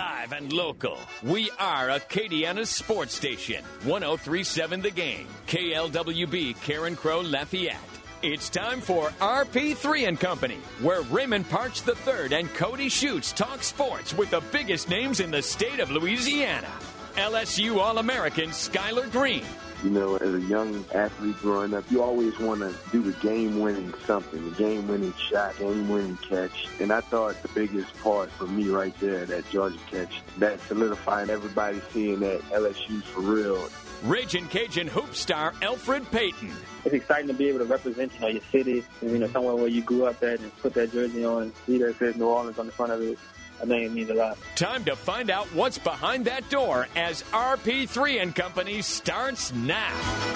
Live and local, we are Acadiana's sports station. 103.7 The Game. KLWB Karen Crow Lafayette. It's time for RP3 and Company, where Raymond Parch III and Cody Schutz talk sports with the biggest names in the state of Louisiana. LSU All-American Skylar Green. You know, as a young athlete growing up, you always want to do the game-winning something, the game-winning shot, game-winning catch. And I thought the biggest part for me right there, that Georgia catch, that solidifying everybody seeing that LSU's for real. Ragin' Cajun hoop star Elfrid Payton. It's exciting to be able to represent, your city, and, somewhere where you grew up at and put that jersey on and see that it says New Orleans on the front of it. I think it means a lot. Time to find out what's behind that door as RP3 and Company starts now.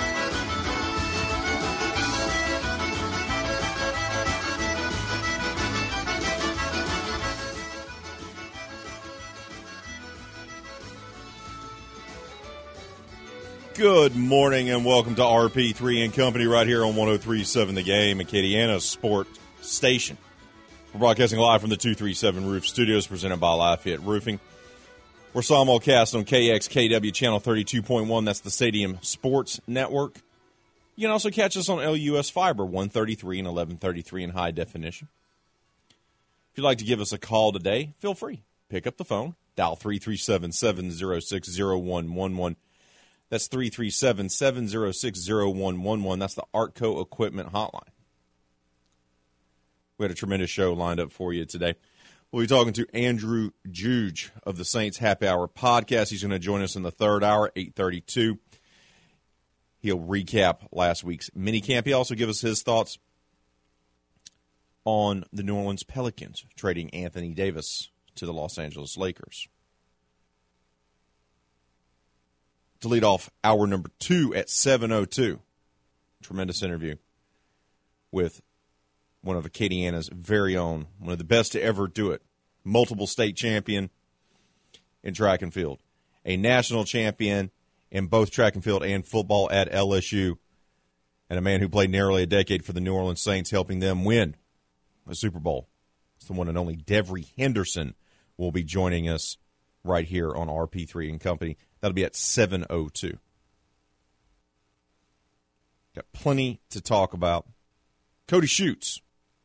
Good morning and welcome to RP3 and Company right here on 103.7 The Game, Acadiana's sports station. We're broadcasting live from the 237 Roof Studios presented by Lafayette Roofing. We're simulcast on KXKW Channel 32.1. That's the Stadium Sports Network. You can also catch us on LUS Fiber 133 and 1133 in high definition. If you'd like to give us a call today, feel free. Pick up the phone. Dial 337-706-0111. That's 337-706-0111. That's the Artco Equipment Hotline. We had a tremendous show lined up for you today. We'll be talking to Andrew Juge of the Saints Happy Hour podcast. He's going to join us in the third hour, 8:32. He'll recap last week's minicamp. He'll also give us his thoughts on the New Orleans Pelicans trading Anthony Davis to the Los Angeles Lakers. To lead off hour number 2 at 7:02. Tremendous interview with one of Acadiana's very own, one of the best to ever do it, multiple state champion in track and field, a national champion in both track and field and football at LSU, and a man who played nearly a decade for the New Orleans Saints, helping them win a Super Bowl. It's the one and only Devery Henderson will be joining us right here on RP3 and Company. That'll be at 7:02. Got plenty to talk about. Cody Schutz,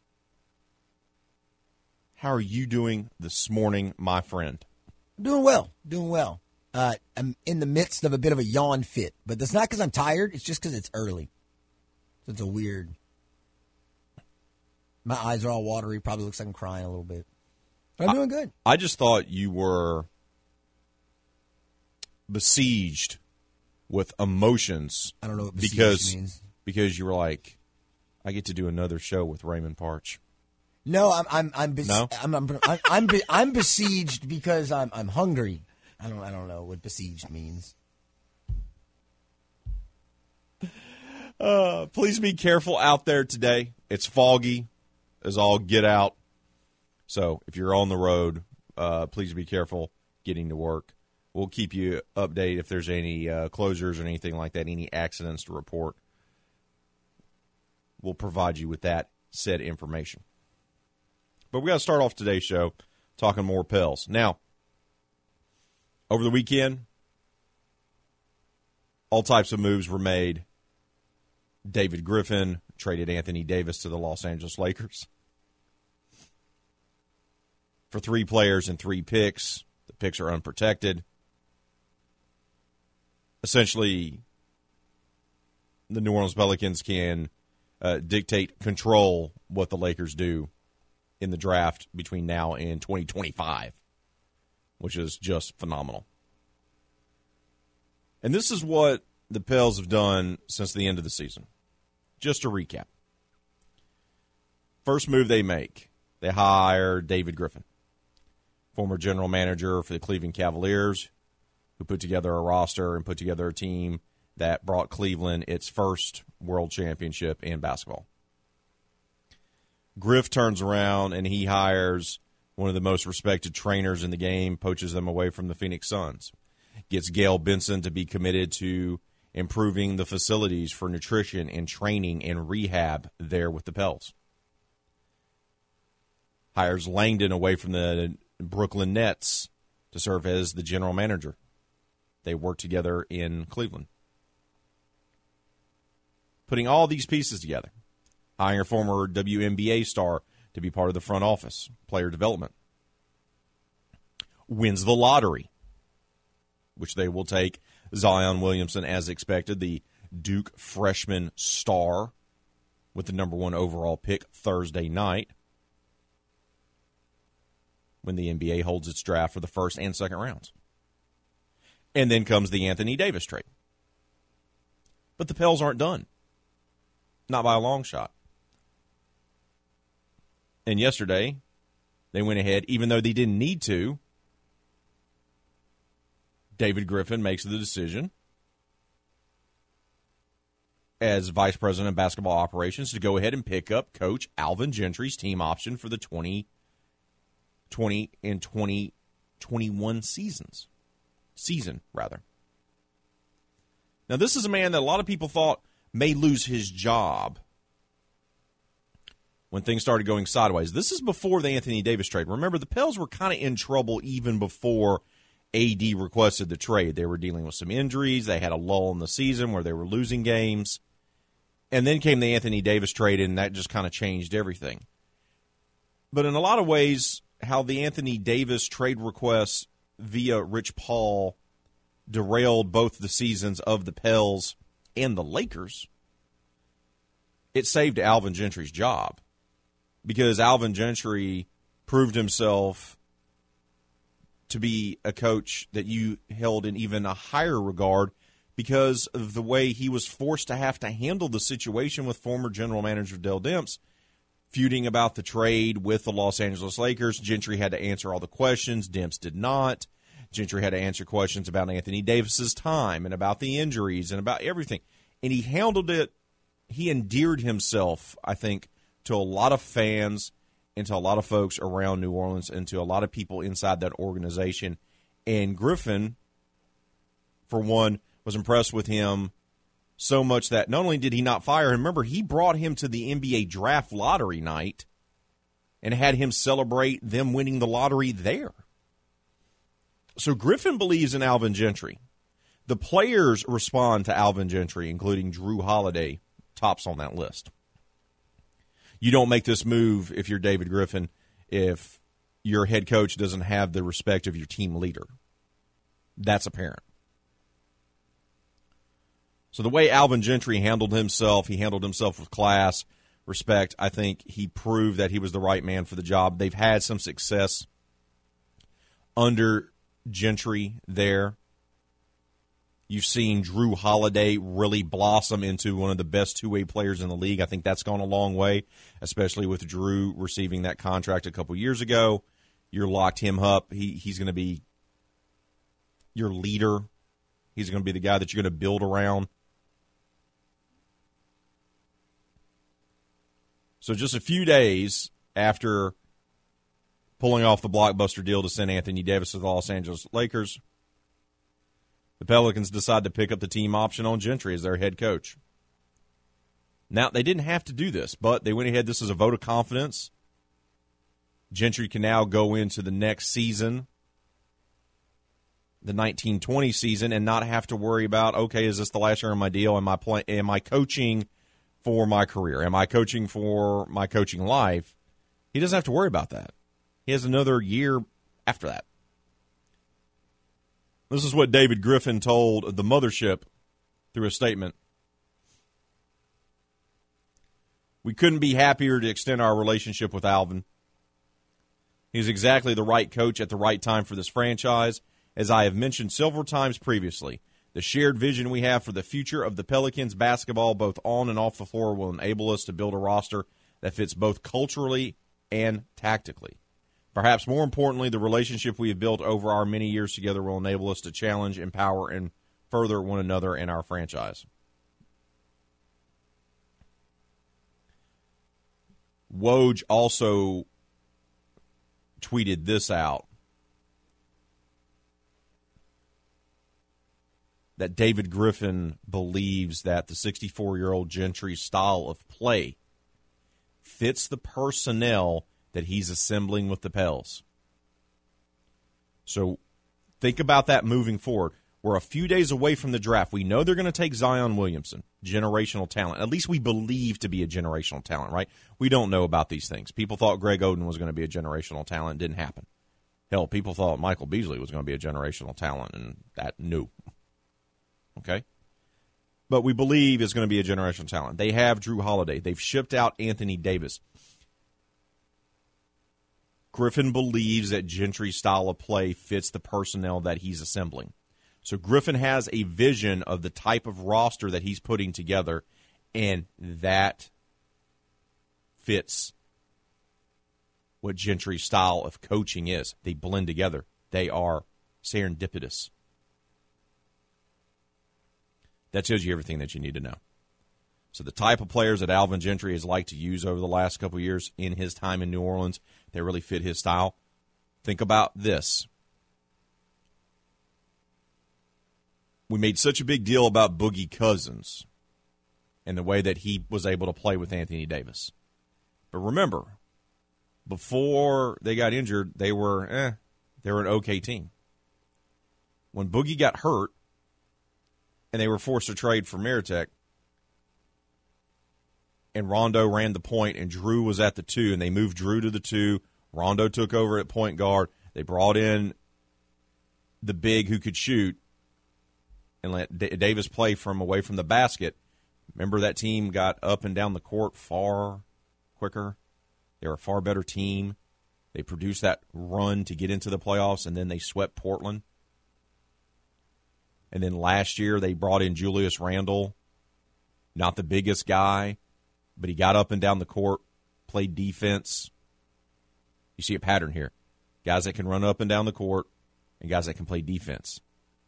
how are you doing this morning, my friend? Doing well. I'm in the midst of a bit of a yawn fit, but that's not because I'm tired. It's just because it's early. So it's a weird. My eyes are all watery. Probably looks like I'm crying a little bit. But I'm doing good. I just thought you were besieged with emotions. I don't know what besieged means. Because you were like, I get to do another show with Raymond Parch. No, I'm besieged because I'm hungry. I don't know what besieged means. Please be careful out there today. It's foggy as all get out. So if you're on the road, please be careful getting to work. We'll keep you updated if there's any closures or anything like that, any accidents to report. We'll provide you with that said information. But we got to start off today's show talking more Pels. Now, over the weekend, all types of moves were made. David Griffin traded Anthony Davis to the Los Angeles Lakers for 3 players and 3 picks. The picks are unprotected. Essentially, the New Orleans Pelicans can dictate, control what the Lakers do in the draft between now and 2025, which is just phenomenal. And this is what the Pels have done since the end of the season. Just to recap. First move they make, they hire David Griffin, former general manager for the Cleveland Cavaliers, who put together a roster and put together a team that brought Cleveland its first world championship in basketball. Griff turns around and he hires one of the most respected trainers in the game, poaches them away from the Phoenix Suns, gets Gail Benson to be committed to improving the facilities for nutrition and training and rehab there with the Pels. Hires Langdon away from the Brooklyn Nets to serve as the general manager. They worked together in Cleveland. Putting all these pieces together, hiring a former WNBA star to be part of the front office, player development. Wins the lottery, which they will take Zion Williamson as expected, the Duke freshman star with the number 1 overall pick Thursday night when the NBA holds its draft for the first and second rounds. And then comes the Anthony Davis trade. But the Pels aren't done. Not by a long shot. And yesterday, they went ahead, even though they didn't need to. David Griffin makes the decision as Vice President of Basketball Operations to go ahead and pick up Coach Alvin Gentry's team option for the 2020 and 2021 seasons. Now, this is a man that a lot of people thought may lose his job when things started going sideways. This is before the Anthony Davis trade. Remember, the Pels were kind of in trouble even before AD requested the trade. They were dealing with some injuries. They had a lull in the season where they were losing games. And then came the Anthony Davis trade, and that just kind of changed everything. But in a lot of ways, how the Anthony Davis trade request via Rich Paul derailed both the seasons of the Pels and the Lakers, it saved Alvin Gentry's job because Alvin Gentry proved himself to be a coach that you held in even a higher regard because of the way he was forced to have to handle the situation with former general manager Dell Demps, feuding about the trade with the Los Angeles Lakers. Gentry had to answer all the questions. Demps did not. Gentry had to answer questions about Anthony Davis's time and about the injuries and about everything. And he handled it. He endeared himself, I think, to a lot of fans and to a lot of folks around New Orleans and to a lot of people inside that organization. And Griffin, for one, was impressed with him so much that not only did he not fire him, remember, he brought him to the NBA draft lottery night and had him celebrate them winning the lottery there. So Griffin believes in Alvin Gentry. The players respond to Alvin Gentry, including Drew Holiday, tops on that list. You don't make this move if you're David Griffin if your head coach doesn't have the respect of your team leader. That's apparent. So the way Alvin Gentry handled himself, he handled himself with class, respect. I think he proved that he was the right man for the job. They've had some success under Gentry there. You've seen Drew Holiday really blossom into one of the best two-way players in the league. I think that's gone a long way, especially with Drew receiving that contract a couple years ago. You're locked him up. He's going to be your leader. He's going to be the guy that you're going to build around. So just a few days after pulling off the blockbuster deal to send Anthony Davis to the Los Angeles Lakers, the Pelicans decide to pick up the team option on Gentry as their head coach. Now, they didn't have to do this, but they went ahead. This is a vote of confidence. Gentry can now go into the next season, the 1920 season, and not have to worry about, okay, is this the last year of my deal? Am I coaching for my career? Am I coaching for my coaching life? He doesn't have to worry about that. He has another year after that. This is what David Griffin told the mothership through a statement. We couldn't be happier to extend our relationship with Alvin. He's exactly the right coach at the right time for this franchise. As I have mentioned several times previously, the shared vision we have for the future of the Pelicans basketball, both on and off the floor, will enable us to build a roster that fits both culturally and tactically. Perhaps more importantly, the relationship we have built over our many years together will enable us to challenge, empower, and further one another in our franchise. Woj also tweeted this out, that David Griffin believes that the 64-year-old Gentry's style of play fits the personnel that he's assembling with the Pels. So Think about that moving forward. We're a few days away from the draft. We know they're going to take Zion Williamson, generational talent. At least we believe to be a generational talent, right? We don't know about these things. People thought Greg Oden was going to be a generational talent. Didn't happen. Hell, people thought Michael Beasley was going to be a generational talent, and that no. Okay? But we believe it's going to be a generational talent. They have Drew Holiday. They've shipped out Anthony Davis. Griffin believes that Gentry's style of play fits the personnel that he's assembling. So Griffin has a vision of the type of roster that he's putting together, and that fits what Gentry's style of coaching is. They blend together. They are serendipitous. That tells you everything that you need to know. So the type of players that Alvin Gentry has liked to use over the last couple of years in his time in New Orleans, they really fit his style. Think about this. We made such a big deal about Boogie Cousins and the way that he was able to play with Anthony Davis. But remember, before they got injured, they were an okay team. When Boogie got hurt and they were forced to trade for Meritek, and Rondo ran the point and Drew was at the 2, and they moved Drew to the 2. Rondo took over at point guard. They brought in the big who could shoot and let Davis play from away from the basket. Remember, that team got up and down the court far quicker. They were a far better team. They produced that run to get into the playoffs, and then they swept Portland. And then last year they brought in Julius Randle, not the biggest guy, but he got up and down the court, played defense. You see a pattern here. Guys that can run up and down the court and guys that can play defense.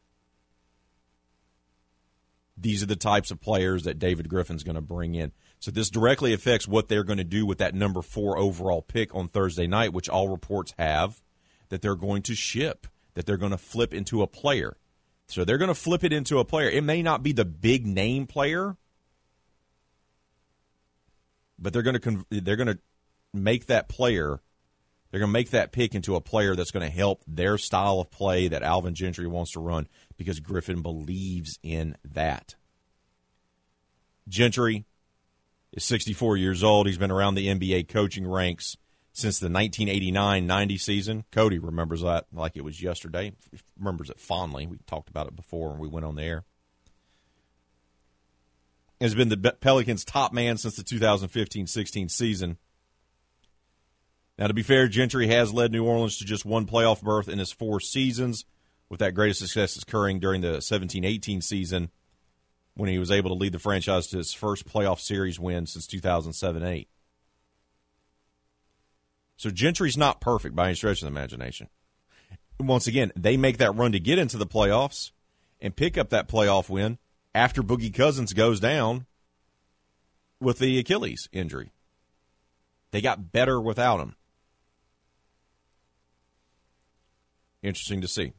These are the types of players that David Griffin's going to bring in. So this directly affects what they're going to do with that number 4 overall pick on Thursday night, which all reports have that they're going to ship, that they're going to flip into a player. So they're going to flip it into a player. It may not be the big name player, but they're going to make that player. They're going to make that pick into a player that's going to help their style of play that Alvin Gentry wants to run, because Griffin believes in that. Gentry is 64 years old. He's been around the NBA coaching ranks since the 1989-90 season. Cody remembers that like it was yesterday. He remembers it fondly. We talked about it before when we went on the air. Has been the Pelicans' top man since the 2015-16 season. Now, to be fair, Gentry has led New Orleans to just one playoff berth in his 4 seasons, with that greatest success occurring during the 17-18 season when he was able to lead the franchise to his first playoff series win since 2007-8. So Gentry's not perfect by any stretch of the imagination. Once again, they make that run to get into the playoffs and pick up that playoff win after Boogie Cousins goes down with the Achilles injury. They got better without him. Interesting to see.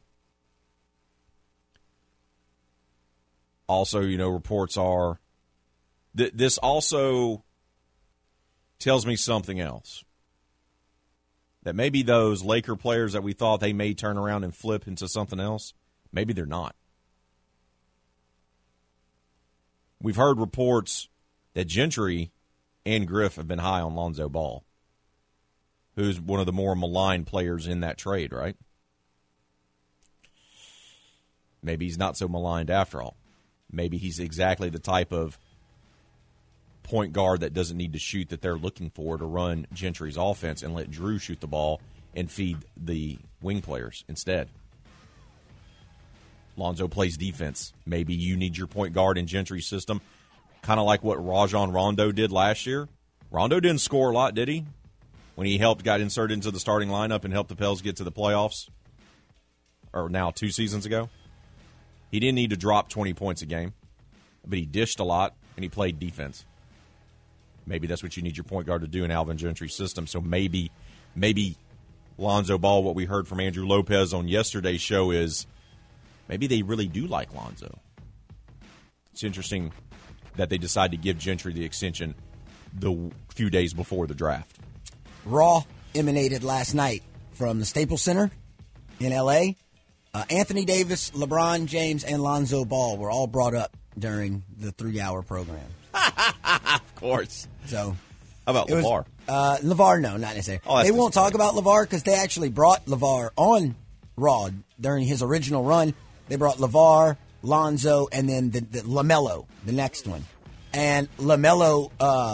Also, reports are this also tells me something else. That maybe those Laker players that we thought they may turn around and flip into something else, maybe they're not. We've heard reports that Gentry and Griff have been high on Lonzo Ball, who's one of the more maligned players in that trade, right? Maybe he's not so maligned after all. Maybe he's exactly the type of point guard that doesn't need to shoot that they're looking for to run Gentry's offense and let Drew shoot the ball and feed the wing players instead. Lonzo plays defense. Maybe you need your point guard in Gentry's system, kind of like what Rajon Rondo did last year. Rondo didn't score a lot, did he? When he got inserted into the starting lineup and helped the Pels get to the playoffs, or now 2 seasons ago. He didn't need to drop 20 points a game, but he dished a lot, and he played defense. Maybe that's what you need your point guard to do in Alvin Gentry's system. So maybe Lonzo Ball, what we heard from Andrew Lopez on yesterday's show is maybe they really do like Lonzo. It's interesting that they decide to give Gentry the extension the few days before the draft. Raw emanated last night from the Staples Center in L.A., Anthony Davis, LeBron James, and Lonzo Ball were all brought up during the 3-hour program. Of course. So, how about LeVar? LeVar, no, not necessarily. Oh, they won't talk about LeVar because they actually brought LeVar on Raw during his original run. They brought LeVar, Lonzo, and then the LaMelo, the next one. And LaMelo,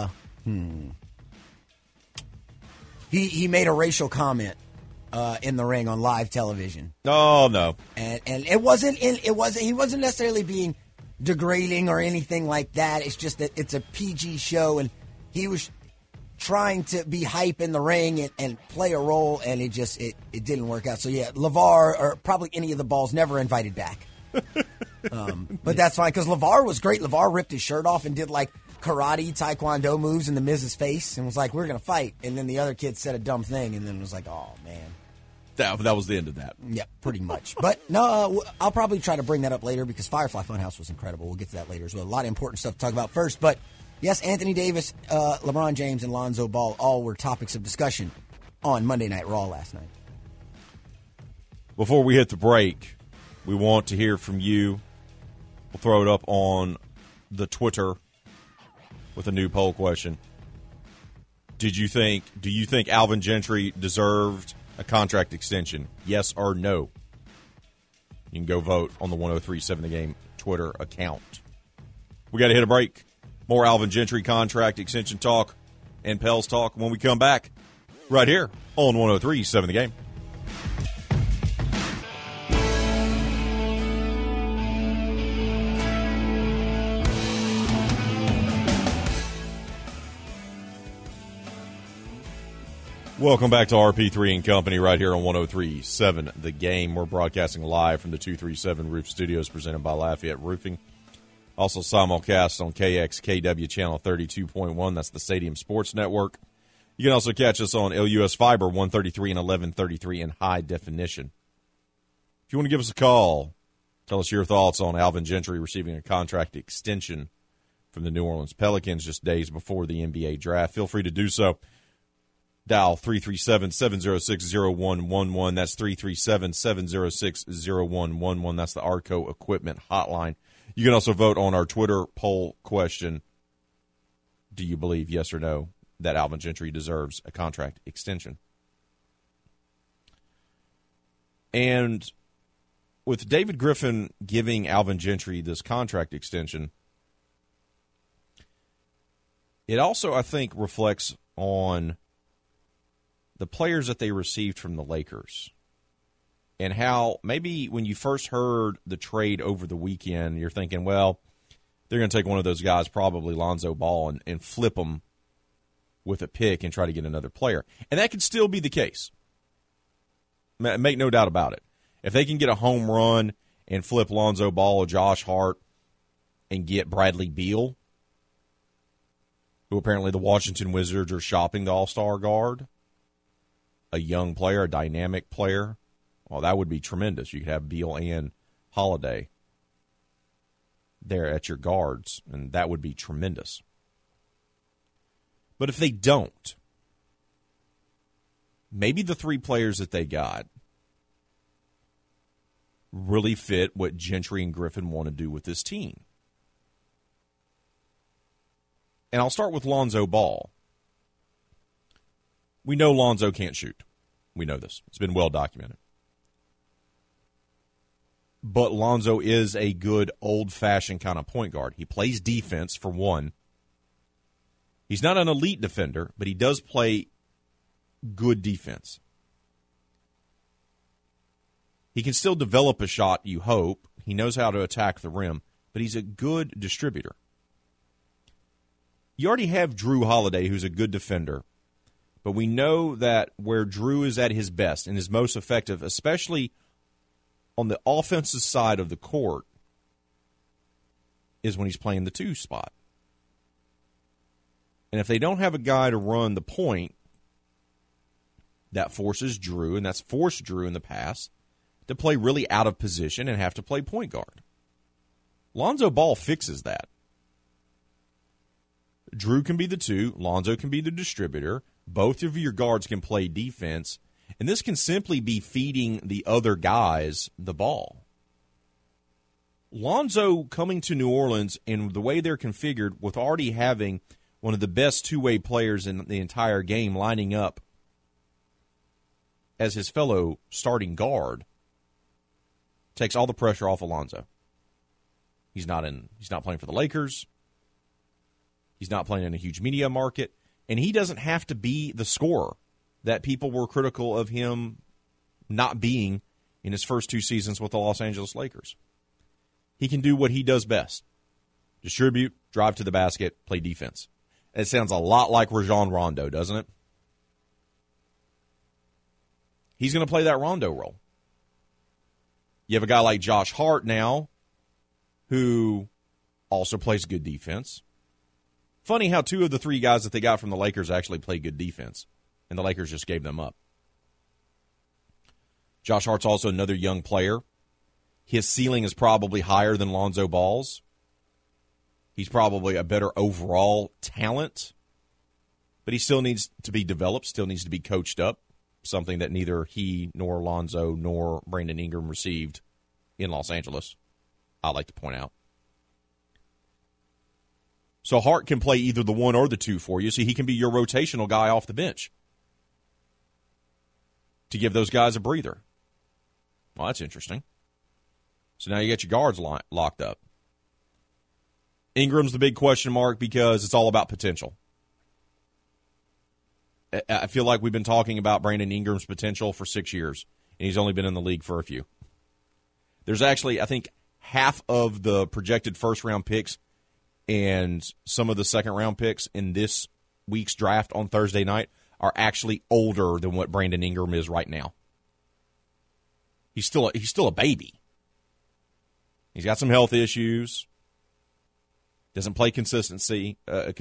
he made a racial comment in the ring on live television. Oh no! And he wasn't necessarily being degrading or anything like that. It's just that it's a PG show, and he was trying to be hype in the ring and play a role, and it didn't work out. So yeah, LeVar or probably any of the Balls never invited back. But that's fine because LeVar was great. LeVar ripped his shirt off and did like karate, taekwondo moves in the Miz's face and was like, "We're gonna fight." And then the other kid said a dumb thing, and then was like, "Oh man." That was the end of that. Yeah, pretty much. But no, I'll probably try to bring that up later because Firefly Funhouse was incredible. We'll get to that later as well. A lot of important stuff to talk about first. But yes, Anthony Davis, LeBron James, and Lonzo Ball all were topics of discussion on Monday Night Raw last night. Before we hit the break, we want to hear from you. We'll throw it up on the Twitter with a new poll question. Do you think Alvin Gentry deserved a contract extension? Yes or no? You can go vote on the 1037 The Game Twitter account. We got to hit a break. More Alvin Gentry contract extension talk and Pels talk when we come back right here on 1037 The Game. Welcome back to RP3 and Company right here on 1037 The Game. We're broadcasting live from the 237 Roof Studios presented by Lafayette Roofing. Also simulcast on KXKW Channel 32.1. That's the Stadium Sports Network. You can also catch us on LUS Fiber 133 and 1133 in high definition. If you want to give us a call, tell us your thoughts on Alvin Gentry receiving a contract extension from the New Orleans Pelicans just days before the NBA draft. Feel free to do so. Dial 337-706-0111. That's 337-706-0111. That's the Arco Equipment Hotline. You can also vote on our Twitter poll question. Do you believe, yes or no, that Alvin Gentry deserves a contract extension? And with David Griffin giving Alvin Gentry this contract extension, it also, I think, reflects on the players that they received from the Lakers and how maybe when you first heard the trade over the weekend, you're thinking, well, they're going to take one of those guys, probably Lonzo Ball, and flip them with a pick and try to get another player. And that could still be the case. Make no doubt about it. If they can get a home run and flip Lonzo Ball or Josh Hart and get Bradley Beal, who apparently the Washington Wizards are shopping the all-star guard, a young player, a dynamic player, well, that would be tremendous. You could have Beal and Holiday there at your guards, and that would be tremendous. But if they don't, maybe the three players that they got really fit what Gentry and Griffin want to do with this team. And I'll start with Lonzo Ball. We know Lonzo can't shoot. We know this. It's been well documented. But Lonzo is a good old-fashioned kind of point guard. He plays defense, for one. He's not an elite defender, but he does play good defense. He can still develop a shot, you hope. He knows how to attack the rim, but he's a good distributor. You already have Drew Holiday, who's a good defender. But we know that where Drew is at his best and is most effective, especially on the offensive side of the court, is when he's playing the 2 spot. And if they don't have a guy to run the point, that forces Drew, and that's forced Drew in the past, to play really out of position and have to play point guard. Lonzo Ball fixes that. Drew can be the 2, Lonzo can be the distributor. Both of your guards can play defense, And this can simply be feeding the other guys the ball. Lonzo coming to New Orleans and the way they're configured with already having one of the best two-way players in the entire game lining up as his fellow starting guard takes all the pressure off Lonzo. He's not playing for the Lakers. He's not playing in a huge media market, and he doesn't have to be the scorer that people were critical of him not being in his first 2 seasons with the Los Angeles Lakers. He can do what he does best. Distribute, drive to the basket, play defense. It sounds a lot like Rajon Rondo, doesn't it? He's going to play that Rondo role. You have a guy like Josh Hart now who also plays good defense. Funny how 2 of the 3 guys that they got from the Lakers actually play good defense, and the Lakers just gave them up. Josh Hart's also another young player. His ceiling is probably higher than Lonzo Ball's. He's probably a better overall talent, but he still needs to be developed, still needs to be coached up, something that neither he nor Lonzo nor Brandon Ingram received in Los Angeles, I like to point out. So Hart can play either the 1 or the 2 for you, so he can be your rotational guy off the bench to give those guys a breather. Well, that's interesting. So now you get your guards locked up. Ingram's the big question mark because it's all about potential. I feel like we've been talking about Brandon Ingram's potential for 6 years, and he's only been in the league for a few. There's actually, I think, half of the projected first-round picks and some of the second-round picks in this week's draft on Thursday night are actually older than what Brandon Ingram is right now. He's still a baby. He's got some health issues. Doesn't play consistently.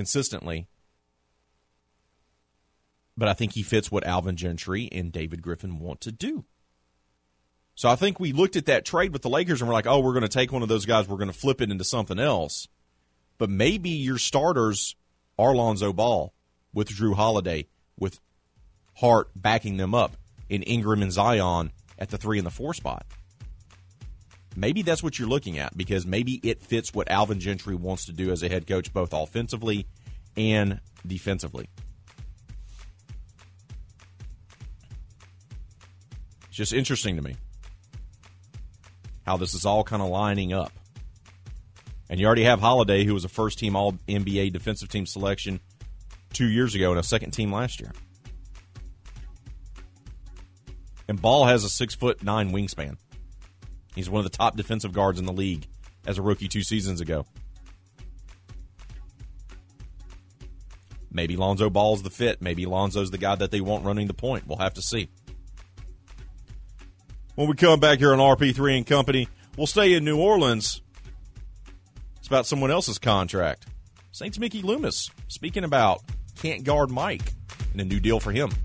But I think he fits what Alvin Gentry and David Griffin want to do. So I think we looked at that trade with the Lakers and we're like, oh, we're going to take one of those guys, we're going to flip it into something else. But maybe your starters are Lonzo Ball with Drew Holiday, with Hart backing them up, in Ingram and Zion at the 3 and the 4 spot. Maybe that's what you're looking at, because maybe it fits what Alvin Gentry wants to do as a head coach, both offensively and defensively. It's just interesting to me how this is all kind of lining up. And you already have Holiday, who was a first-team All-NBA defensive team selection 2 years ago and a second team last year. And Ball has a 6'9" wingspan. He's one of the top defensive guards in the league as a rookie 2 seasons ago. Maybe Lonzo Ball's the fit. Maybe Lonzo's the guy that they want running the point. We'll have to see. When we come back here on RP3 and Company, we'll stay in New Orleans. It's about someone else's contract. Saints Mickey Loomis speaking about can't guard Mike and a new deal for him.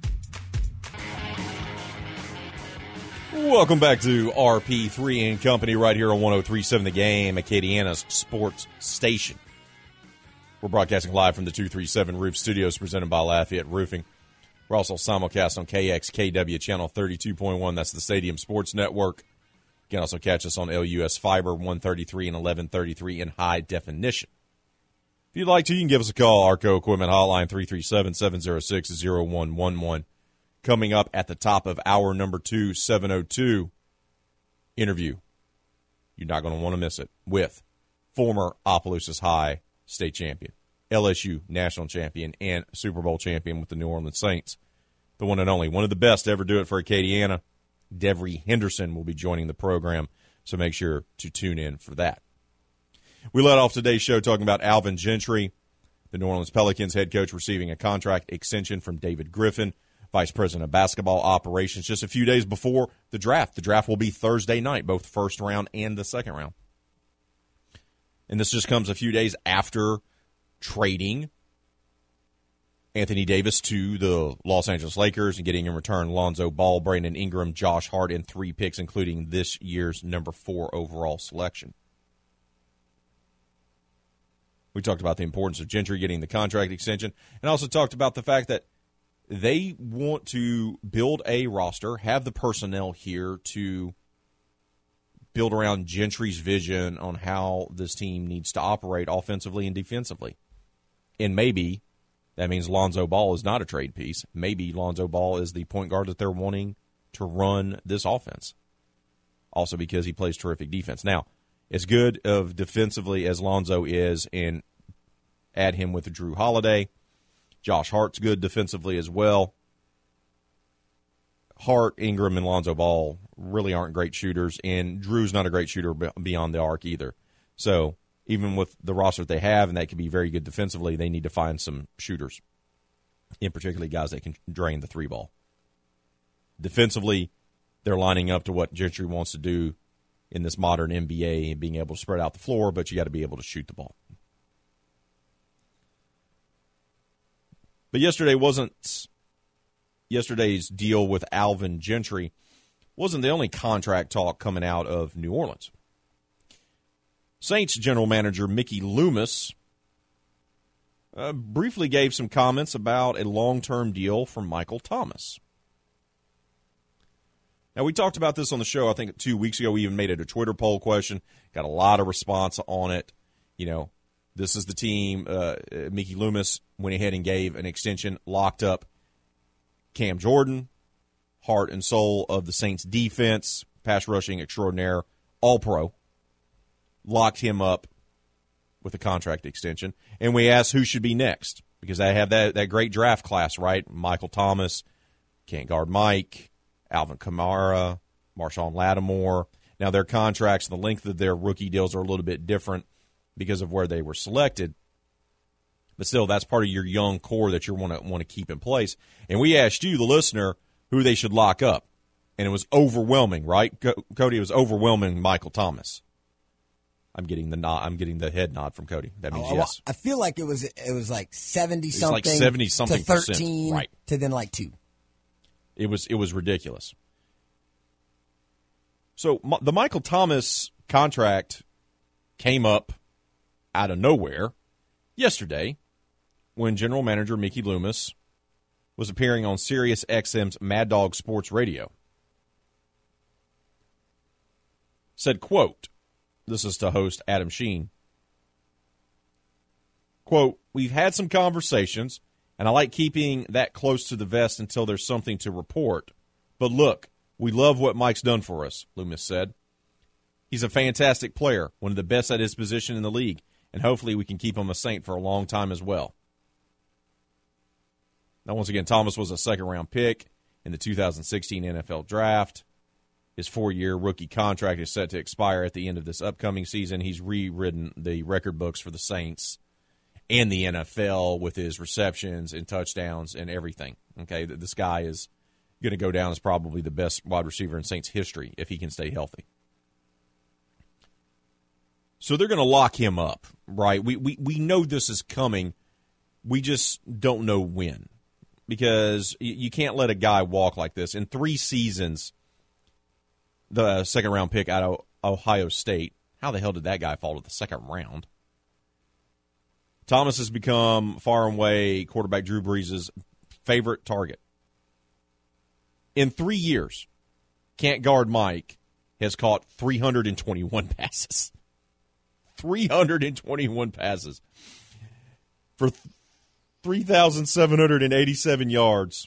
Welcome back to RP3 and Company right here on 103.7 The Game, Acadiana's sports station. We're broadcasting live from the 237 Roof Studios presented by Lafayette Roofing. We're also simulcast on KXKW Channel 32.1. That's the Stadium Sports Network. You can also catch us on LUS Fiber 133 and 1133 in high definition. If you'd like to, you can give us a call. Arco Equipment Hotline 337-706-0111. Coming up at the top of hour number 2, 7:02 interview. You're not going to want to miss it with former Opelousas High state champion, LSU national champion, and Super Bowl champion with the New Orleans Saints. The one and only, one of the best to ever do it for Acadiana. Devery Henderson will be joining the program, so make sure to tune in for that. We led off today's show talking about Alvin Gentry, the New Orleans Pelicans head coach, receiving a contract extension from David Griffin, Vice President of Basketball Operations, just a few days before the draft. The draft will be Thursday night, both the first round and the second round. And this just comes a few days after trading Anthony Davis to the Los Angeles Lakers and getting in return Lonzo Ball, Brandon Ingram, Josh Hart, and 3 picks, including this year's number 4 overall selection. We talked about the importance of Gentry getting the contract extension and also talked about the fact that they want to build a roster, have the personnel here to build around Gentry's vision on how this team needs to operate offensively and defensively. And maybe that means Lonzo Ball is not a trade piece. Maybe Lonzo Ball is the point guard that they're wanting to run this offense. Also because he plays terrific defense. Now, as good of defensively as Lonzo is, and add him with Drew Holiday, Josh Hart's good defensively as well. Hart, Ingram, and Lonzo Ball really aren't great shooters, and Drew's not a great shooter beyond the arc either. So even with the roster that they have, and that can be very good defensively, they need to find some shooters, in particular guys that can drain the three ball. Defensively, they're lining up to what Gentry wants to do in this modern NBA and being able to spread out the floor, but you got to be able to shoot the ball. But yesterday's deal with Alvin Gentry wasn't the only contract talk coming out of New Orleans. Saints general manager Mickey Loomis briefly gave some comments about a long-term deal for Michael Thomas. Now, we talked about this on the show, I think 2 weeks ago. We even made it a Twitter poll question. Got a lot of response on it. You know, this is the team. Mickey Loomis went ahead and gave an extension, locked up Cam Jordan, heart and soul of the Saints defense, pass rushing extraordinaire, all-pro. Locked him up with a contract extension. And we asked who should be next, because they have that great draft class, right? Michael Thomas, can't guard Mike, Alvin Kamara, Marshawn Lattimore. Now, their contracts, the length of their rookie deals are a little bit different because of where they were selected. But still, that's part of your young core that you want to keep in place. And we asked you, the listener, who they should lock up. And it was overwhelming, right? Cody, it was overwhelming Michael Thomas. I'm getting the nod. I'm getting the head nod from Cody. That means yes. I feel like it was like 70-something. It's like 70-something to 13, right? To then like 2. It was ridiculous. So the Michael Thomas contract came up out of nowhere yesterday when general manager Mickey Loomis was appearing on Sirius XM's Mad Dog Sports Radio. Said, quote, this is to host Adam Sheen, quote, "We've had some conversations, and I like keeping that close to the vest until there's something to report. But look, we love what Mike's done for us," Loomis said. "He's a fantastic player, one of the best at his position in the league, and hopefully we can keep him a Saint for a long time as well." Now, once again, Thomas was a second-round pick in the 2016 NFL Draft. His 4-year rookie contract is set to expire at the end of this upcoming season. He's rewritten the record books for the Saints and the NFL with his receptions and touchdowns and everything. Okay, this guy is going to go down as probably the best wide receiver in Saints history if he can stay healthy. So they're going to lock him up, right? We know this is coming. We just don't know when, because you can't let a guy walk like this. In 3 seasons, the second-round pick out of Ohio State, how the hell did that guy fall to the second round? Thomas has become far and away quarterback Drew Brees' favorite target. In 3 years, can't guard Mike has caught 321 passes. 321 passes for 3,787 yards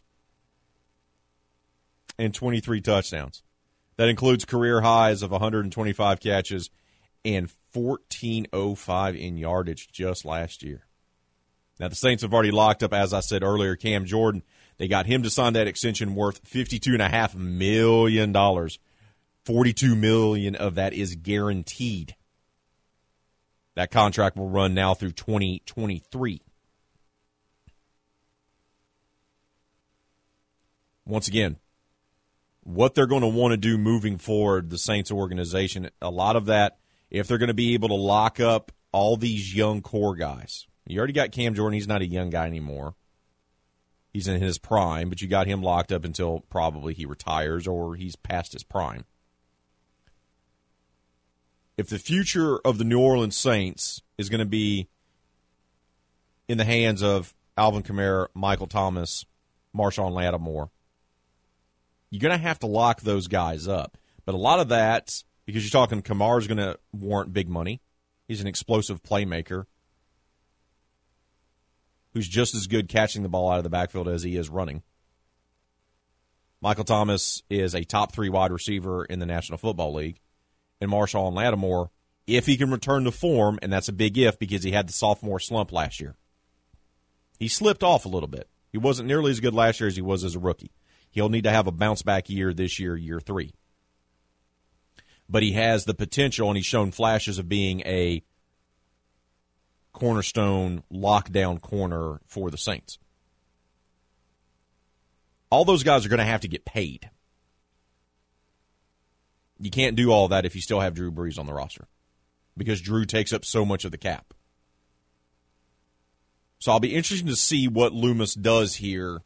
and 23 touchdowns. That includes career highs of 125 catches and 14.05 in yardage just last year. Now, the Saints have already locked up, as I said earlier, Cam Jordan. They got him to sign that extension worth $52.5 million. $42 million of that is guaranteed. That contract will run now through 2023. Once again, what they're going to want to do moving forward, the Saints organization, a lot of that, if they're going to be able to lock up all these young core guys. You already got Cam Jordan. He's not a young guy anymore. He's in his prime, but you got him locked up until probably he retires or he's past his prime. If the future of the New Orleans Saints is going to be in the hands of Alvin Kamara, Michael Thomas, Marshawn Lattimore, you're going to have to lock those guys up. But a lot of that, because you're talking Kamar's going to warrant big money. He's an explosive playmaker who's just as good catching the ball out of the backfield as he is running. Michael Thomas is a top 3 wide receiver in the National Football League. And Marshawn Lattimore, if he can return to form, and that's a big if because he had the sophomore slump last year. He slipped off a little bit. He wasn't nearly as good last year as he was as a rookie. He'll need to have a bounce-back year this year, year 3. But he has the potential, and he's shown flashes of being a cornerstone, lockdown corner for the Saints. All those guys are going to have to get paid. You can't do all that if you still have Drew Brees on the roster because Drew takes up so much of the cap. So I'll be interested to see what Loomis does here.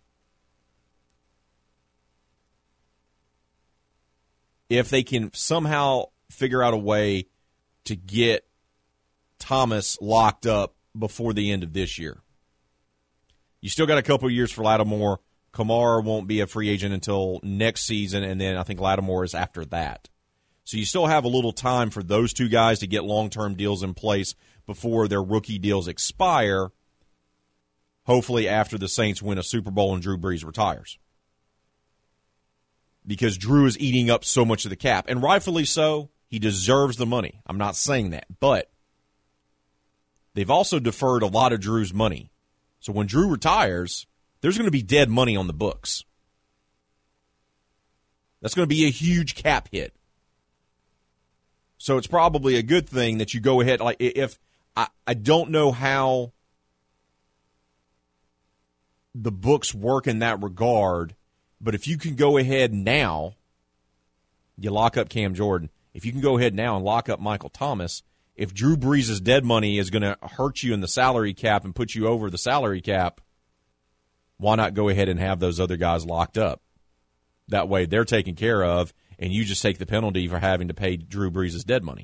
If they can somehow figure out a way to get Thomas locked up before the end of this year. You still got a couple of years for Lattimore. Kamara won't be a free agent until next season, and then I think Lattimore is after that. So you still have a little time for those two guys to get long-term deals in place before their rookie deals expire, hopefully after the Saints win a Super Bowl and Drew Brees retires. Because Drew is eating up so much of the cap, and rightfully so. He deserves the money. I'm not saying that, but they've also deferred a lot of Drew's money. So when Drew retires, there's going to be dead money on the books. That's going to be a huge cap hit. So it's probably a good thing that you go ahead. Like, if I don't know how the books work in that regard, but if you can go ahead now, you lock up Cam Jordan. If you can go ahead now and lock up Michael Thomas, if Drew Brees' dead money is going to hurt you in the salary cap and put you over the salary cap, why not go ahead and have those other guys locked up? That way they're taken care of, and you just take the penalty for having to pay Drew Brees' dead money.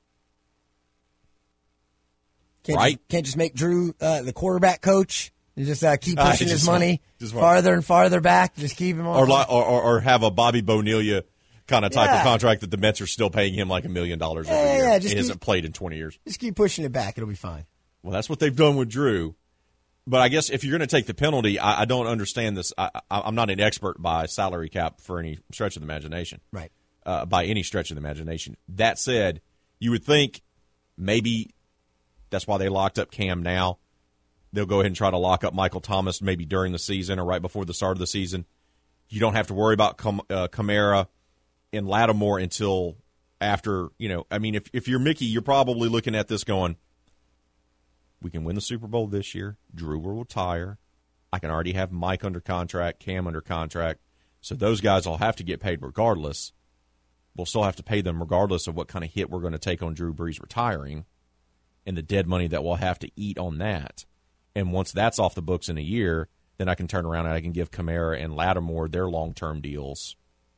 Can't just make Drew the quarterback coach and just keep pushing his money farther and farther back. Just keep him on. Or have a Bobby Bonilla kind of type of contract that the Mets are still paying him like $1 million every year. He hasn't played in 20 years. Just keep pushing it back. It'll be fine. Well, that's what they've done with Drew. But I guess if you're going to take the penalty, I don't understand this. I'm not an expert by salary cap for any stretch of the imagination. Right. By any stretch of the imagination. That said, you would think maybe that's why they locked up Cam now. They'll go ahead and try to lock up Michael Thomas maybe during the season or right before the start of the season. You don't have to worry about Kamara and Lattimore until after, I mean, if you're Mickey, you're probably looking at this going, we can win the Super Bowl this year. Drew will retire. I can already have Mike under contract, Cam under contract. So those guys will have to get paid regardless. We'll still have to pay them regardless of what kind of hit we're going to take on Drew Brees retiring and the dead money that we'll have to eat on that. And once that's off the books in a year, then I can turn around and I can give Kamara and Lattimore their long-term deals.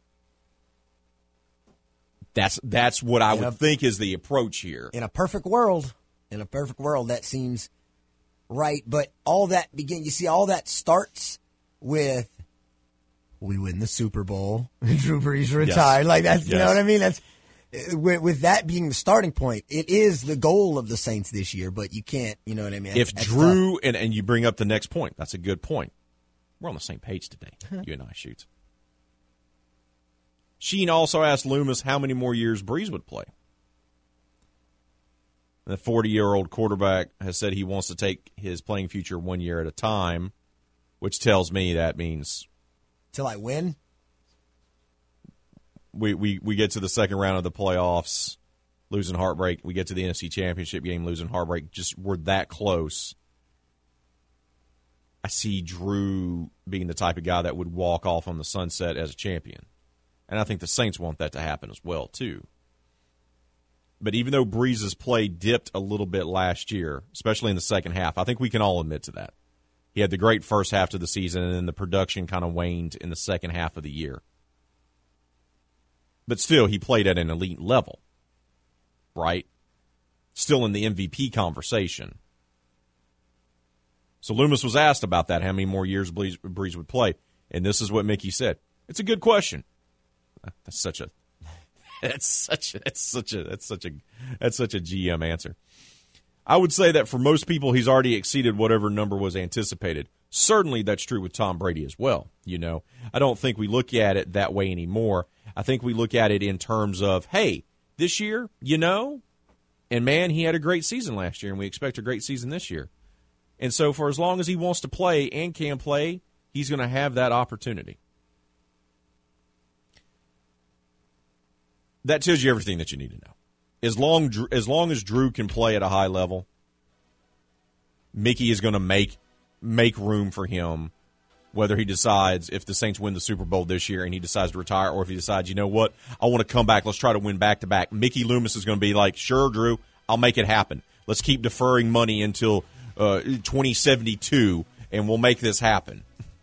That's what I would think is the approach here. In a perfect world, that seems right. But all that all that starts with we win the Super Bowl, Drew Brees retired. Yes. Like that's, you know what I mean? That's with that being the starting point. It is the goal of the Saints this year, but you can't, you know what I mean? If Drew, and you bring up the next point, that's a good point. We're on the same page today, you and I, Shoots. Sheen also asked Loomis how many more years Brees would play. The 40-year-old quarterback has said he wants to take his playing future 1 year at a time, which tells me that means till I win. We get to the second round of the playoffs, losing heartbreak. We get to the NFC Championship game, losing heartbreak. Just we're that close. I see Drew being the type of guy that would walk off on the sunset as a champion. And I think the Saints want that to happen as well, too. But even though Brees' play dipped a little bit last year, especially in the second half, I think we can all admit to that. He had the great first half of the season, and then the production kind of waned in the second half of the year. But still, he played at an elite level, right? Still in the MVP conversation. So Loomis was asked about that, how many more years Brees would play. And this is what Mickey said. It's a good question. That's such a GM answer. I would say that for most people, he's already exceeded whatever number was anticipated. Certainly that's true with Tom Brady as well. I don't think we look at it that way anymore. I think we look at it in terms of, hey, this year, and man, he had a great season last year, and we expect a great season this year. And so for as long as he wants to play and can play, he's going to have that opportunity. That tells you everything that you need to know. As long as Drew can play at a high level, Mickey is going to make room for him, whether he decides, if the Saints win the Super Bowl this year and he decides to retire, or if he decides, you know what, I want to come back, let's try to win back-to-back. Mickey Loomis is going to be like, sure, Drew, I'll make it happen. Let's keep deferring money until 2072, and we'll make this happen.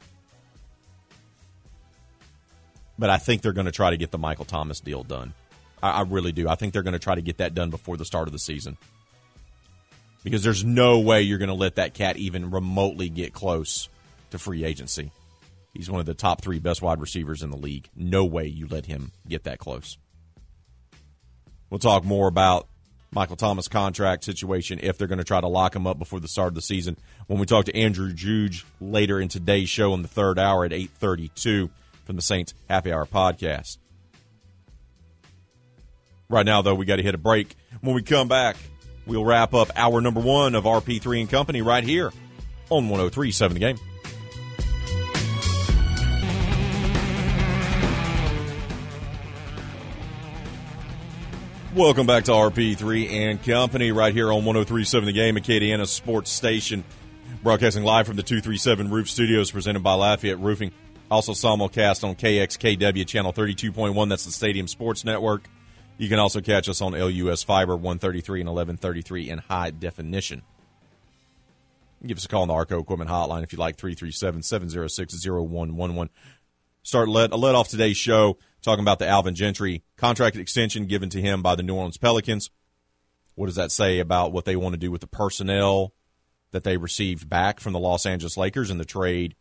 But I think they're going to try to get the Michael Thomas deal done. I really do. I think they're going to try to get that done before the start of the season. Because there's no way you're going to let that cat even remotely get close to free agency. He's one of the top 3 best wide receivers in the league. No way you let him get that close. We'll talk more about Michael Thomas' contract situation, if they're going to try to lock him up before the start of the season, when we talk to Andrew Juge later in today's show in the third hour at 8:32 from the Saints Happy Hour podcast. Right now, though, we got to hit a break. When we come back, we'll wrap up hour number 1 of RP3 and Company right here on 103.7 The Game. Welcome back to RP3 and Company right here on 103.7 The Game, Acadiana Sports Station. Broadcasting live from the 237 Roof Studios, presented by Lafayette Roofing. Also simulcast on KXKW Channel 32.1. That's the Stadium Sports Network. You can also catch us on LUS Fiber 133 and 1133 in high definition. Give us a call on the Arco Equipment Hotline if you like, 337-706-0111. Let off today's show talking about the Alvin Gentry contract extension given to him by the New Orleans Pelicans. What does that say about what they want to do with the personnel that they received back from the Los Angeles Lakers in the trade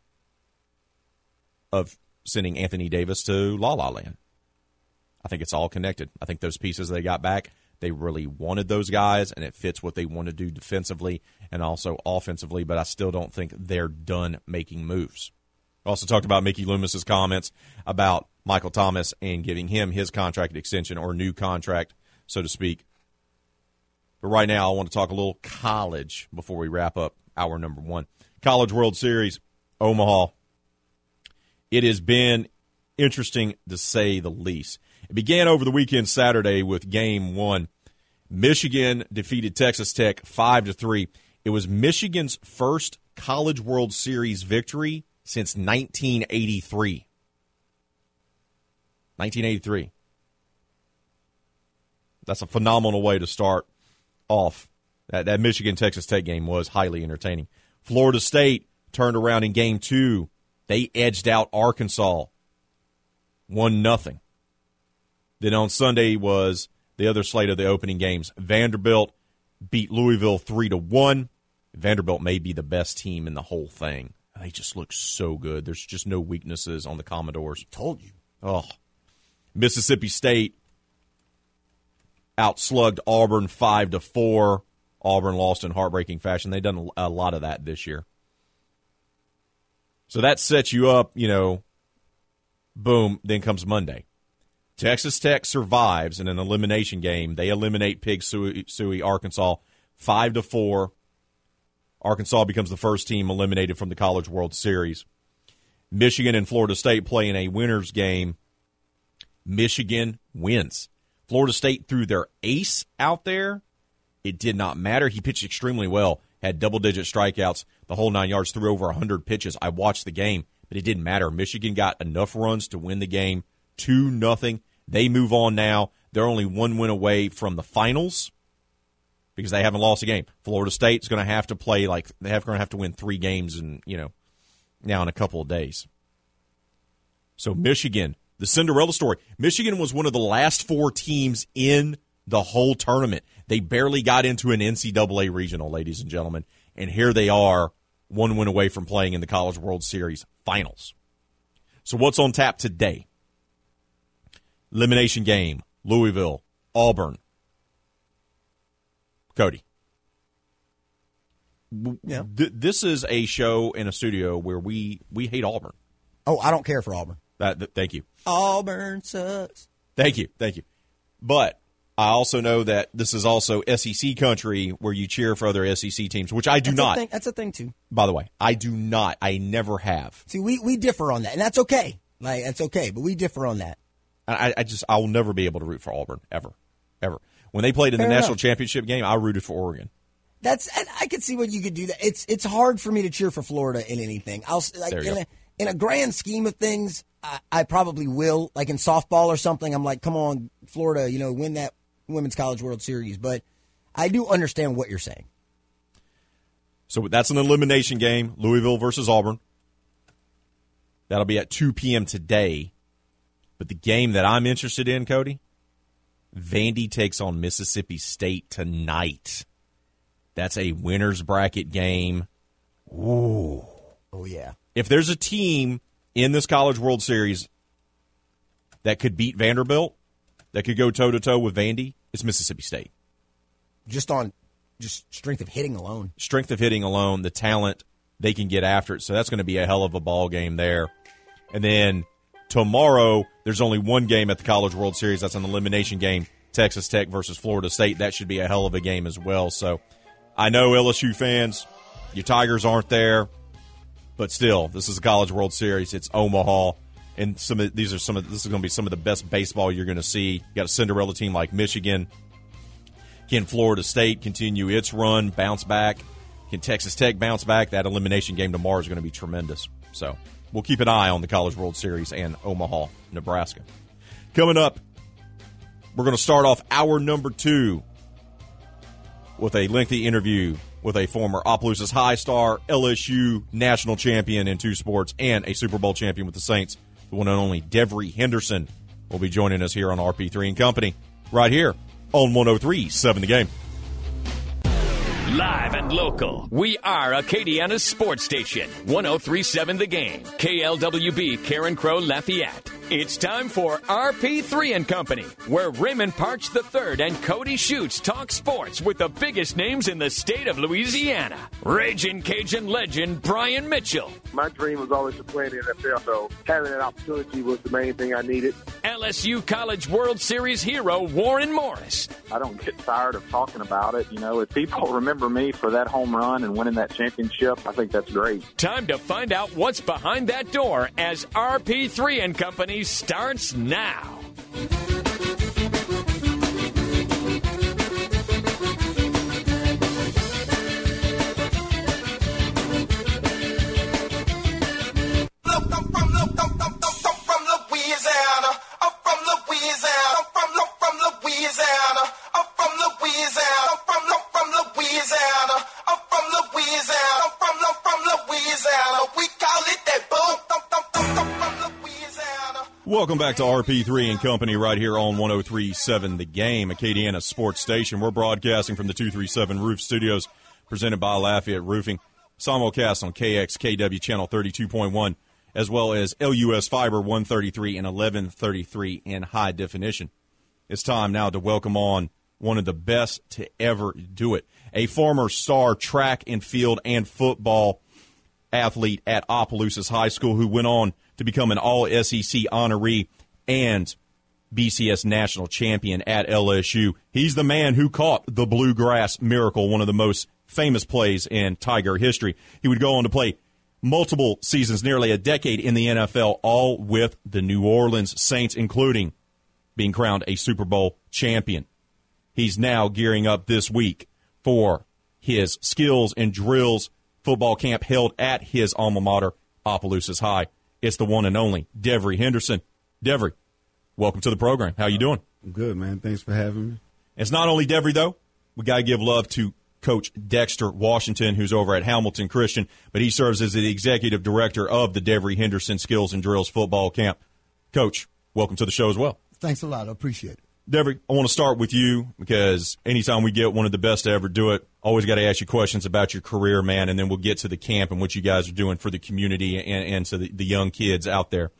of sending Anthony Davis to La La Land? I think it's all connected. I think those pieces they got back, they really wanted those guys, and it fits what they want to do defensively and also offensively, but I still don't think they're done making moves. Also talked about Mickey Loomis's comments about Michael Thomas and giving him his contract extension, or new contract, so to speak. But right now I want to talk a little college before we wrap up hour number 1. College World Series, Omaha. It has been interesting to say the least. It began over the weekend Saturday with Game 1. Michigan defeated Texas Tech 5-3. It was Michigan's first College World Series victory since 1983. 1983. That's a phenomenal way to start off. That Michigan-Texas Tech game was highly entertaining. Florida State turned around in Game 2. They edged out Arkansas 1-0. Then on Sunday was the other slate of the opening games. Vanderbilt beat Louisville 3-1. Vanderbilt may be the best team in the whole thing. They just look so good. There's just no weaknesses on the Commodores. Told you. Oh. Mississippi State outslugged Auburn 5-4. Auburn lost in heartbreaking fashion. They've done a lot of that this year. So that sets you up, boom, then comes Monday. Texas Tech survives in an elimination game. They eliminate Pig Suey, Arkansas, 5-4. Arkansas becomes the first team eliminated from the College World Series. Michigan and Florida State play in a winner's game. Michigan wins. Florida State threw their ace out there. It did not matter. He pitched extremely well, had double-digit strikeouts, the whole 9 yards, threw over 100 pitches. I watched the game, but it didn't matter. Michigan got enough runs to win the game, 2-0. They move on now. They're only one win away from the finals because they haven't lost a game. Florida State's going to have to play they're going to have to win 3 games now in a couple of days. So Michigan, the Cinderella story. Michigan was one of the last 4 teams in the whole tournament. They barely got into an NCAA regional, ladies and gentlemen, and here they are, 1 win away from playing in the College World Series finals. So what's on tap today? Elimination game, Louisville, Auburn. Cody. Yeah. This is a show in a studio where we hate Auburn. Oh, I don't care for Auburn. Thank you. Auburn sucks. Thank you. But I also know that this is also SEC country where you cheer for other SEC teams, which I do not. That's a thing, too. By the way, I do not. I never have. See, we differ on that, and that's okay. Like, that's okay, but we differ on that. I will never be able to root for Auburn, ever. When they played in the national championship game, I rooted for Oregon. I could see what you could do. That it's hard for me to cheer for Florida in anything. In a grand scheme of things, I probably will. Like in softball or something, I'm like, come on, Florida, win that Women's College World Series. But I do understand what you're saying. So that's an elimination game, Louisville versus Auburn. That'll be at 2 p.m. today. But the game that I'm interested in, Cody, Vandy takes on Mississippi State tonight. That's a winner's bracket game. Ooh. Oh, yeah. If there's a team in this College World Series that could beat Vanderbilt, that could go toe-to-toe with Vandy, it's Mississippi State. Just strength of hitting alone. Strength of hitting alone, the talent, they can get after it. So that's going to be a hell of a ball game there. And then tomorrow, there's only one game at the College World Series. That's an elimination game, Texas Tech versus Florida State. That should be a hell of a game as well. So I know LSU fans, your Tigers aren't there, but still, this is a College World Series. It's Omaha, and this is going to be some of the best baseball you're going to see. You got a Cinderella team like Michigan. Can Florida State continue its run, bounce back? Can Texas Tech bounce back? That elimination game tomorrow is going to be tremendous. So we'll keep an eye on the College World Series and Omaha, Nebraska. Coming up, we're going to start off hour number 2 with a lengthy interview with a former Opelousas High star, LSU national champion in 2 sports, and a Super Bowl champion with the Saints. The one and only Devery Henderson will be joining us here on RP3 and Company, right here on 103.7 The Game. Live and local, we are Acadiana's sports station. 103.7 The Game. KLWB Karen Crow Lafayette. It's time for RP3 and Company, where Raymond Parch III and Cody Schutz talk sports with the biggest names in the state of Louisiana. Ragin' Cajun legend Brian Mitchell. My dream was always to play in the NFL, so having that opportunity was the main thing I needed. LSU College World Series hero Warren Morris. I don't get tired of talking about it. If people remember me for that home run and winning that championship, I think that's great. Time to find out what's behind that door as RP3 and Company starts now. Welcome back to RP3 and Company right here on 103.7 The Game, Acadiana Sports Station. We're broadcasting from the 237 Roof Studios, presented by Lafayette Roofing. Simulcast on KXKW Channel 32.1, as well as LUS Fiber 133 and 1133 in high definition. It's time now to welcome on one of the best to ever do it, a former star track and field and football athlete at Opelousas High School who went on to become an All-SEC honoree and BCS national champion at LSU. He's the man who caught the Bluegrass Miracle, one of the most famous plays in Tiger history. He would go on to play multiple seasons, nearly a decade in the NFL, all with the New Orleans Saints, including being crowned a Super Bowl champion. He's now gearing up this week for his skills and drills football camp held at his alma mater, Opelousas High. It's the one and only Devery Henderson. Devery, welcome to the program. How you doing? I'm good, man. Thanks for having me. It's not only Devery, though. We got to give love to Coach Dexter Washington, who's over at Hamilton Christian, but he serves as the executive director of the Devery Henderson Skills and Drills football camp. Coach, welcome to the show as well. Thanks a lot. I appreciate it. Devery, I want to start with you because anytime we get one of the best to ever do it, always got to ask you questions about your career, man, and then we'll get to the camp and what you guys are doing for the community and to the young kids out there.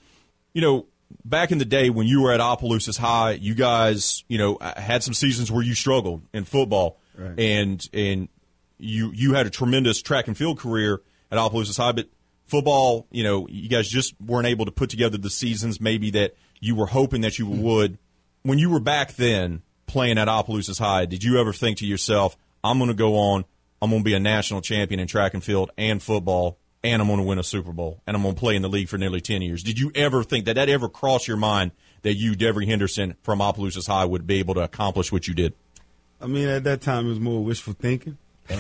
back in the day when you were at Opelousas High, you guys, had some seasons where you struggled in football, right. and you had a tremendous track and field career at Opelousas High, but football, you guys just weren't able to put together the seasons maybe that you were hoping that you would. When you were back then playing at Opelousas High, did you ever think to yourself, I'm going to go on, I'm going to be a national champion in track and field and football, and I'm going to win a Super Bowl, and I'm going to play in the league for nearly 10 years. Did you ever think that ever crossed your mind that you, Devery Henderson from Opelousas High, would be able to accomplish what you did? I mean, at that time, it was more wishful thinking.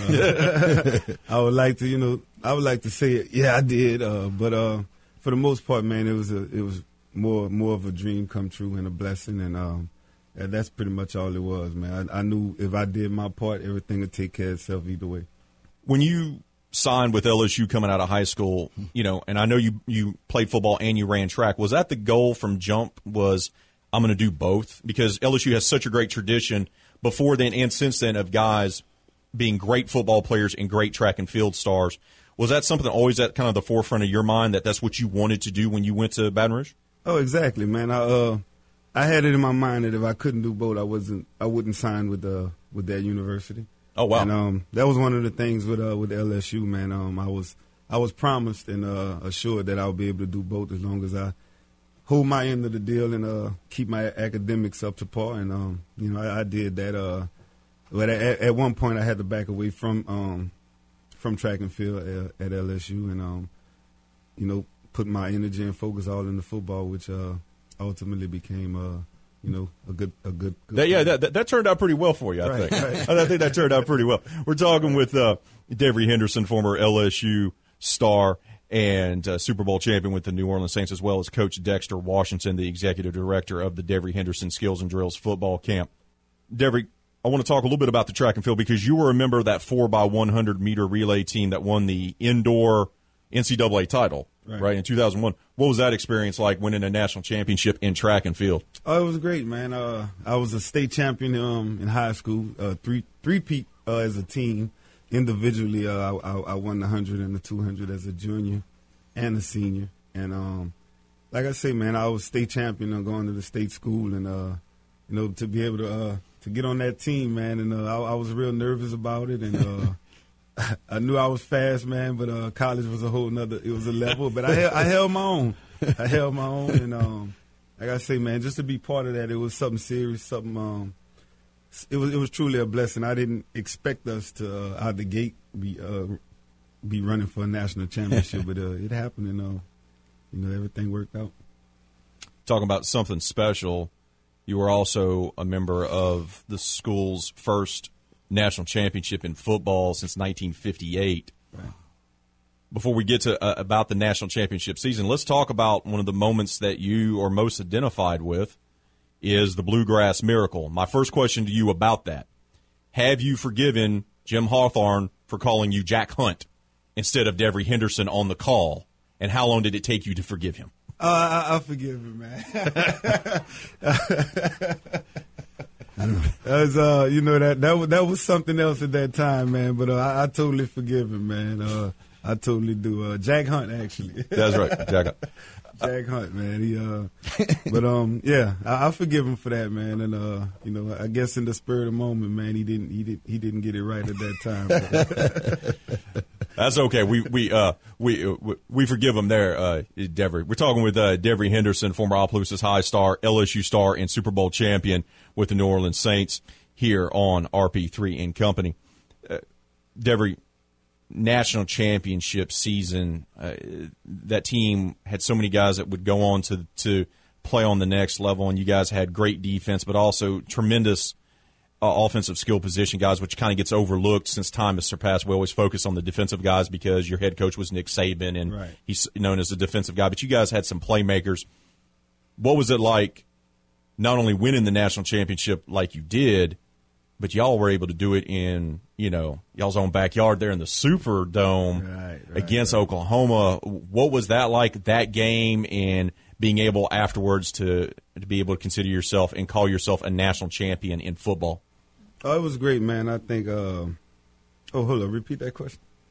I would like to say it. Yeah, I did. But for the most part, man, it was more of a dream come true and a blessing, and that's pretty much all it was, man. I knew if I did my part, everything would take care of itself either way. When you signed with LSU coming out of high school, and I know you played football and you ran track, was that the goal from jump, was I'm going to do both? Because LSU has such a great tradition before then and since then of guys being great football players and great track and field stars. Was that something always at kind of the forefront of your mind, that's what you wanted to do when you went to Baton Rouge? Oh, exactly, man. I had it in my mind that if I couldn't do both, I wouldn't sign with that university. Oh, wow. And that was one of the things with LSU, man. I was promised and assured that I would be able to do both as long as I hold my end of the deal and keep my academics up to par. And I did that. But at one point, I had to back away from track and field at LSU, and put my energy and focus all into football, which ultimately became a good. That turned out pretty well for you, I think. Right. I think that turned out pretty well. We're talking with Devery Henderson, former LSU star and Super Bowl champion with the New Orleans Saints, as well as Coach Dexter Washington, the executive director of the Devery Henderson Skills and Drills football camp. Devery, I want to talk a little bit about the track and field because you were a member of that 4x100 meter relay team that won the indoor NCAA title, right, in 2001. What was that experience like, winning a national championship in track and field? Oh, it was great, man. I was a state champion in high school, three-peat as a team. Individually, I won the 100 and the 200 as a junior and a senior. And like I say, man, I was state champion going to the state school, and to be able to get on that team, man, and I was real nervous about it, and I knew I was fast, man, but college was it was a level, but I held my own. I held my own, and like I say, man, just to be part of that, it was something serious, something. It was truly a blessing. I didn't expect us to out the gate be running for a national championship, but it happened, and everything worked out. Talking about something special, you were also a member of the school's first national championship in football since 1958. Right. Before we get to about the national championship season, let's talk about one of the moments that you are most identified with is the Bluegrass Miracle. My first question to you about that, have you forgiven Jim Hawthorne for calling you Jack Hunt instead of Devery Henderson on the call, and how long did it take you to forgive him? I forgive him, man. That was something else at that time, man. But I totally forgive him, man. I totally do. Jack Hunt, actually. That's right, Jack Hunt. Jack Hunt, man. I forgive him for that, man. And I guess in the spur of the moment, man, he didn't get it right at that time. That's okay. We forgive him there, Devery. We're talking with Devery Henderson, former Opelousas High star, LSU star, and Super Bowl champion with the New Orleans Saints here on RP3 and Company. Devery, national championship season, that team had so many guys that would go on to play on the next level, and you guys had great defense, but also tremendous offensive skill position guys, which kind of gets overlooked since time has surpassed. We always focus on the defensive guys because your head coach was Nick Saban, and right. He's known as a defensive guy, but you guys had some playmakers. What was it like not only winning the national championship like you did, but y'all were able to do it in, y'all's own backyard there in the Superdome against Oklahoma. What was that like, that game, and being able afterwards to be able to consider yourself and call yourself a national champion in football? Oh, it was great, man. I think hold on, repeat that question.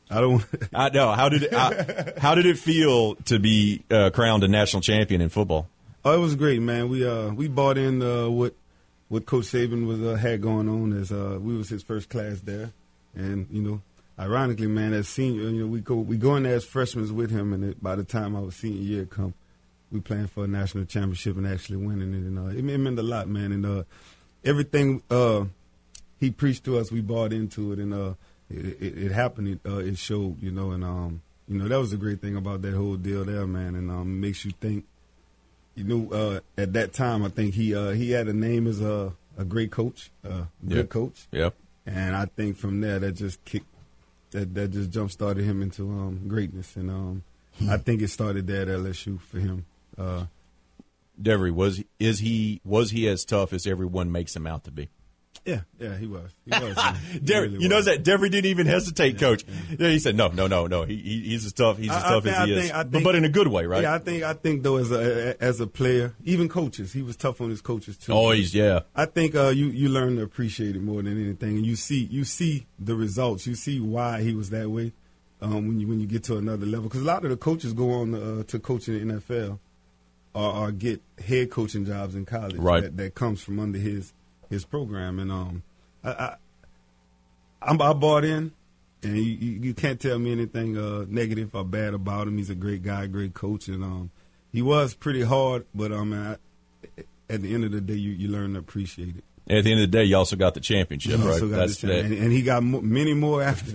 I don't. I know. How did it feel to be crowned a national champion in football? Oh, it was great, man. We bought in what Coach Saban had going on as we was his first class there, and ironically, man, as senior, we go in there as freshmen with him, and by the time our senior year come, we playing for a national championship and actually winning it, and it meant a lot, man. And everything he preached to us, we bought into it, and it happened. It showed, and that was the great thing about that whole deal there, man. And makes you think. At that time, I think he had a name as a great coach, good coach. Yep. And I think from there that just just jump started him into greatness, and I think it started there at LSU for him. Devery, was he as tough as everyone makes him out to be? Yeah, he was. Man. Devery, really knows that Devery didn't even hesitate, Coach. Yeah, he said, no. He's as tough. He's as tough as he is, but in a good way, right? Yeah, I think though as a player, even coaches, he was tough on his coaches too. Always, yeah. I think you learn to appreciate it more than anything, and you see the results. You see why he was that way when you get to another level. Because a lot of the coaches go on to coach in the NFL or get head coaching jobs in college. Right. That comes from under his program, and I bought in, and you can't tell me anything negative or bad about him. He's a great guy, great coach, and he was pretty hard, but at the end of the day, you learn to appreciate it. At the end of the day, you also got the championship, right? And he got many more after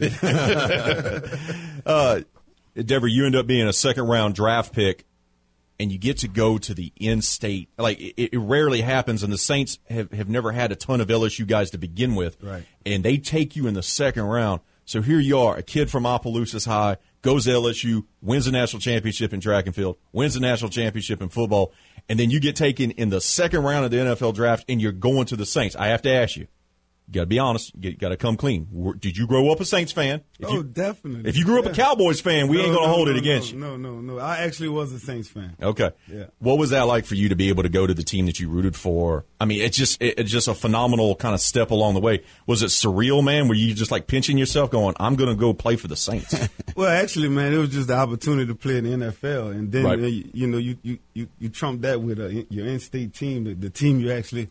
that. Devery, you end up being a second-round draft pick, and you get to go to the in-state. Like, it rarely happens, and the Saints have never had a ton of LSU guys to begin with. Right. And they take you in the second round. So here you are, a kid from Opelousas High, goes to LSU, wins the national championship in track and field, wins the national championship in football, and then you get taken in the second round of the NFL draft, and you're going to the Saints. I have to ask you. You got to be honest. You got to come clean. Did you grow up a Saints fan? Definitely. If you grew up a Cowboys fan, we ain't going to hold it against you. No. I actually was a Saints fan. Okay. Yeah. What was that like for you to be able to go to the team that you rooted for? I mean, it's just a phenomenal kind of step along the way. Was it surreal, man? Were you just like pinching yourself going, I'm going to go play for the Saints? Well, actually, man, it was just the opportunity to play in the NFL. And then, right. You trump that with your in-state team, the team you actually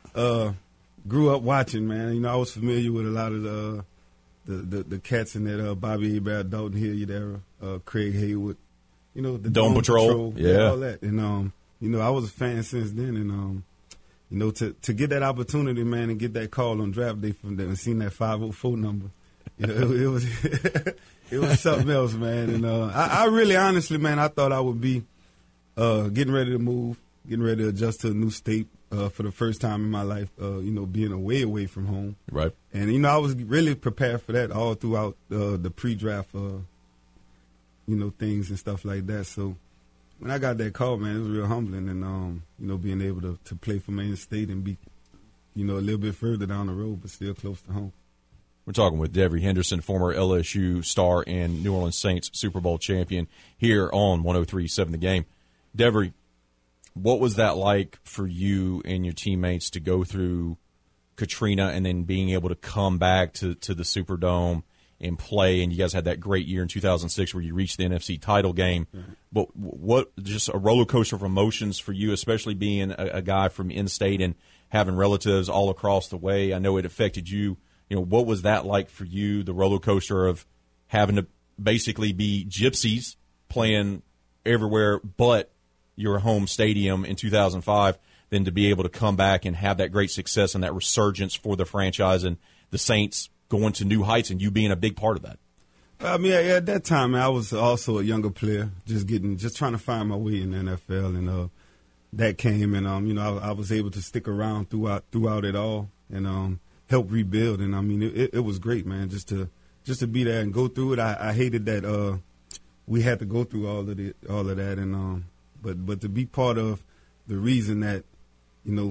grew up watching, man. I was familiar with a lot of the cats in that Bobby Hebert, Dalton Hilliard era, Craig Haywood, the Dome Patrol. Yeah, all that. And I was a fan since then, and to get that opportunity, man, and get that call on draft day from them and seeing that 504 number, it was it was something else, man. And I really, honestly, man, I thought I would be getting ready to move, getting ready to adjust to a new state. For the first time in my life, being away from home. Right. And, I was really prepared for that all throughout the pre-draft, things and stuff like that. So when I got that call, man, it was real humbling. And, being able to play for Maine State and be, a little bit further down the road, but still close to home. We're talking with Devery Henderson, former LSU star and New Orleans Saints Super Bowl champion, here on 103.7 The Game. Devery, what was that like for you and your teammates to go through Katrina and then being able to come back to the Superdome and play? And you guys had that great year in 2006 where you reached the NFC title game. Mm-hmm. But what just a roller coaster of emotions for you, especially being a guy from in-state and having relatives all across the way. I know it affected you. What was that like for you, the roller coaster of having to basically be gypsies playing everywhere but your home stadium in 2005, then to be able to come back and have that great success and that resurgence for the franchise and the Saints going to new heights and you being a big part of that? I mean, at that time, I was also a younger player, just trying to find my way in the NFL, and that came, and I was able to stick around throughout it all and help rebuild, and I mean, it was great, man, just to be there and go through it. I hated that we had to go through all of that, and but to be part of the reason that New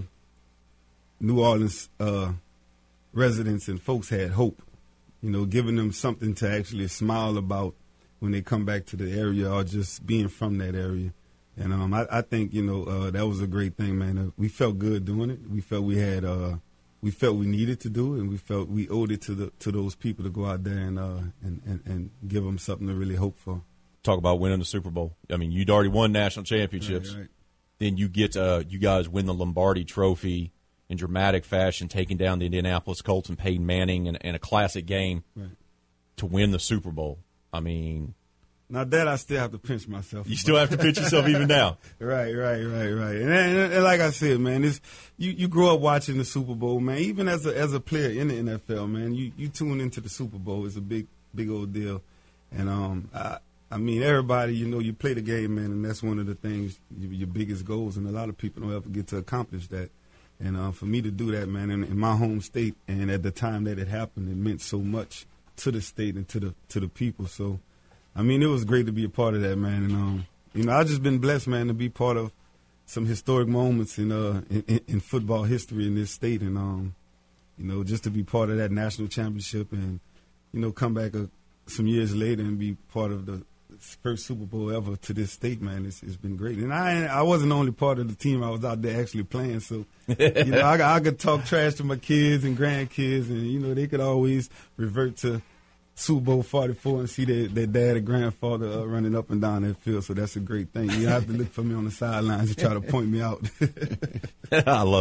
Orleans residents and folks had hope, giving them something to actually smile about when they come back to the area or just being from that area. And I think, that was a great thing, man. We felt good doing it. We felt we had we felt we needed to do it, and we felt we owed it to those people to go out there and give them something to really hope for. Talk about winning the Super Bowl. I mean, you'd already won national championships. Right. Then you get you guys win the Lombardi Trophy in dramatic fashion, taking down the Indianapolis Colts and Peyton Manning in a classic game to win the Super Bowl. I mean, now that I still have to pinch myself. You still have to pinch yourself even now. Right. And like I said, man, you grow up watching the Super Bowl, man. Even as a player in the NFL, man, you tune into the Super Bowl. It's a big old deal. And I mean, everybody, you play the game, man, and that's one of the things, your biggest goals. And a lot of people don't ever get to accomplish that. And for me to do that, man, in my home state, and at the time that it happened, it meant so much to the state and to the people. So, I mean, it was great to be a part of that, man. And I've just been blessed, man, to be part of some historic moments in football history in this state, and just to be part of that national championship, and come back some years later and be part of the first Super Bowl ever to this state, man. It's been great. And I wasn't the only part of the team. I was out there actually playing. So, I could talk trash to my kids and grandkids, and, they could always revert to Super Bowl 44 and see their dad or grandfather running up and down that field. So that's a great thing. You have to look for me on the sidelines to try to point me out. I love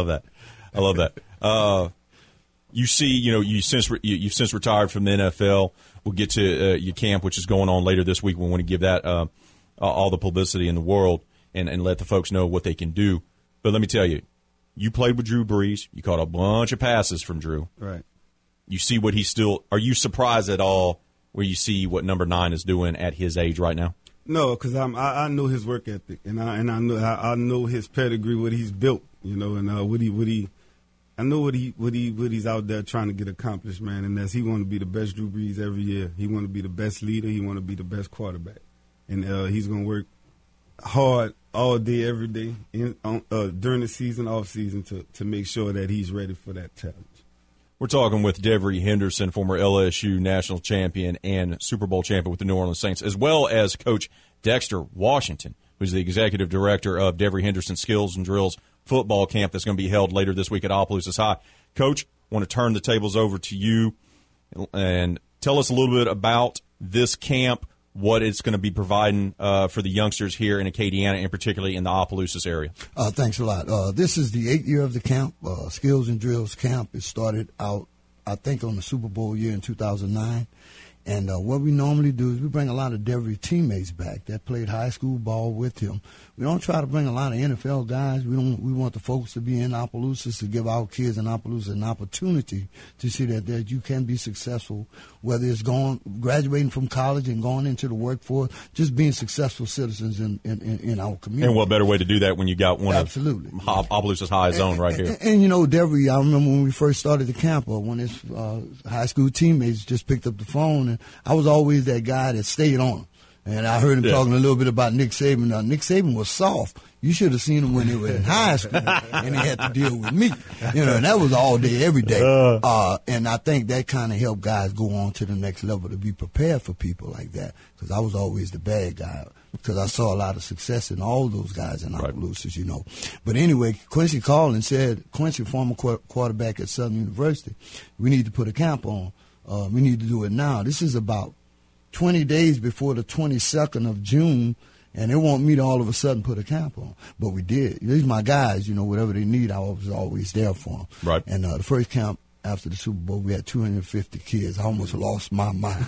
that. You see, you've since retired from the NFL. We'll get to your camp, which is going on later this week. We want to give that all the publicity in the world and let the folks know what they can do. But let me tell you, you played with Drew Brees. You caught a bunch of passes from Drew. Right. You see what he's still – are you surprised at all where you see what number 9 is doing at his age right now? No, because I know his work ethic, and I know his pedigree, what he's built, and what he I know what he's out there trying to get accomplished, man, and that's he want to be the best Drew Brees every year. He want to be the best leader. He want to be the best quarterback, and he's going to work hard all day, every day, during the season, off season, to make sure that he's ready for that challenge. We're talking with Devery Henderson, former LSU national champion and Super Bowl champion with the New Orleans Saints, as well as Coach Dexter Washington, who's the executive director of Devery Henderson Skills and Drills football camp that's going to be held later this week at Opelousas High. Coach, I want to turn the tables over to you and tell us a little bit about this camp, what it's going to be providing for the youngsters here in Acadiana, and particularly in the Opelousas area. Thanks a lot. This is the 8th year of the camp, Skills and Drills camp. It started out, I think, on the Super Bowl year in 2009. And what we normally do is we bring a lot of Devery teammates back that played high school ball with him. We don't try to bring a lot of NFL guys. We want the folks to be in Opelousas to give our kids in Opelousas an opportunity to see that you can be successful, whether it's graduating from college and going into the workforce, just being successful citizens in our community. And what better way to do that when you got one Absolutely. of Opelousas High's own right here. And Devery, I remember when we first started the camp, when his high school teammates just picked up the phone, and I was always that guy that stayed on. And I heard him talking a little bit about Nick Saban. Now, Nick Saban was soft. You should have seen him when he was in high school, and he had to deal with me. And that was all day, every day. And I think that kind of helped guys go on to the next level to be prepared for people like that, because I was always the bad guy, because I saw a lot of success in all those guys in Opelousas, But anyway, Quincy called and said, Quincy, former quarterback at Southern University, we need to put a camp on. We need to do it now. This is about 20 days before the 22nd of June, and they want me to all of a sudden put a camp on. But we did. These are my guys, whatever they need, I was always there for them. Right. And the first camp after the Super Bowl, we had 250 kids. I almost lost my mind.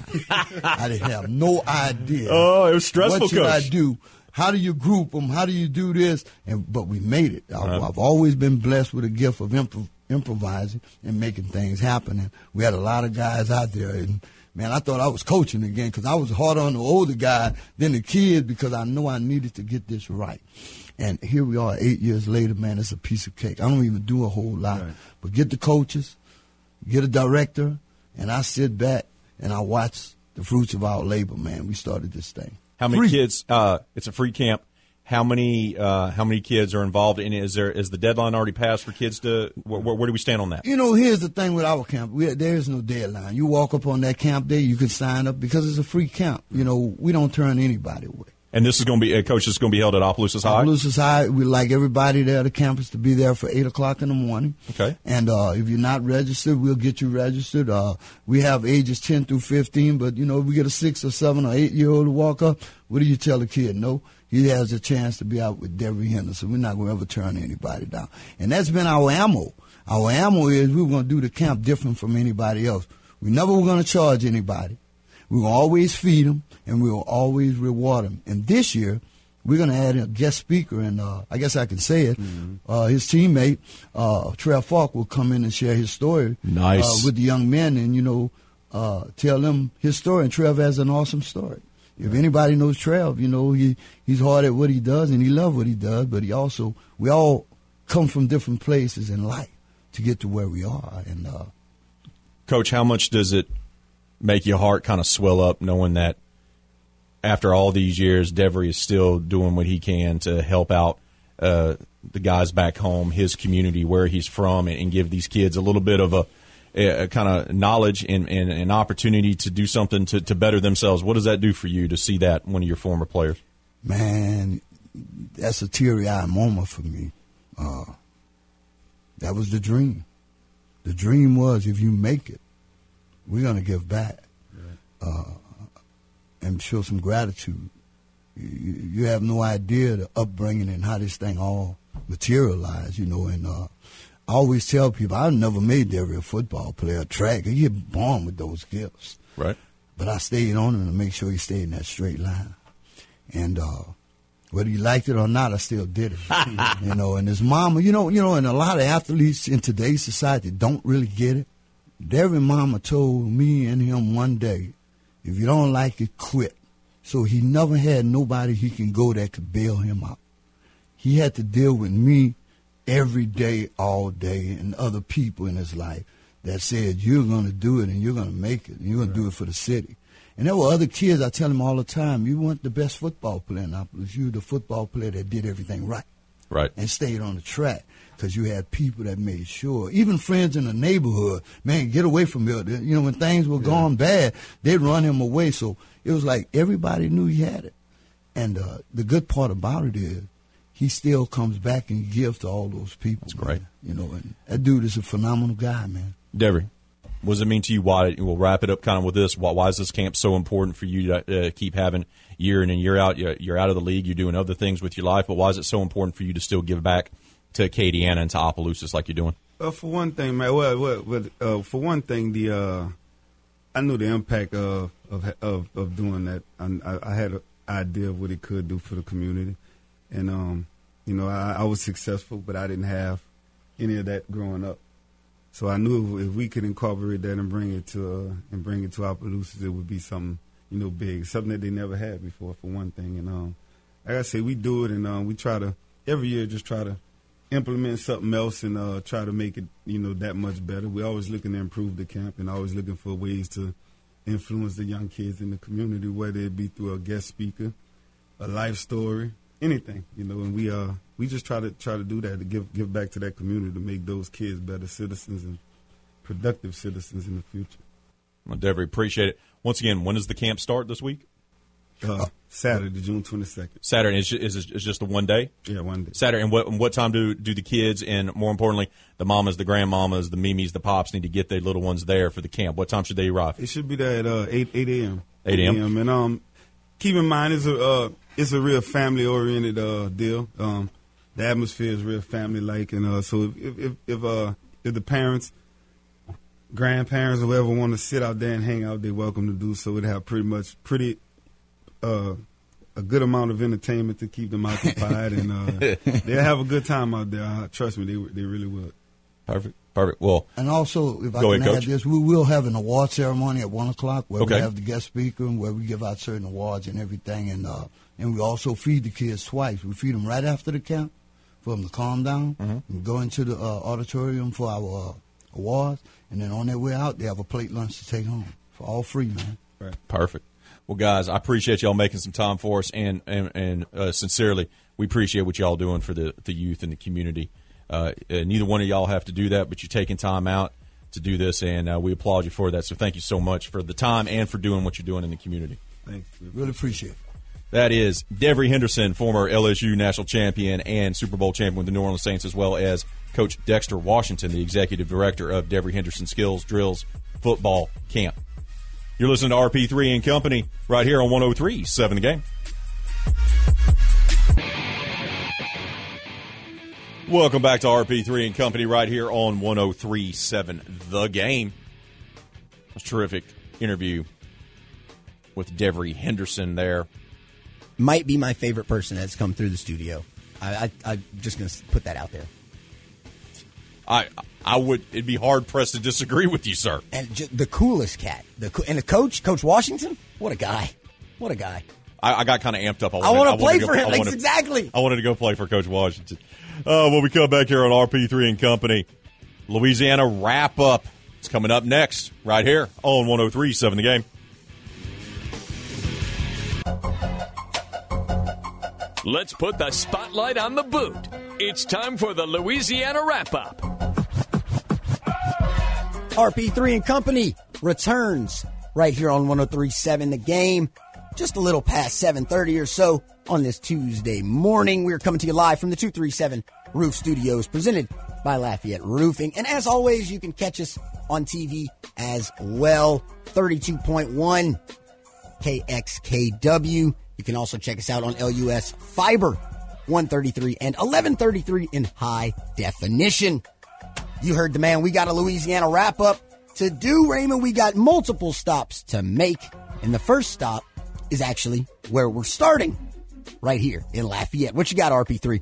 I didn't have no idea. Oh, it was stressful, What should Coach. I do? How do you group them? How do you do this? But we made it. I've always been blessed with a gift of improvising and making things happen. And we had a lot of guys out there. And, man, I thought I was coaching again, because I was harder on the older guy than the kids, because I know I needed to get this right. And here we are 8 years later, man, it's a piece of cake. I don't even do a whole lot. Right. But get the coaches, get a director, and I sit back and I watch the fruits of our labor, man. We started this thing. How many kids? It's a free camp. How many kids are involved in it? Is the deadline already passed for kids to? Where do we stand on that? Here's the thing with our camp. There is no deadline. You walk up on that camp day, you can sign up because it's a free camp. We don't turn anybody away. And this is going to be, Coach, this is going to be held at Opelousas High? Opelousas High, we like everybody there at the campus to be there for 8 o'clock in the morning. Okay. And if you're not registered, we'll get you registered. We have ages 10 through 15, but, if we get a 6 or 7 or 8-year-old to walk up, what do you tell the kid? No, he has a chance to be out with Devery Henderson. We're not going to ever turn anybody down. And that's been our ammo. Our ammo is we were going to do the camp different from anybody else. We never were going to charge anybody. We will always feed them, and we will always reward them. And this year, we're going to add a guest speaker, and I guess I can say it. Mm-hmm. His teammate, Trev Falk, will come in and share his story with the young men and, tell them his story. And Trev has an awesome story. If anybody knows Trev, he's hard at what he does, and he loves what he does, but we all come from different places in life to get to where we are. And Coach, how much does it make your heart kind of swell up knowing that after all these years, Devery is still doing what he can to help out the guys back home, his community, where he's from, and give these kids a little bit of a kind of knowledge and an opportunity to do something to better themselves? What does that do for you to see that one of your former players? Man, that's a teary-eyed moment for me. That was the dream. The dream was, if you make it, we're going to give back and show some gratitude. You have no idea the upbringing and how this thing all materialized, and I always tell people, I never made Devery a football player, a track. You get born with those gifts. Right. But I stayed on him to make sure he stayed in that straight line. And whether he liked it or not, I still did it. And his mama, and a lot of athletes in today's society don't really get it. Devery mama told me and him one day, if you don't like it, quit. So he never had nobody he can go that could bail him out. He had to deal with me every day, all day, and other people in his life that said, you're going to do it and you're going to make it and you're going to do it for the city. And there were other kids, I tell them all the time, you weren't the best football player in Opelousas. You were the football player that did everything right. Right. And stayed on the track because you had people that made sure. Even friends in the neighborhood, man, get away from here. When things were going bad, they'd run him away. So it was like everybody knew he had it. And the good part about it is he still comes back and gives to all those people. That's great. And that dude is a phenomenal guy, man. Devery, what does it mean to you? Why we'll wrap it up kind of with this? Why is this camp so important for you to keep having year in and year out? You're out of the league. You're doing other things with your life, but why is it so important for you to still give back to Acadiana and to Opelousas like you're doing? For one thing, man. For one thing, I knew the impact of doing that. I had an idea of what it could do for the community, and I was successful, but I didn't have any of that growing up. So I knew if we could incorporate that and bring it to Opelousas, it would be something big, something that they never had before. For one thing, and like I said, we do it, and we try to every year just try to implement something else and try to make it that much better. We're always looking to improve the camp and always looking for ways to influence the young kids in the community, whether it be through a guest speaker, a life story, anything, and we just try to do that, to give back to that community, to make those kids better citizens and productive citizens in the future. Well, Devery, appreciate it. Once again, when does the camp start this week? Saturday, June 22nd. Saturday, is just a one day? Yeah, one day. Saturday, and what time do the kids and, more importantly, the mamas, the grandmamas, the mimis, the pops need to get their little ones there for the camp? What time should they arrive? It should be there at 8 a.m. 8 a.m. And keep in mind, it's a real family-oriented deal. The atmosphere is real family-like, and so if the parents, grandparents, or whoever want to sit out there and hang out, they're welcome to do so. It have a good amount of entertainment to keep them occupied, and they'll have a good time out there. Trust me, they really would. Perfect. Well, and also, if I can add this, we will have an award ceremony at 1 o'clock where we have the guest speaker and where we give out certain awards and everything, and we also feed the kids twice. We feed them right after the camp for them to calm down. Mm-hmm. We go into the auditorium for our awards, and then on their way out, they have a plate lunch to take home for all free, man. Right. Perfect. Well, guys, I appreciate y'all making some time for us, and sincerely, we appreciate what y'all doing for the youth and the community. Neither one of y'all have to do that, but you're taking time out to do this, and we applaud you for that. So thank you so much for the time and for doing what you're doing in the community. Thanks. Really appreciate it. That is Devery Henderson, former LSU national champion and Super Bowl champion with the New Orleans Saints, as well as Coach Dexter Washington, the executive director of Devery Henderson Skills Drills Football Camp. You're listening to RP3 and Company right here on 103.7 The Game. Welcome back to RP3 and Company right here on 103.7 The Game. It was a terrific interview with Devery Henderson there. Might be my favorite person that's come through the studio. I'm just going to put that out there. I would. It'd be hard pressed to disagree with you, sir. And the coolest cat. And the coach, Coach Washington. What a guy! What a guy! I got kind of amped up. I want to play for him. Exactly. I wanted to go play for Coach Washington. When we come back here on RP3 and Company, Louisiana wrap up. It's coming up next, right here on 103.7 The Game. Let's put the spotlight on the boot. It's time for the Louisiana Wrap-Up. RP3 and Company returns right here on 103.7 The Game. Just a little past 7:30 or so on this Tuesday morning. We're coming to you live from the 237 Roof Studios, presented by Lafayette Roofing. And as always, you can catch us on TV as well. 32.1 KXKW. You can also check us out on LUS Fiber, 133 and 1133 in high definition. You heard the man. We got a Louisiana wrap-up to do, Raymond. We got multiple stops to make. And the first stop is actually where we're starting, right here in Lafayette. What you got, RP3?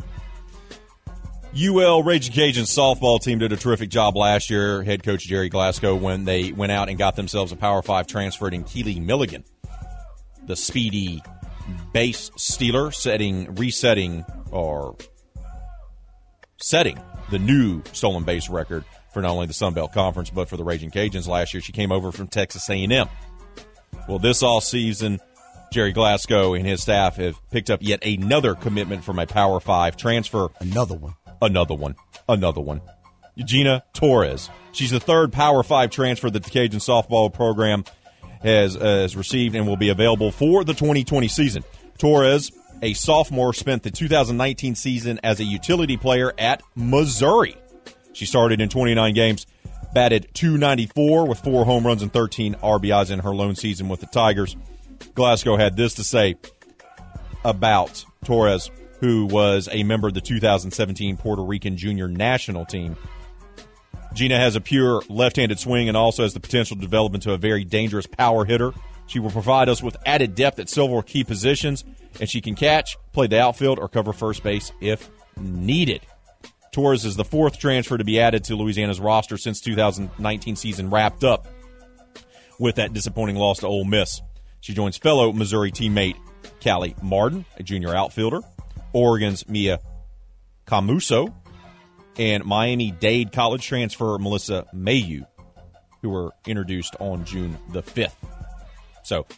UL Raging Cajuns softball team did a terrific job last year. Head coach Jerry Glasgow, when they went out and got themselves a Power 5 transfer in Keely Milligan. The speedy base stealer setting the new stolen base record for not only the Sun Belt Conference but for the Raging Cajuns last year. She came over from Texas A&M. Well, this offseason, Jerry Glasgow and his staff have picked up yet another commitment from a Power 5 transfer. Another one. Eugenia Torres. She's the third Power 5 transfer that the Cajun softball program has received and will be available for the 2020 season. Torres, a sophomore, spent the 2019 season as a utility player at Missouri. She started in 29 games, batted .294 with 4 home runs and 13 RBIs in her lone season with the Tigers. Glasgow had this to say about Torres, who was a member of the 2017 Puerto Rican junior national team. Gina has a pure left-handed swing and also has the potential to develop into a very dangerous power hitter. She will provide us with added depth at several key positions, and she can catch, play the outfield, or cover first base if needed. Torres is the fourth transfer to be added to Louisiana's roster since 2019 season wrapped up with that disappointing loss to Ole Miss. She joins fellow Missouri teammate Callie Martin, a junior outfielder, Oregon's Mia Camuso, and Miami-Dade college transfer Melissa Mayu, who were introduced on June the 5th. So,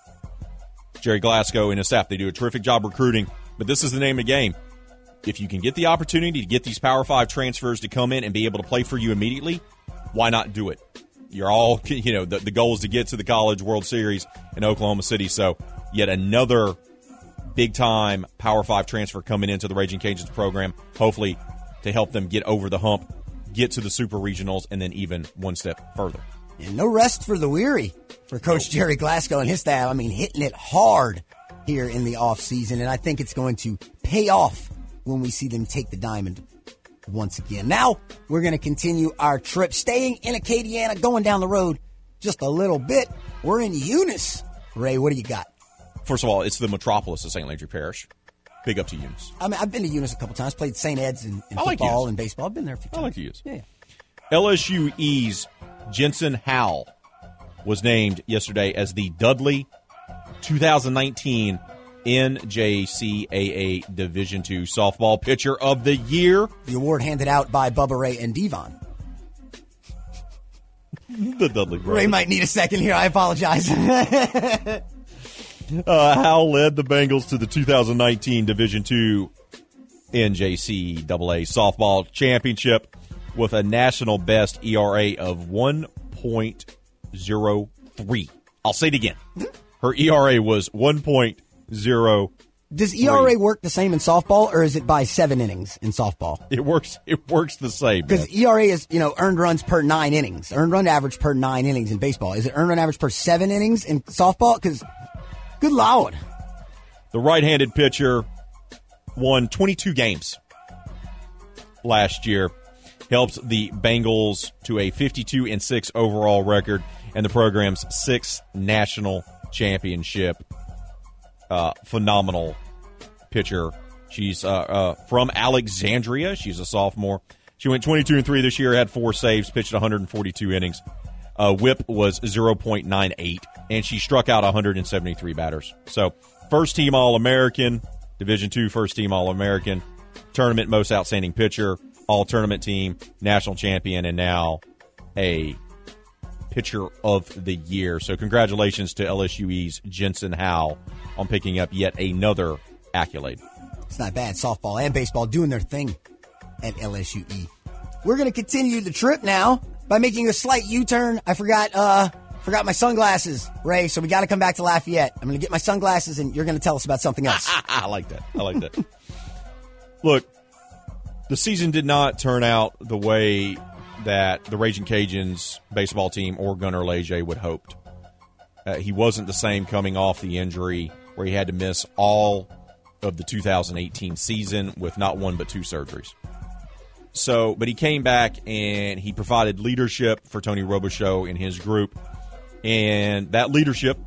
Jerry Glasgow and his staff, they do a terrific job recruiting, but this is the name of the game. If you can get the opportunity to get these Power 5 transfers to come in and be able to play for you immediately, why not do it? You're all, the goal is to get to the College World Series in Oklahoma City, so yet another big-time Power 5 transfer coming into the Raging Cajuns program, hopefully to help them get over the hump, get to the Super Regionals, and then even one step further. And no rest for the weary for Coach Jerry Glasgow and his staff. I mean, hitting it hard here in the offseason, and I think it's going to pay off when we see them take the diamond once again. Now, we're going to continue our trip, staying in Acadiana, going down the road just a little bit. We're in Eunice. Ray, what do you got? First of all, it's the metropolis of St. Landry Parish. Big up to Eunice. I mean, I've been to Eunice a couple times, played St. Ed's in football and baseball. I've been there a few times. I like Eunice. Yeah. LSU's Jensen Howell was named yesterday as the Dudley 2019 NJCAA Division II Softball Pitcher of the Year. The award handed out by Bubba Ray and Devon. The Dudley brothers. Ray might need a second here. I apologize. Howell led the Bengals to the 2019 Division II NJCAA Softball Championship with a national best ERA of 1.03. I'll say it again. Her ERA was 1.03. 0. Does ERA work the same in softball, or is it by 7 innings in softball? It works the same. Because ERA is, earned runs per 9 innings. Earned run average per 9 innings in baseball. Is it earned run average per 7 innings in softball? Because, good Lord. The right-handed pitcher won 22 games last year. Helped the Bengals to a 52-6 overall record and the program's 6th national championship. Phenomenal pitcher. She's from Alexandria. She's a sophomore. She went 22-3 this year, had 4 saves, pitched 142 innings. Whip was 0.98, and she struck out 173 batters. So, first-team All-American, Division II first-team All-American, tournament most outstanding pitcher, all-tournament team, national champion, and now a pitcher of the year. So congratulations to LSUE's Jensen Howe on picking up yet another accolade. It's not bad. Softball and baseball doing their thing at LSUE. We're going to continue the trip now by making a slight U-turn. I forgot my sunglasses, Ray, so we got to come back to Lafayette. I'm going to get my sunglasses, and you're going to tell us about something else. I like that. Look, the season did not turn out the way that the Raging Cajuns baseball team or Gunnar Leger would hoped. He wasn't the same coming off the injury where he had to miss all of the 2018 season with not one but 2 surgeries. So, but he came back and he provided leadership for Tony Robichaux and his group. And that leadership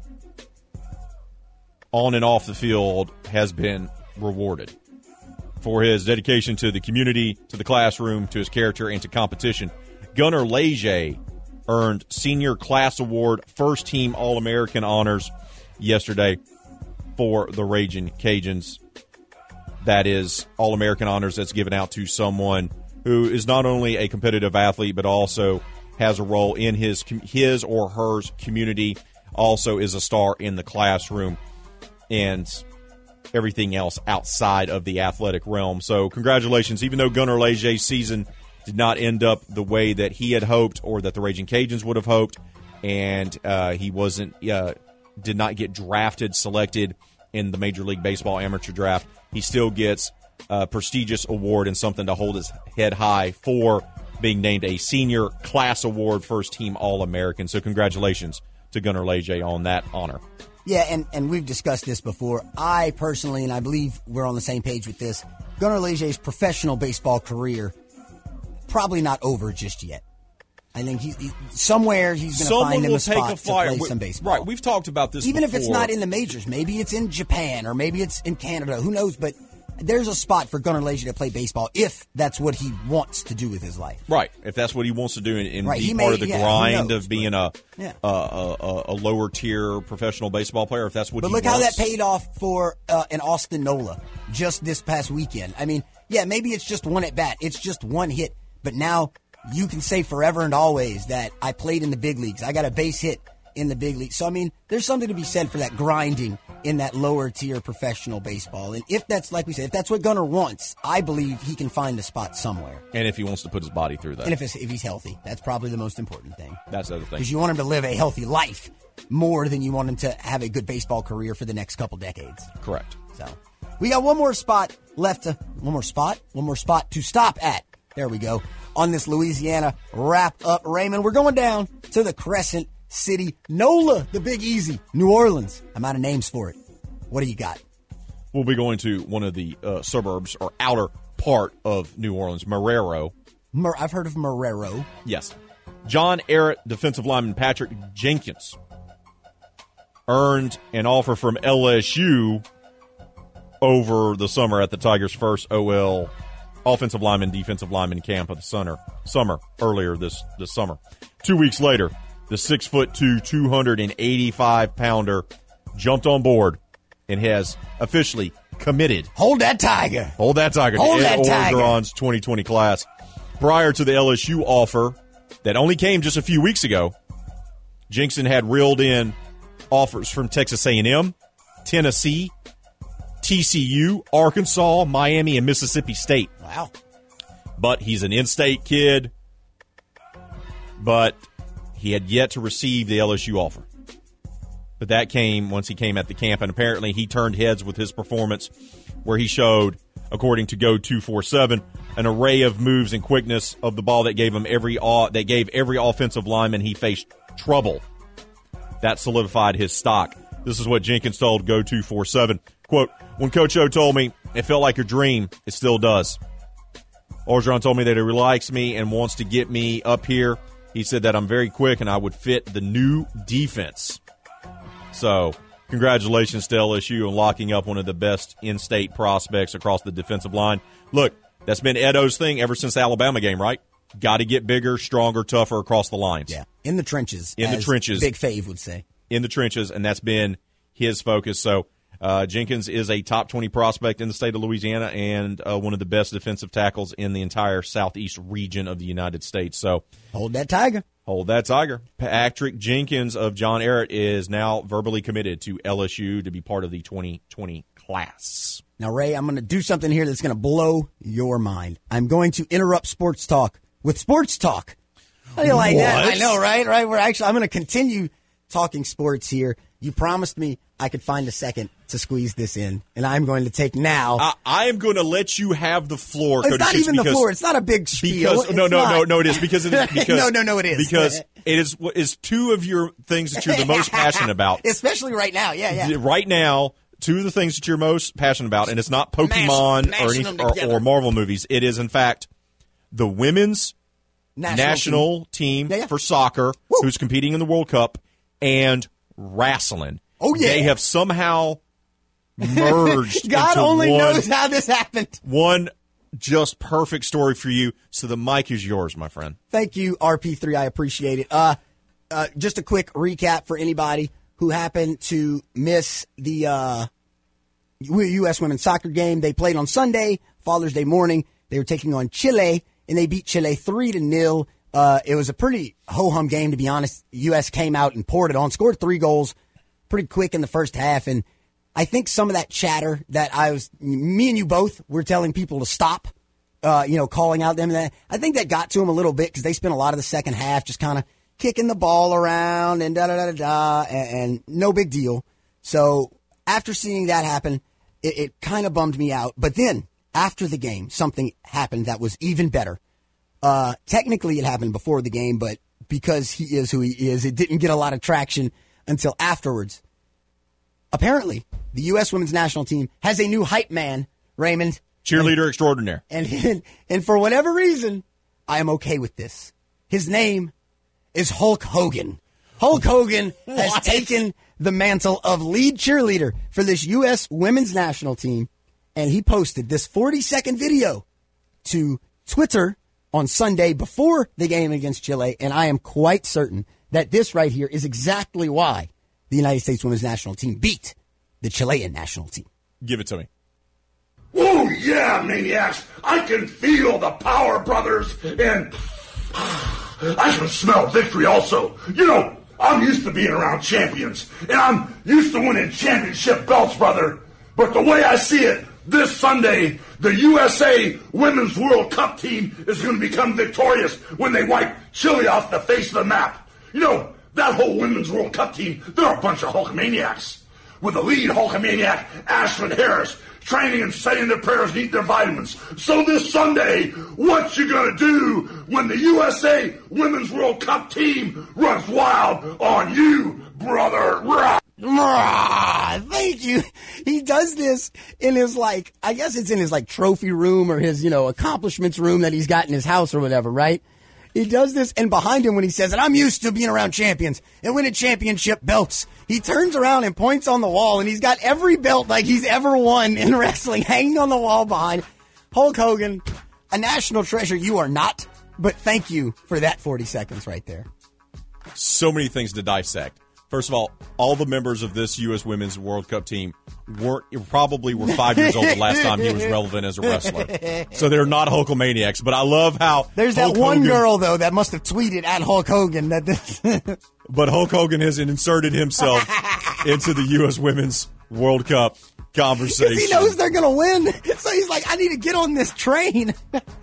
on and off the field has been rewarded for his dedication to the community, to the classroom, to his character, and to competition. Gunnar Leger earned Senior Class Award First Team All-American honors yesterday for the Raging Cajuns. That is All-American honors that's given out to someone who is not only a competitive athlete but also has a role in his or her community, also is a star in the classroom, and everything else outside of the athletic realm. So congratulations. Even though Gunnar Leger's season did not end up the way that he had hoped or that the Raging Cajuns would have hoped, and he did not get selected in the Major League Baseball amateur draft, he still gets a prestigious award and something to hold his head high for being named a Senior Class Award First Team All-American. So congratulations to Gunnar Leger on that honor. Yeah, and we've discussed this before. I personally, and I believe we're on the same page with this, Gunnar Leger's professional baseball career probably not over just yet. I think somewhere he's going to find him a spot to play some baseball. Right, we've talked about this Even before. if it's not in the majors. Maybe it's in Japan or maybe it's in Canada. Who knows? But there's a spot for Gunnar Leger to play baseball if that's what he wants to do with his life. Right, if that's what he wants to do and right. be part of the grind of being a lower-tier professional baseball player, if that's what he wants. But look how that paid off for an Austin Nola just this past weekend. I mean, yeah, maybe it's just one at-bat. It's just one hit. But now you can say forever and always that I played in the big leagues. I got a base hit in the big leagues. So, I mean, there's something to be said for that grinding in that lower-tier professional baseball. And if that's, like we said, if that's what Gunnar wants, I believe he can find a spot somewhere. And if he wants to put his body through that. And if he's healthy. That's probably the most important thing. That's the other thing. Because you want him to live a healthy life more than you want him to have a good baseball career for the next couple decades. Correct. So, we got one more spot left one more spot to stop at. There we go. On this Louisiana wrap-up, Raymond, we're going down to the Crescent City NOLA, the Big Easy, New Orleans. I'm out of names for it. What do you got? We'll be going to one of the suburbs or outer part of New Orleans, Marrero. I've heard of Marrero. Yes. John Ehret defensive lineman Patrick Jenkins earned an offer from LSU over the summer at the Tigers' first OL offensive lineman, defensive lineman camp of the summer earlier this summer. 2 weeks later, the 6'2", 285-pounder jumped on board and has officially committed. Hold that tiger. Hold that tiger. Hold that tiger. Orgeron's 2020 class. Prior to the LSU offer that only came just a few weeks ago, Jenkins had reeled in offers from Texas A&M, Tennessee, TCU, Arkansas, Miami, and Mississippi State. Wow. But he's an in-state kid, but he had yet to receive the LSU offer. but that came once he came at the camp, and apparently he turned heads with his performance where he showed, according to Go247, an array of moves and quickness of the ball that gave every offensive lineman he faced trouble. That solidified his stock. This is what Jenkins told Go247. Quote, when Coach O told me it felt like a dream, it still does. Orgeron told me that he likes me and wants to get me up here. He said that I'm very quick and I would fit the new defense. So, congratulations to LSU on locking up one of the best in-state prospects across the defensive line. Look, that's been Ed O's thing ever since the Alabama game, right? Got to get bigger, stronger, tougher across the lines. Yeah, in the trenches. In the trenches. Big Fave would say. In the trenches, and that's been his focus. So, Jenkins is a top 20 prospect in the state of Louisiana and one of the best defensive tackles in the entire southeast region of the United States. So, hold that tiger. Hold that tiger. Patrick Jenkins of John Ehret is now verbally committed to LSU to be part of the 2020 class. Now, Ray, I'm going to do something here that's going to blow your mind. I'm going to interrupt sports talk with sports talk. How do you like that? I know, right? I'm going to continue talking sports here. You promised me I could find a second to squeeze this in, and I'm going to take now. I am going to let you have the floor. It's not even the floor. It's not a big spiel. No, it is. Because it is. Because, no, it is. Because it is two of your things that you're the most passionate about. Especially right now, yeah. Right now, two of the things that you're most passionate about, and it's not Pokemon or Marvel movies. It is, in fact, the women's national team for soccer, who's competing in the World Cup, and wrestling. Oh, yeah. They have somehow merged God into only one, knows how this happened. One just perfect story for you. So the mic is yours, my friend. Thank you, RP3. I appreciate it. Just a quick recap for anybody who happened to miss the U.S. women's soccer game. They played on Sunday, Father's Day morning. They were taking on Chile, and they beat Chile 3-0. It was a pretty ho-hum game, to be honest. U.S. came out and poured it on, scored 3 goals pretty quick in the first half. And I think some of that chatter that me and you both were telling people to stop, calling out them, I think that got to them a little bit because they spent a lot of the second half just kind of kicking the ball around and and no big deal. So after seeing that happen, it kind of bummed me out. But then after the game, something happened that was even better. Technically, it happened before the game, but because he is who he is, it didn't get a lot of traction until afterwards. Apparently, the U.S. women's national team has a new hype man, Raymond. Cheerleader extraordinaire. And for whatever reason, I am okay with this. His name is Hulk Hogan. Hulk Hogan has taken the mantle of lead cheerleader for this U.S. women's national team, and he posted this 40-second video to Twitter on Sunday before the game against Chile, and I am quite certain that this right here is exactly why the United States women's national team beat the Chilean national team. Give it to me. Oh, yeah, maniacs. I can feel the power, brothers, and I can smell victory also. You know, I'm used to being around champions, and I'm used to winning championship belts, brother. But the way I see it, this Sunday, the USA Women's World Cup team is going to become victorious when they wipe Chile off the face of the map. You know, that whole Women's World Cup team, they're a bunch of Hulkamaniacs. With the lead Hulkamaniac, Ashlyn Harris, training and saying their prayers and eating their vitamins. So this Sunday, what you gonna do when the USA Women's World Cup team runs wild on you, brother? Thank you. He does this in his, I guess it's in his, trophy room or his, accomplishments room that he's got in his house or whatever, right? He does this, and behind him when he says, and I'm used to being around champions and winning championship belts, he turns around and points on the wall, and he's got every belt he's ever won in wrestling hanging on the wall behind. Hulk Hogan, a national treasure you are not, but thank you for that 40 seconds right there. So many things to dissect. First of all the members of this U.S. Women's World Cup team probably were 5 years old the last time he was relevant as a wrestler. So they're not Hulkamaniacs, but I love how there's Hulk that one Hogan, girl, though, that must have tweeted at Hulk Hogan that this. But Hulk Hogan has inserted himself into the U.S. Women's World Cup conversation. He knows they're going to win. So he's like, I need to get on this train.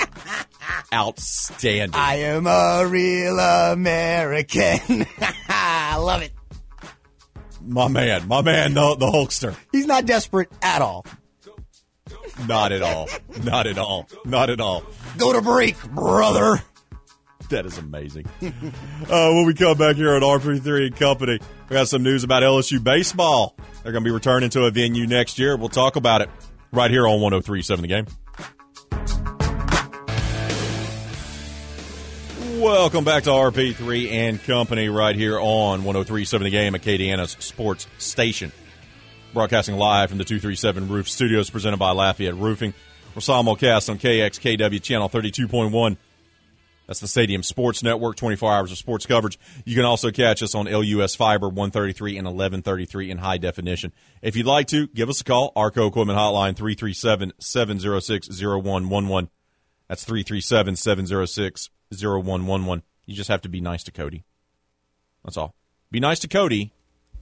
Outstanding. I am a real American. I love it. My man, the Hulkster. He's not desperate at all. Not at all. Go to break, brother. That is amazing. When we come back here on RP3 and Company, we got some news about LSU baseball. They're going to be returning to a venue next year. We'll talk about it right here on 103.7 The Game. Welcome back to RP3 and Company right here on 103.7 The Game, Acadiana's sports station. Broadcasting live from the 237 Roof Studios, presented by Lafayette Roofing. We're simulcast on KXKW Channel 32.1. That's the Stadium Sports Network, 24 hours of sports coverage. You can also catch us on LUS Fiber 133 and 1133 in high definition. If you'd like to, give us a call. Arco Equipment Hotline, 337-706-0111. That's 337-706-0111. You just have to be nice to Cody. That's all. Be nice to Cody.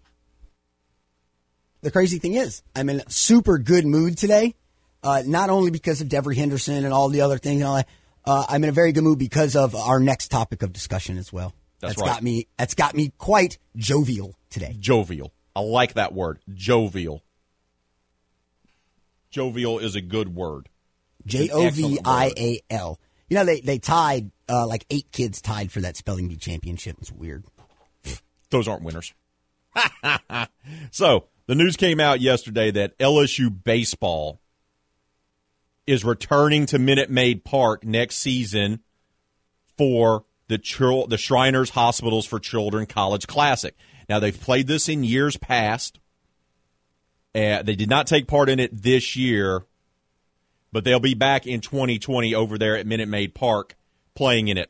The crazy thing is, I'm in a super good mood today, not only because of Devery Henderson and all the other things and all that. I'm in a very good mood because of our next topic of discussion as well. That's right. That's got me quite jovial today. Jovial. I like that word. Jovial. Jovial is a good word. Jovial. You know, they tied, like 8 kids tied for that spelling bee championship. It's weird. Those aren't winners. So, the news came out yesterday that LSU baseball is returning to Minute Maid Park next season for the Shriners Hospitals for Children College Classic. Now, they've played this in years past. They did not take part in it this year, but they'll be back in 2020 over there at Minute Maid Park playing in it.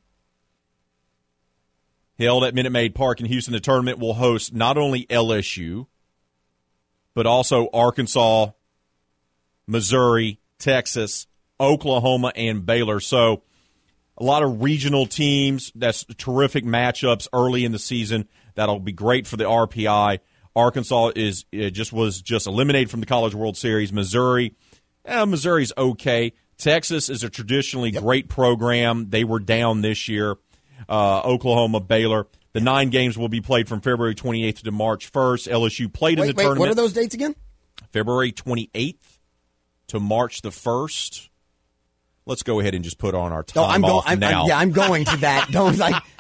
Held at Minute Maid Park in Houston, the tournament will host not only LSU, but also Arkansas, Missouri, Texas, Oklahoma, and Baylor. So a lot of regional teams. That's terrific matchups early in the season. That'll be great for the RPI. Arkansas was just eliminated from the College World Series. Missouri's okay. Texas is a traditionally great program. They were down this year. Oklahoma, Baylor. The 9 games will be played from February 28th to March 1st. LSU played in the tournament. What are those dates again? February 28th to March the 1st. Let's go ahead and just put on our time off now. I'm going to that. Don't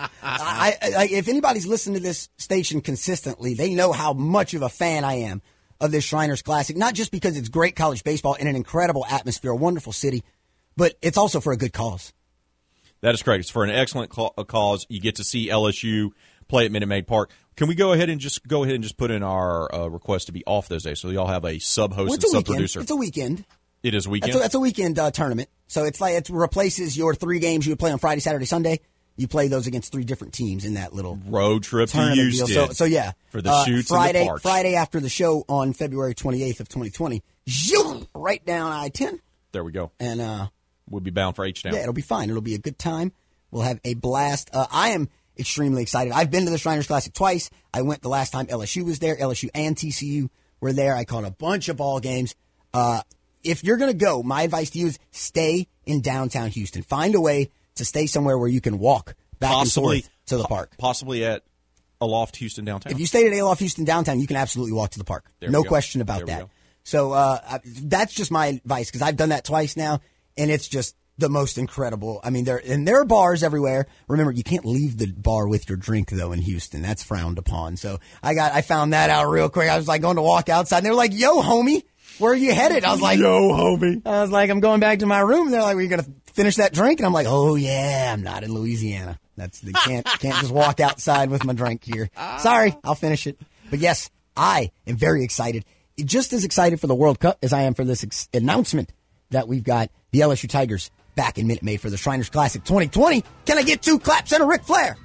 if anybody's listened to this station consistently, they know how much of a fan I am of this Shriners Classic. Not just because it's great college baseball in an incredible atmosphere, a wonderful city, but it's also for a good cause. That is correct. It's for an excellent cause. You get to see LSU play at Minute Maid Park. Can we go ahead and just put in our request to be off those days so y'all have a sub-host and sub-producer? It's a weekend. It is a weekend? That's a weekend tournament. So it's like it replaces your 3 games you would play on Friday, Saturday, Sunday. You play those against 3 different teams in that little road trip to Houston. So yeah, for the shoots Friday, and the parks. Friday after the show on February 28th of 2020, right down I-10. There we go. And we'll be bound for H-Town. Yeah, it'll be fine. It'll be a good time. We'll have a blast. I am extremely excited. I've been to the Shriners Classic twice. I went the last time LSU was there. LSU and TCU were there. I caught a bunch of ball games. If you're going to go, my advice to you is stay in downtown Houston. Find a way to stay somewhere where you can walk back and forth to the park. Possibly at Aloft Houston downtown. If you stayed at Aloft Houston downtown, you can absolutely walk to the park. No question about that. So that's just my advice because I've done that twice now, and it's just the most incredible. I mean, there are bars everywhere. Remember, you can't leave the bar with your drink though in Houston. That's frowned upon. So I found that out real quick. I was like going to walk outside, and they were like, "Yo, homie, where are you headed?" I was like, "Yo, homie." I was like, "I'm going back to my room." And they're like, "Were you gonna finish that drink?" And I'm like, "Oh yeah, I'm not in Louisiana. Can't just walk outside with my drink here. Sorry, I'll finish it." But yes, I am very excited. Just as excited for the World Cup as I am for this announcement that we've got the LSU Tigers back in Minute Maid for the Shriners Classic 2020. Can I get 2 claps and a Ric Flair?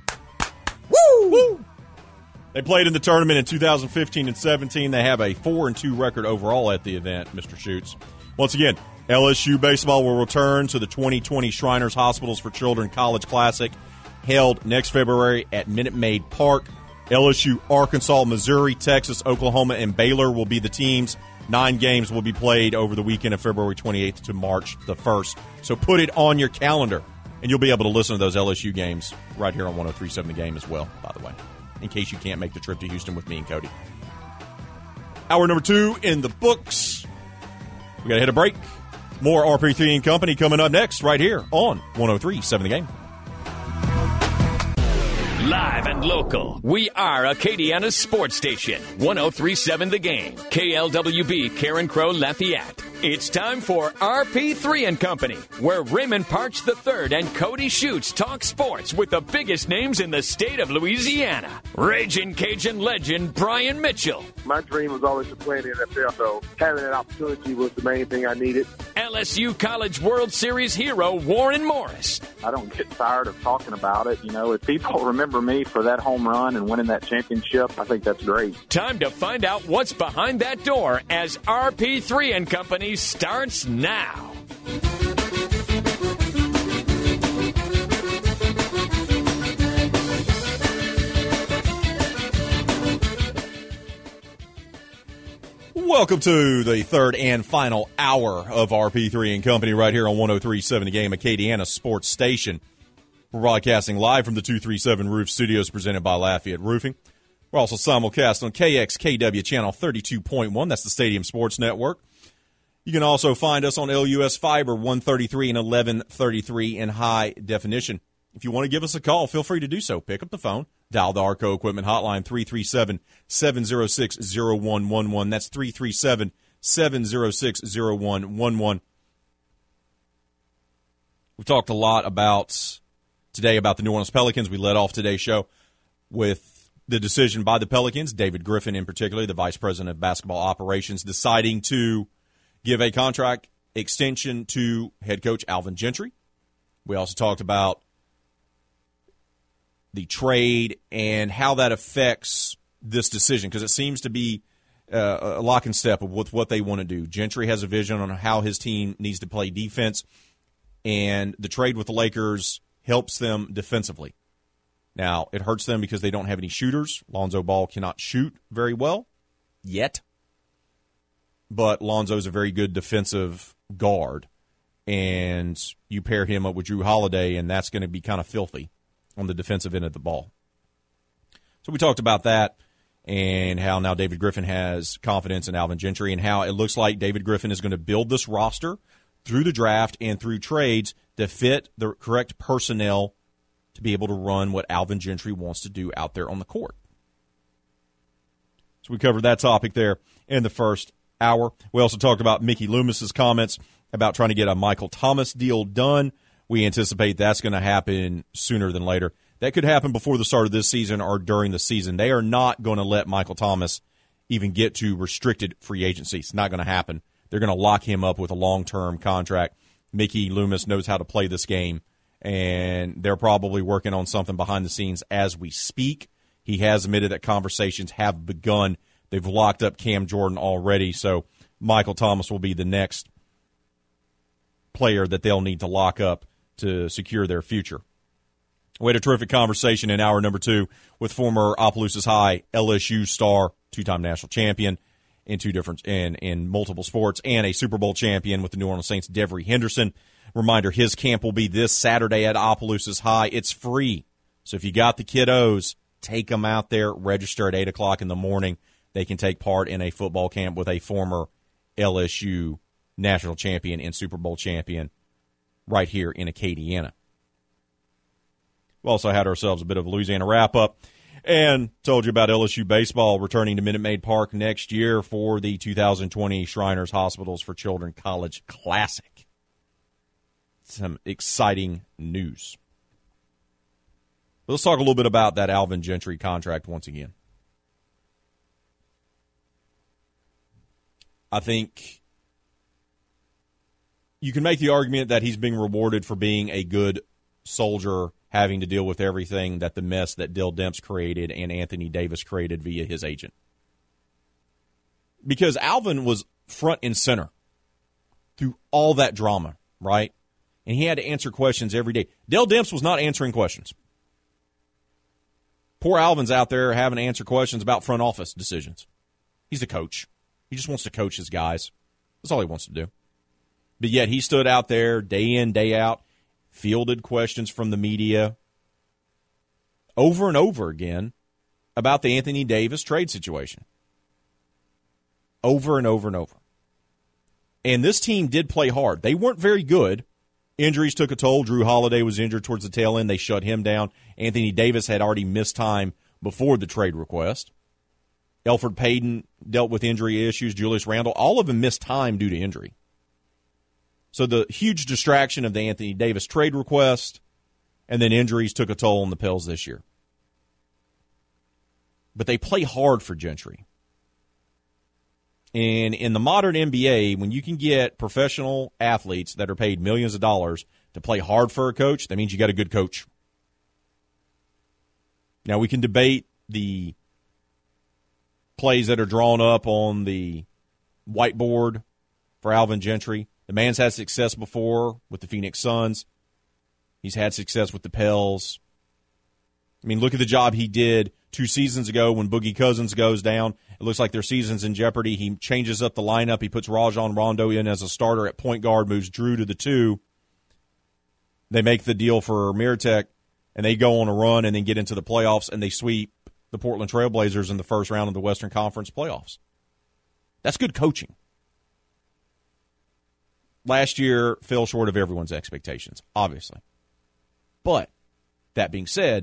Woo! Woo! They played in the tournament in 2015 and 17. They have a 4-2 record overall at the event, Mr. Schutz. Once again, LSU baseball will return to the 2020 Shriners Hospitals for Children College Classic, held next February at Minute Maid Park. LSU, Arkansas, Missouri, Texas, Oklahoma, and Baylor will be the teams. 9 games will be played over the weekend of February 28th to March the 1st. So put it on your calendar, and you'll be able to listen to those LSU games right here on 103.7 The Game as well, by the way. in case you can't make the trip to Houston with me and Cody. Hour number 2 in the books. We got to hit a break. More RP3 and Company coming up next right here on 103.7 The Game. Live and local, we are Acadiana's sports station. 103.7 The Game. KLWB, Karen Crow, Lafayette. It's time for RP3 and Company, where Raymond Parch III and Cody Schutz talk sports with the biggest names in the state of Louisiana. Ragin' Cajun legend Brian Mitchell. My dream was always to play in the NFL, so having that opportunity was the main thing I needed. LSU College World Series hero Warren Morris. I don't get tired of talking about it. You know, if people remember me for that home run and winning that championship, I think that's great. Time to find out what's behind that door as RP3 and Company starts now. Welcome to the third and final hour of RP3 and Company right here on 103.7 The Game, Acadiana Sports Station. We're broadcasting live from the 237 Roof Studios presented by Lafayette Roofing. We're also simulcast on KXKW Channel 32.1. That's the Stadium Sports Network. You can also find us on LUS Fiber 133 and 1133 in high definition. If you want to give us a call, feel free to do so. Pick up the phone. Dial the Arco Equipment Hotline, 337-706-0111. That's 337-706-0111. We've talked a lot today about the New Orleans Pelicans. We led off today's show with the decision by the Pelicans, David Griffin in particular, the Vice President of Basketball Operations, deciding to give a contract extension to head coach Alvin Gentry. We also talked about the trade and how that affects this decision, because it seems to be a lock and step with what they want to do. Gentry has a vision on how his team needs to play defense, and the trade with the Lakers helps them defensively. Now, it hurts them because they don't have any shooters. Lonzo Ball cannot shoot very well yet, but Lonzo's a very good defensive guard, and you pair him up with Jrue Holiday, and that's going to be kind of filthy on the defensive end of the ball. So we talked about that and how now David Griffin has confidence in Alvin Gentry and how it looks like David Griffin is going to build this roster through the draft and through trades to fit the correct personnel to be able to run what Alvin Gentry wants to do out there on the court. So we covered that topic there in the first hour. We also talked about Mickey Loomis's comments about trying to get a Michael Thomas deal done. We anticipate that's going to happen sooner than later. That could happen before the start of this season or during the season. They are not going to let Michael Thomas even get to restricted free agency. It's not going to happen. They're going to lock him up with a long-term contract. Mickey Loomis knows how to play this game, and they're probably working on something behind the scenes as we speak. He has admitted that conversations have begun. They've locked up Cam Jordan already, so Michael Thomas will be the next player that they'll need to lock up to secure their future. We had a terrific conversation in hour number 2 with former Opelousas High LSU star, two-time national champion in multiple sports, and a Super Bowl champion with the New Orleans Saints, Devery Henderson. Reminder, his camp will be this Saturday at Opelousas High. It's free. So if you got the kiddos, take them out there, register at 8 o'clock in the morning. They can take part in a football camp with a former LSU national champion and Super Bowl champion right here in Acadiana. We also had ourselves a bit of a Louisiana wrap-up and told you about LSU baseball returning to Minute Maid Park next year for the 2020 Shriners Hospitals for Children College Classic. Some exciting news. Let's talk a little bit about that Alvin Gentry contract once again. I think you can make the argument that he's being rewarded for being a good soldier, having to deal with everything that the mess that Dell Demps created and Anthony Davis created via his agent. Because Alvin was front and center through all that drama, right? And he had to answer questions every day. Dell Demps was not answering questions. Poor Alvin's out there having to answer questions about front office decisions. He's the coach. He just wants to coach his guys. That's all he wants to do. But yet he stood out there day in, day out, fielded questions from the media over and over again, about the Anthony Davis trade situation. Over and over and over. And this team did play hard. They weren't very good. Injuries took a toll. Drew Holiday was injured towards the tail end. They shut him down. Anthony Davis had already missed time before the trade request. Elfrid Payton dealt with injury issues. Julius Randle, all of them missed time due to injury. So the huge distraction of the Anthony Davis trade request and then injuries took a toll on the Pels this year. But they play hard for Gentry. And in the modern NBA, when you can get professional athletes that are paid millions of dollars to play hard for a coach, that means you got a good coach. Now, we can debate the plays that are drawn up on the whiteboard for Alvin Gentry. The man's had success before with the Phoenix Suns. He's had success with the Pels. I mean, look at the job he did 2 seasons ago when Boogie Cousins goes down. It looks like their season's in jeopardy. He changes up the lineup. He puts Rajon Rondo in as a starter at point guard, moves Drew to the 2. They make the deal for Mirotic, and they go on a run and then get into the playoffs, and they sweep the Portland Trail Blazers in the first round of the Western Conference playoffs. That's good coaching. Last year fell short of everyone's expectations, obviously. But that being said,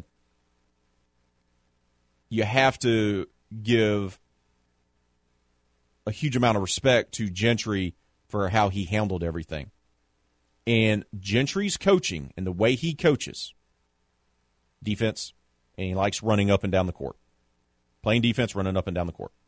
you have to give a huge amount of respect to Gentry for how he handled everything. And Gentry's coaching and the way he coaches defense, and he likes running up and down the court. Playing defense, running up and down the court.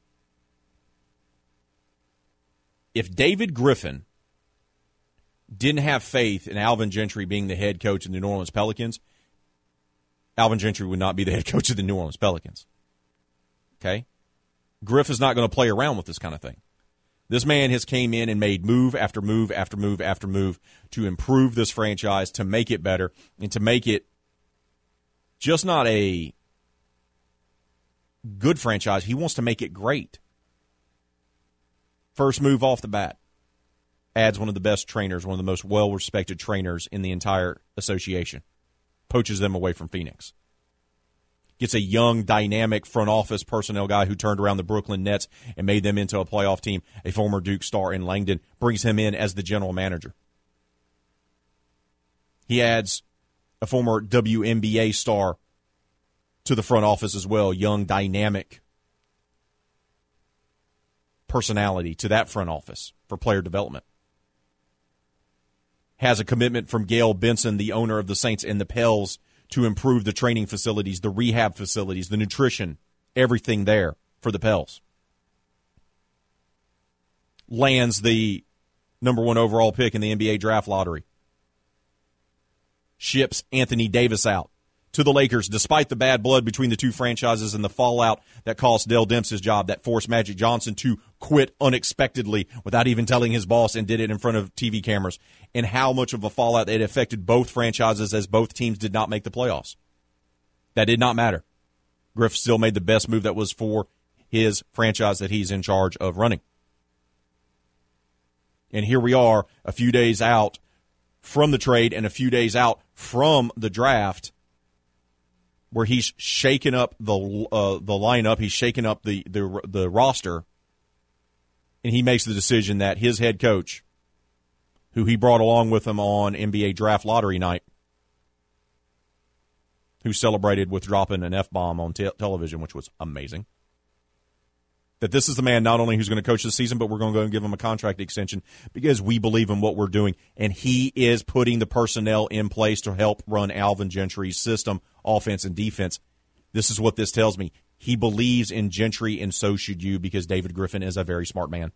If David Griffin didn't have faith in Alvin Gentry being the head coach of the New Orleans Pelicans, Alvin Gentry would not be the head coach of the New Orleans Pelicans. Okay? Griff is not going to play around with this kind of thing. This man has came in and made move after move after move after move to improve this franchise, to make it better, and to make it just not a good franchise. He wants to make it great. First move off the bat. Adds one of the best trainers, one of the most well-respected trainers in the entire association. Poaches them away from Phoenix. Gets a young, dynamic front office personnel guy who turned around the Brooklyn Nets and made them into a playoff team, a former Duke star in Langdon, brings him in as the general manager. He adds a former WNBA star to the front office as well, young, dynamic personality to that front office for player development. Has a commitment from Gail Benson, the owner of the Saints and the Pels, to improve the training facilities, the rehab facilities, the nutrition, everything there for the Pels. Lands the number 1 overall pick in the NBA draft lottery. Ships Anthony Davis out to the Lakers, despite the bad blood between the two franchises and the fallout that cost Dell Demps his job, that forced Magic Johnson to quit unexpectedly without even telling his boss, and did it in front of TV cameras, and how much of a fallout it affected both franchises as both teams did not make the playoffs. That did not matter. Griff still made the best move that was for his franchise that he's in charge of running. And here we are, a few days out from the trade and a few days out from the draft, where he's shaken up the lineup, he's shaken up the roster, and he makes the decision that his head coach, who he brought along with him on NBA draft lottery night, who celebrated with dropping an F-bomb on television, which was amazing, that this is the man not only who's going to coach this season, but we're going to go and give him a contract extension because we believe in what we're doing. And he is putting the personnel in place to help run Alvin Gentry's system, offense and defense. This is what this tells me. He believes in Gentry, and so should you, because David Griffin is a very smart man.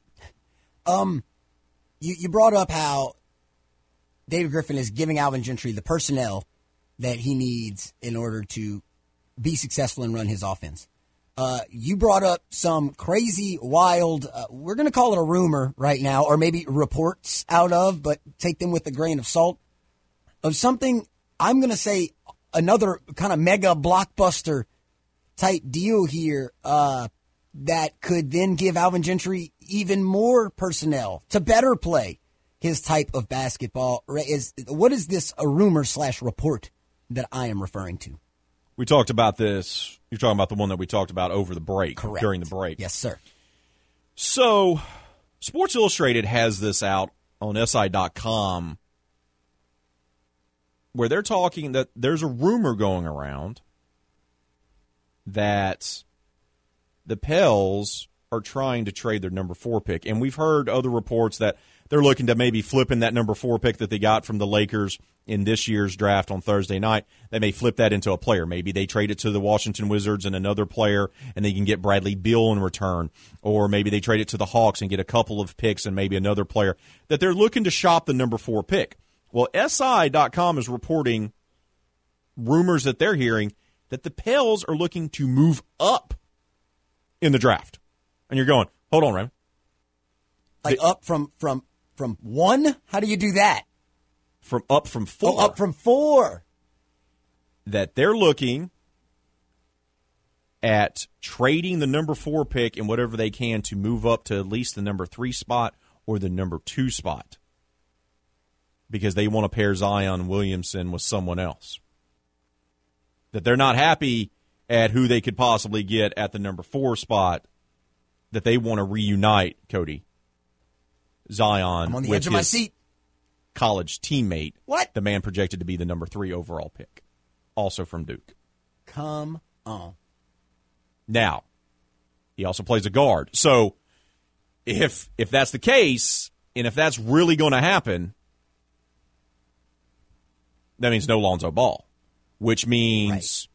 You brought up how David Griffin is giving Alvin Gentry the personnel that he needs in order to be successful and run his offense. You brought up some crazy, wild, we're going to call it a rumor right now, or maybe reports out of, but take them with a grain of salt, of something, I'm going to say, another kind of mega blockbuster type deal here that could then give Alvin Gentry even more personnel to better play his type of basketball. What is this, a rumor / report that I am referring to? We talked about this. You're talking about the one that we talked about over the break, Correct. during the break. Yes, sir. So, Sports Illustrated has this out on SI.com where they're talking that there's a rumor going around that the Pels are trying to trade their number 4 pick. And we've heard other reports that they're looking to maybe flip in that number 4 pick that they got from the Lakers in this year's draft on Thursday night. They may flip that into a player. Maybe they trade it to the Washington Wizards and another player, and they can get Bradley Beal in return. Or maybe they trade it to the Hawks and get a couple of picks and maybe another player. That they're looking to shop the number 4 pick. Well, SI.com is reporting rumors that they're hearing that the Pels are looking to move up in the draft. And you're going, hold on, Raymond. Like up from 1? How do you do that? Up from 4. Oh, up from 4. That they're looking at trading the number 4 pick and whatever they can to move up to at least the number 3 spot or the number 2 spot. Because they want to pair Zion Williamson with someone else. That they're not happy at who they could possibly get at the number 4 spot. That they want to reunite, Cody, Zion I'm on the with edge of my his seat. College teammate. What? The man projected to be the number 3 overall pick. Also from Duke. Come on. Now, he also plays a guard. So, if that's the case, and if that's really going to happen, that means no Lonzo Ball. Which means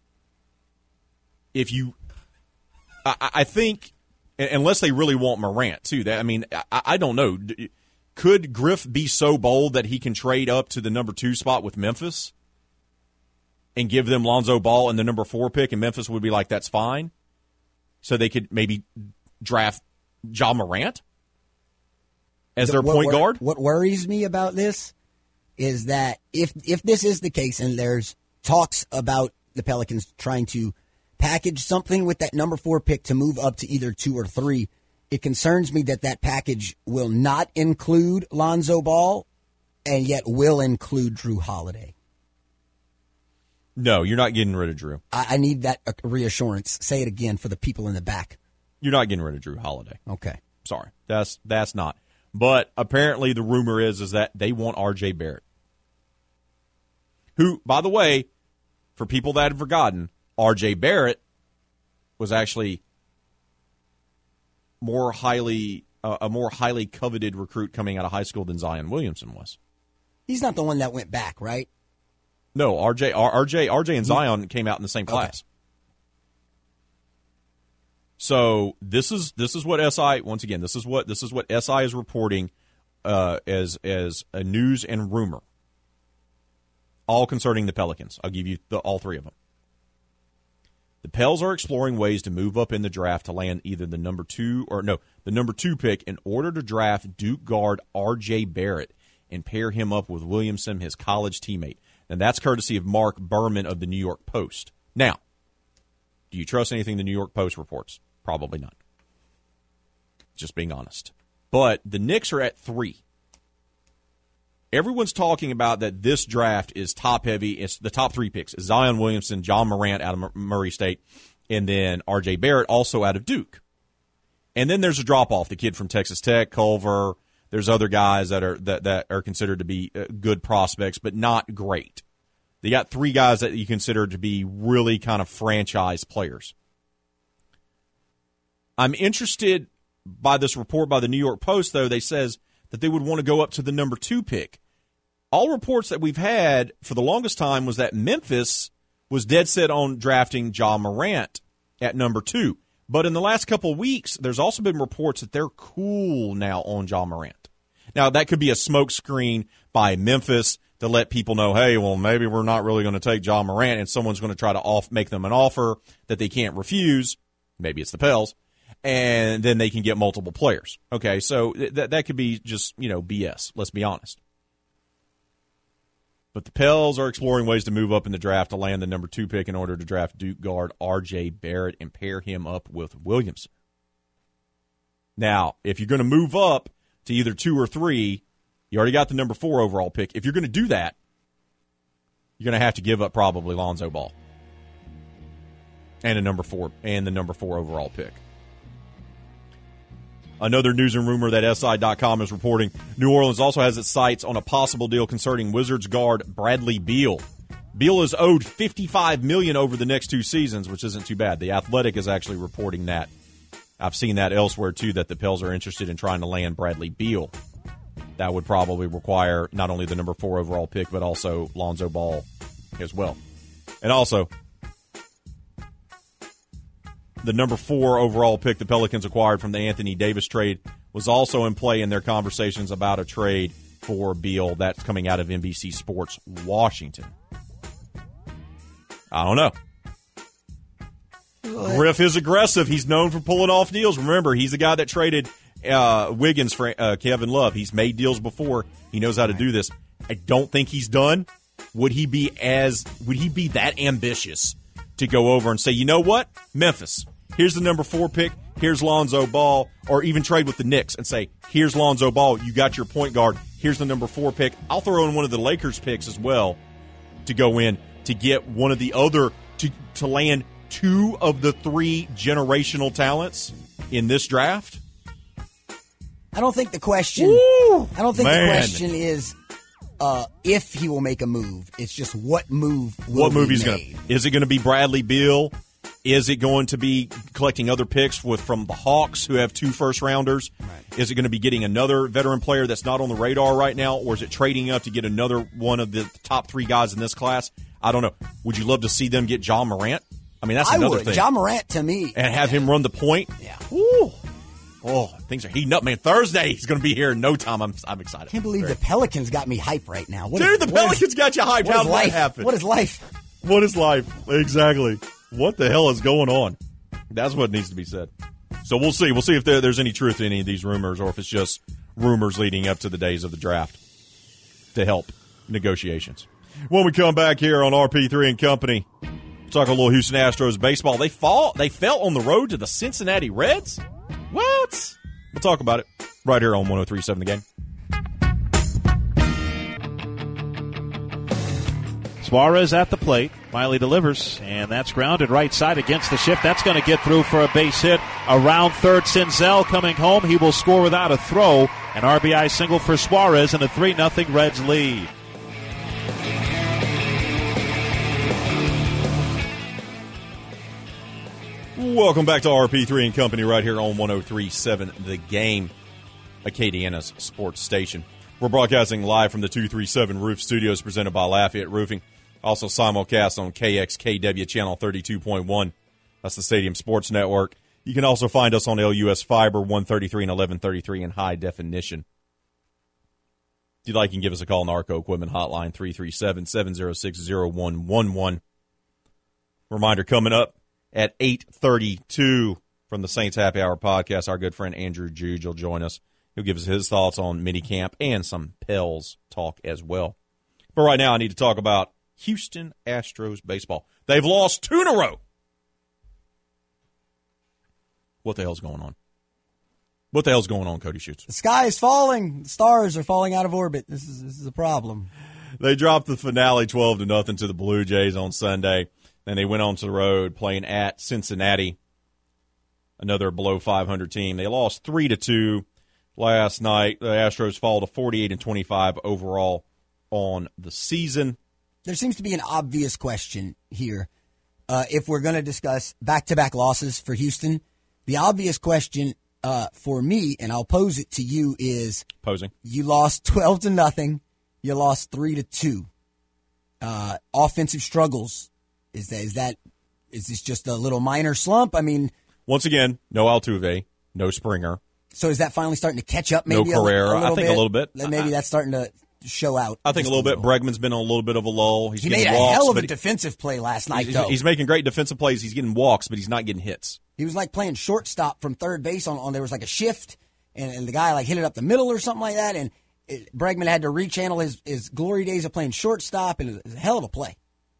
if you – I think – unless they really want Morant, too. I don't know. Could Griff be so bold that he can trade up to the number 2 spot with Memphis and give them Lonzo Ball and the number 4 pick, and Memphis would be like, that's fine? So they could maybe draft Ja Morant as their point guard? What worries me about this is that if this is the case and there's talks about the Pelicans trying to package something with that number 4 pick to move up to either 2 or 3, it concerns me that package will not include Lonzo Ball and yet will include Drew Holiday. No, you're not getting rid of Drew. I need that reassurance. Say it again for the people in the back. You're not getting rid of Drew Holiday. Okay. Sorry. That's not. But apparently the rumor is that they want R.J. Barrett. Who, by the way, for people that have forgotten, R.J. Barrett was actually a more highly coveted recruit coming out of high school than Zion Williamson was. He's not the one that went back, right? No, RJ and Zion came out in the same class. Okay. So this is what SI once again this is what SI is reporting as a news and rumor, all concerning the Pelicans. I'll give you all 3 of them. The Pels are exploring ways to move up in the draft to land either the number 2 pick in order to draft Duke guard R.J. Barrett and pair him up with Williamson, his college teammate. And that's courtesy of Mark Berman of the New York Post. Now, do you trust anything the New York Post reports? Probably not. Just being honest. But the Knicks are at 3. Everyone's talking about that this draft is top-heavy. It's the top 3 picks. Zion Williamson, Ja Morant out of Murray State, and then R.J. Barrett also out of Duke. And then there's a drop-off. The kid from Texas Tech, Culver. There's other guys that are considered to be good prospects, but not great. They got 3 guys that you consider to be really kind of franchise players. I'm interested by this report by the New York Post, though. They says that they would want to go up to the number 2 pick. All reports that we've had for the longest time was that Memphis was dead set on drafting Ja Morant at number 2. But in the last couple of weeks, there's also been reports that they're cool now on Ja Morant. Now, that could be a smokescreen by Memphis to let people know, hey, well, maybe we're not really going to take Ja Morant, and someone's going to try to make them an offer that they can't refuse. Maybe it's the Pels. And then they can get multiple players. Okay, so that could be just, BS. Let's be honest. But the Pels are exploring ways to move up in the draft to land the number 2 pick in order to draft Duke guard R.J. Barrett and pair him up with Williamson. Now, if you're going to move up to either 2 or 3, you already got the number 4 overall pick. If you're going to do that, you're going to have to give up probably Lonzo Ball. And the number 4 overall pick. Another news and rumor that SI.com is reporting, New Orleans also has its sights on a possible deal concerning Wizards guard Bradley Beal. Beal is owed $55 million over the next 2 seasons, which isn't too bad. The Athletic is actually reporting that. I've seen that elsewhere, too, that the Pels are interested in trying to land Bradley Beal. That would probably require not only the number 4 overall pick, but also Lonzo Ball as well. And also, the number 4 overall pick the Pelicans acquired from the Anthony Davis trade was also in play in their conversations about a trade for Beal. That's coming out of NBC Sports Washington. I don't know. Griff is aggressive. He's known for pulling off deals. Remember, he's the guy that traded Wiggins for Kevin Love. He's made deals before. He knows how to do this. I don't think he's done. Would he be that ambitious to go over and say, you know what, Memphis, here's the number 4 pick, here's Lonzo Ball, or even trade with the Knicks and say, here's Lonzo Ball, you got your point guard, here's the number 4 pick. I'll throw in one of the Lakers picks as well to go in to get one of the other, to land 2 of the 3 generational talents in this draft. I don't think the question is if he will make a move. It's just what move he's going to. Is it going to be Bradley Beal? Is it going to be collecting other picks from the Hawks, who have 2 first-rounders? Right. Is it going to be getting another veteran player that's not on the radar right now, or is it trading up to get another one of the top 3 guys in this class? I don't know. Would you love to see them get Ja Morant? I mean, that's another thing. Ja Morant, to me. And have him run the point? Yeah. Woo. Oh, things are heating up, man. Thursday, he's going to be here in no time. I'm excited. I can't believe the Pelicans got me hyped right now. The Pelicans got you hyped. How did that happen? What is life? What is life? Exactly. What the hell is going on? That's what needs to be said. So we'll see. We'll see if there's any truth to any of these rumors, or if it's just rumors leading up to the days of the draft to help negotiations. When we come back here on RP3 and Company, talk a little Houston Astros baseball. They fell on the road to the Cincinnati Reds? What? We'll talk about it right here on 103.7 The Game. Suarez at the plate. Miley delivers, and that's grounded right side against the shift. That's going to get through for a base hit. Around third, Senzel coming home. He will score without a throw. An RBI single for Suarez, and a 3-0 Reds lead. Welcome back to RP3 and Company right here on 103.7 The Game, Acadiana's sports station. We're broadcasting live from the 237 Roof Studios presented by Lafayette Roofing. Also simulcast on KXKW Channel 32.1. That's the Stadium Sports Network. You can also find us on LUS Fiber 133 and 1133 in high definition. If you'd like, you can give us a call on the Arco Equipment Hotline, 337-706-0111. Reminder coming up at 8:32 from the Saints Happy Hour podcast, our good friend Andrew Juge will join us. He'll give us his thoughts on minicamp and some Pels talk as well. But right now I need to talk about Houston Astros baseball. They've lost 2 in a row. What the hell's going on? What the hell's going on, Cody Schutz? The sky is falling. The stars are falling out of orbit. This is a problem. They dropped the finale 12-0 to the Blue Jays on Sunday. Then they went on to the road playing at Cincinnati, another below 500 team. They lost 3-2 last night. The Astros fall to 48-25 overall on the season. There seems to be an obvious question here. If we're going to discuss back-to-back losses for Houston, the obvious question for me, and I'll pose it to you, is posing. You lost 12-0. You lost 3-2. Offensive struggles. Is this just a little minor slump? I mean, once again, no Altuve, no Springer. So is that finally starting to catch up? Maybe no Carrera. I think a little bit. Maybe that's starting to show out. I think a little bit. Bregman's been on a little bit of a lull. He made a hell of a defensive play last night, though. He's making great defensive plays. He's getting walks, but he's not getting hits. He was like playing shortstop from third base on there was like a shift, and the guy like hit it up the middle or something like that, and Bregman had to rechannel his glory days of playing shortstop, and it was a hell of a play.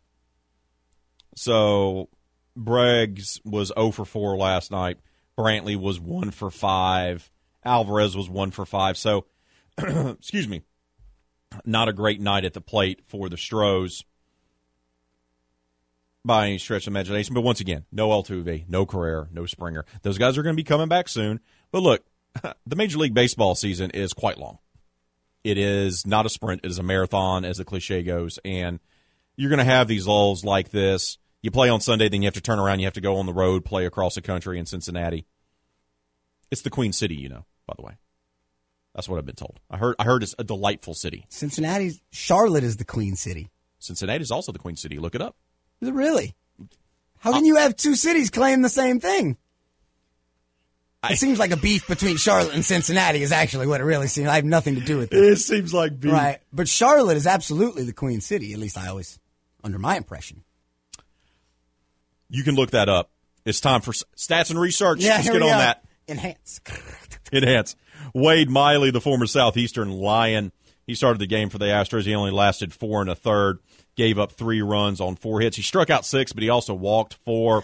So Breggs was 0 for 4 last night. Brantley was 1 for 5. Alvarez was 1 for 5. So, excuse me, not a great night at the plate for the Stros. by any stretch of imagination. But once again, no Altuve, no Carrera, no Springer. Those guys are going to be coming back soon. But look, the Major League Baseball season is quite long. It is not a sprint. It is a marathon, as the cliche goes. And you're going to have these lulls like this. You play on Sunday, then you have to turn around. You have to go on the road, play across the country in Cincinnati. It's the Queen City, by the way. That's what I've been told. I heard it's a delightful city. Charlotte is the Queen City. Cincinnati is also the Queen City. Look it up. Is it really? How can you have two cities claim the same thing? It seems like a beef between Charlotte and Cincinnati is actually what it really seems. I have nothing to do with it. It seems like beef. Right. But Charlotte is absolutely the Queen City, at least I always, under my impression. You can look that up. It's time for stats and research. Yeah, let's get on that. Enhance. Wade Miley, the former Southeastern Lion, he started the game for the Astros. He only lasted 4 1/3, gave up 3 runs on 4 hits. He struck out 6, but he also walked 4.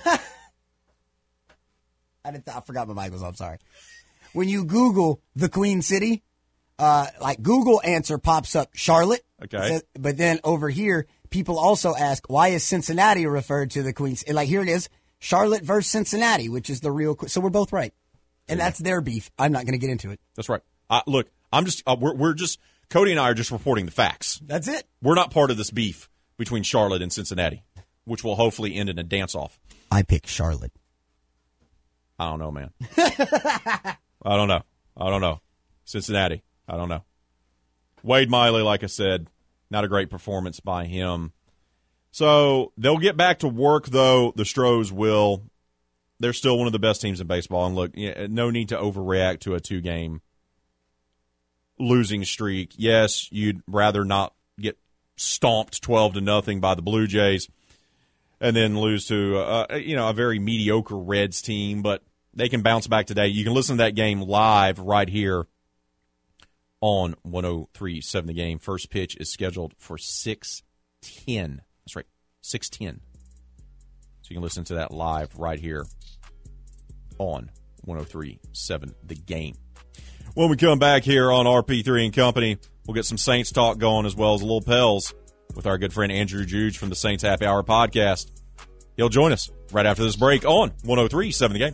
I forgot my mic was on. Sorry. When you Google the Queen City, like Google answer pops up Charlotte. Okay. But then over here, people also ask, why is Cincinnati referred to the Queen City? Like here it is, Charlotte versus Cincinnati, which is the real. So we're both right. And that's their beef. I'm not going to get into it. That's right. Look, I'm just, we're just, Cody and I are just reporting the facts. That's it. We're not part of this beef between Charlotte and Cincinnati, which will hopefully end in a dance-off. I pick Charlotte. I don't know, man. I don't know. Cincinnati. I don't know. Wade Miley, like I said, not a great performance by him. So they'll get back to work, though. The Stros will. They're still one of the best teams in baseball. And look, no need to overreact to a 2-game losing streak. Yes, you'd rather not get stomped 12-0 by the Blue Jays and then lose to a very mediocre Reds team, but they can bounce back today. You can listen to that game live right here on 103.7 The Game. First pitch is scheduled for 6:10. That's right, 6:10. So you can listen to that live right here on 103.7 The Game. When we come back here on RP3 and Company, we'll get some Saints talk going as well as a little Pels with our good friend Andrew Juge from the Saints Happy Hour podcast. He'll join us right after this break on 103.7 The Game.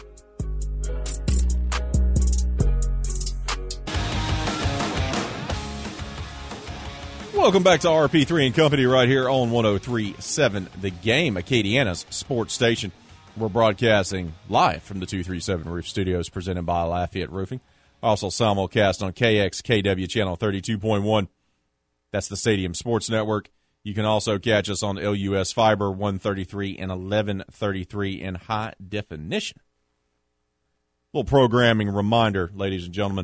Welcome back to RP3 and Company right here on 103.7 The Game, Acadiana's sports station. We're broadcasting live from the 237 Roof Studios presented by Lafayette Roofing. Also simulcast on KXKW channel 32.1. That's the Stadium Sports Network. You can also catch us on LUS Fiber 133 and 1133 in high definition. Little programming reminder, ladies and gentlemen.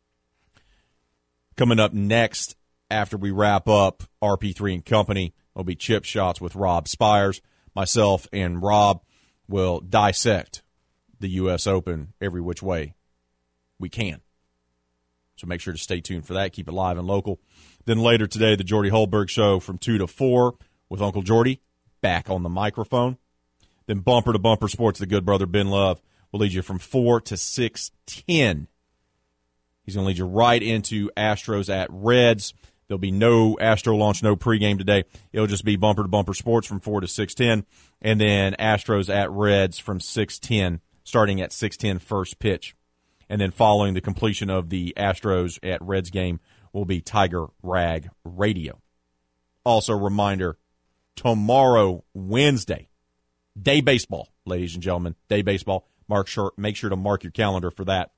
Coming up next after we wrap up RP3 and Company will be Chip Shots with Rob Spires. Myself and Rob will dissect the U.S. Open every which way we can. So make sure to stay tuned for that. Keep it live and local. Then later today, the Jordy Holberg Show from 2 to 4 with Uncle Jordy back on the microphone. Then Bumper to Bumper Sports, the good brother Ben Love will lead you from 4 to 6:10. He's going to lead you right into Astros at Reds. There'll be no Astro launch, no pregame today. It'll just be Bumper to Bumper Sports from 4 to 6:10, and then Astros at Reds from 6:10, starting at 6:10 first pitch. And then following the completion of the Astros at Reds game will be Tiger Rag Radio. Also, reminder, tomorrow, Wednesday, day baseball, ladies and gentlemen, day baseball. Make sure to mark your calendar for that.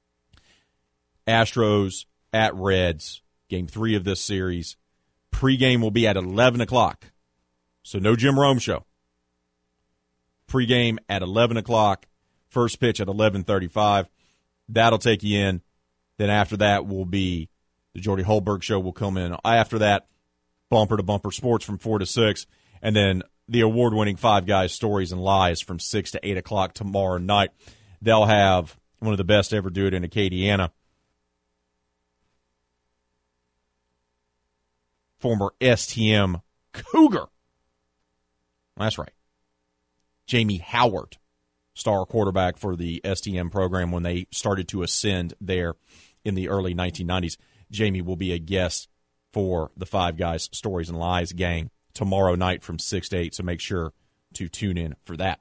Astros at Reds, game 3 of this series. Pregame will be at 11 o'clock, so no Jim Rome show. Pregame at 11 o'clock, first pitch at 11:35. That'll take you in. Then after that will be the Jordy Holberg Show will come in. After that, Bumper to Bumper Sports from 4 to 6. And then the award-winning Five Guys Stories and Lies from 6 to 8 o'clock tomorrow night. They'll have one of the best ever do it in Acadiana. Former STM Cougar. That's right. Jamie Howard, star quarterback for the STM program when they started to ascend there in the early 1990s. Jamie will be a guest for the Five Guys Stories and Lies gang tomorrow night from 6 to 8, so make sure to tune in for that.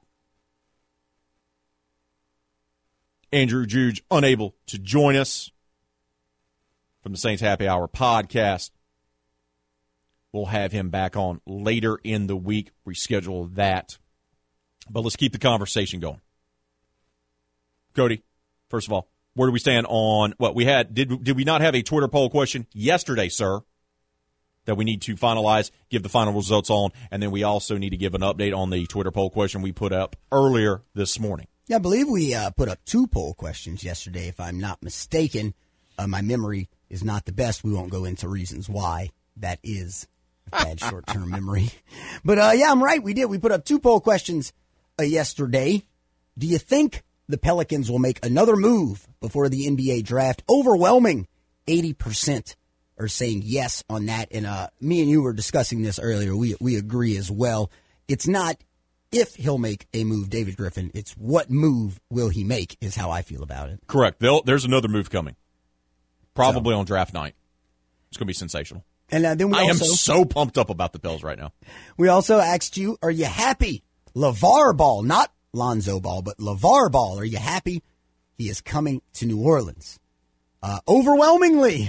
Andrew Juge unable to join us from the Saints Happy Hour podcast. We'll have him back on later in the week. Reschedule that. But let's keep the conversation going. Cody, first of all, where do we stand on what we had? Did we not have a Twitter poll question yesterday, sir, that we need to finalize, give the final results on, and then we also need to give an update on the Twitter poll question we put up earlier this morning? Yeah, I believe we put up 2 poll questions yesterday, if I'm not mistaken. My memory is not the best. We won't go into reasons why that is a bad short-term memory. But, yeah, I'm right. We did. We put up 2 poll questions yesterday. Do you think the Pelicans will make another move before the NBA draft? Overwhelming 80% are saying yes on that. And me and you were discussing this earlier. We agree as well. It's not if he'll make a move, David Griffin. It's what move will he make is how I feel about it. Correct. There's another move coming. Probably on draft night. It's going to be sensational. And then I am so pumped up about the Pels right now. We also asked you, are you happy? LeVar Ball, not Lonzo Ball, but LeVar Ball, are you happy? He is coming to New Orleans. Overwhelmingly,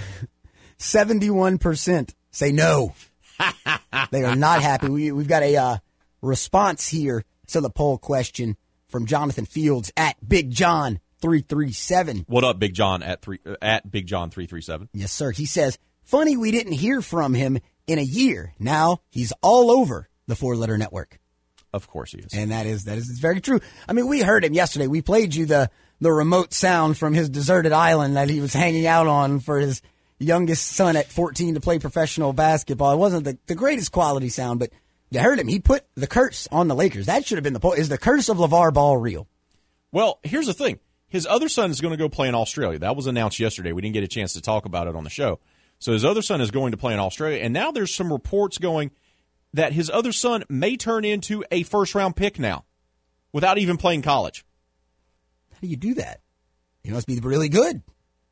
71% say no. They are not happy. We've got a response here to the poll question from Jonathan Fields at Big John 337. What up, Big John at Big John 337? Yes, sir. He says, funny we didn't hear from him in a year. Now he's all over the 4-letter network. Of course he is. And that is very true. I mean, we heard him yesterday. We played you the remote sound from his deserted island that he was hanging out on for his youngest son at 14 to play professional basketball. It wasn't the greatest quality sound, but you heard him. He put the curse on the Lakers. That should have been the point. Is the curse of LeVar Ball real? Well, here's the thing. His other son is going to go play in Australia. That was announced yesterday. We didn't get a chance to talk about it on the show. So his other son is going to play in Australia. And now there's some reports going that his other son may turn into a first-round pick now without even playing college. How do you do that? He must be really good.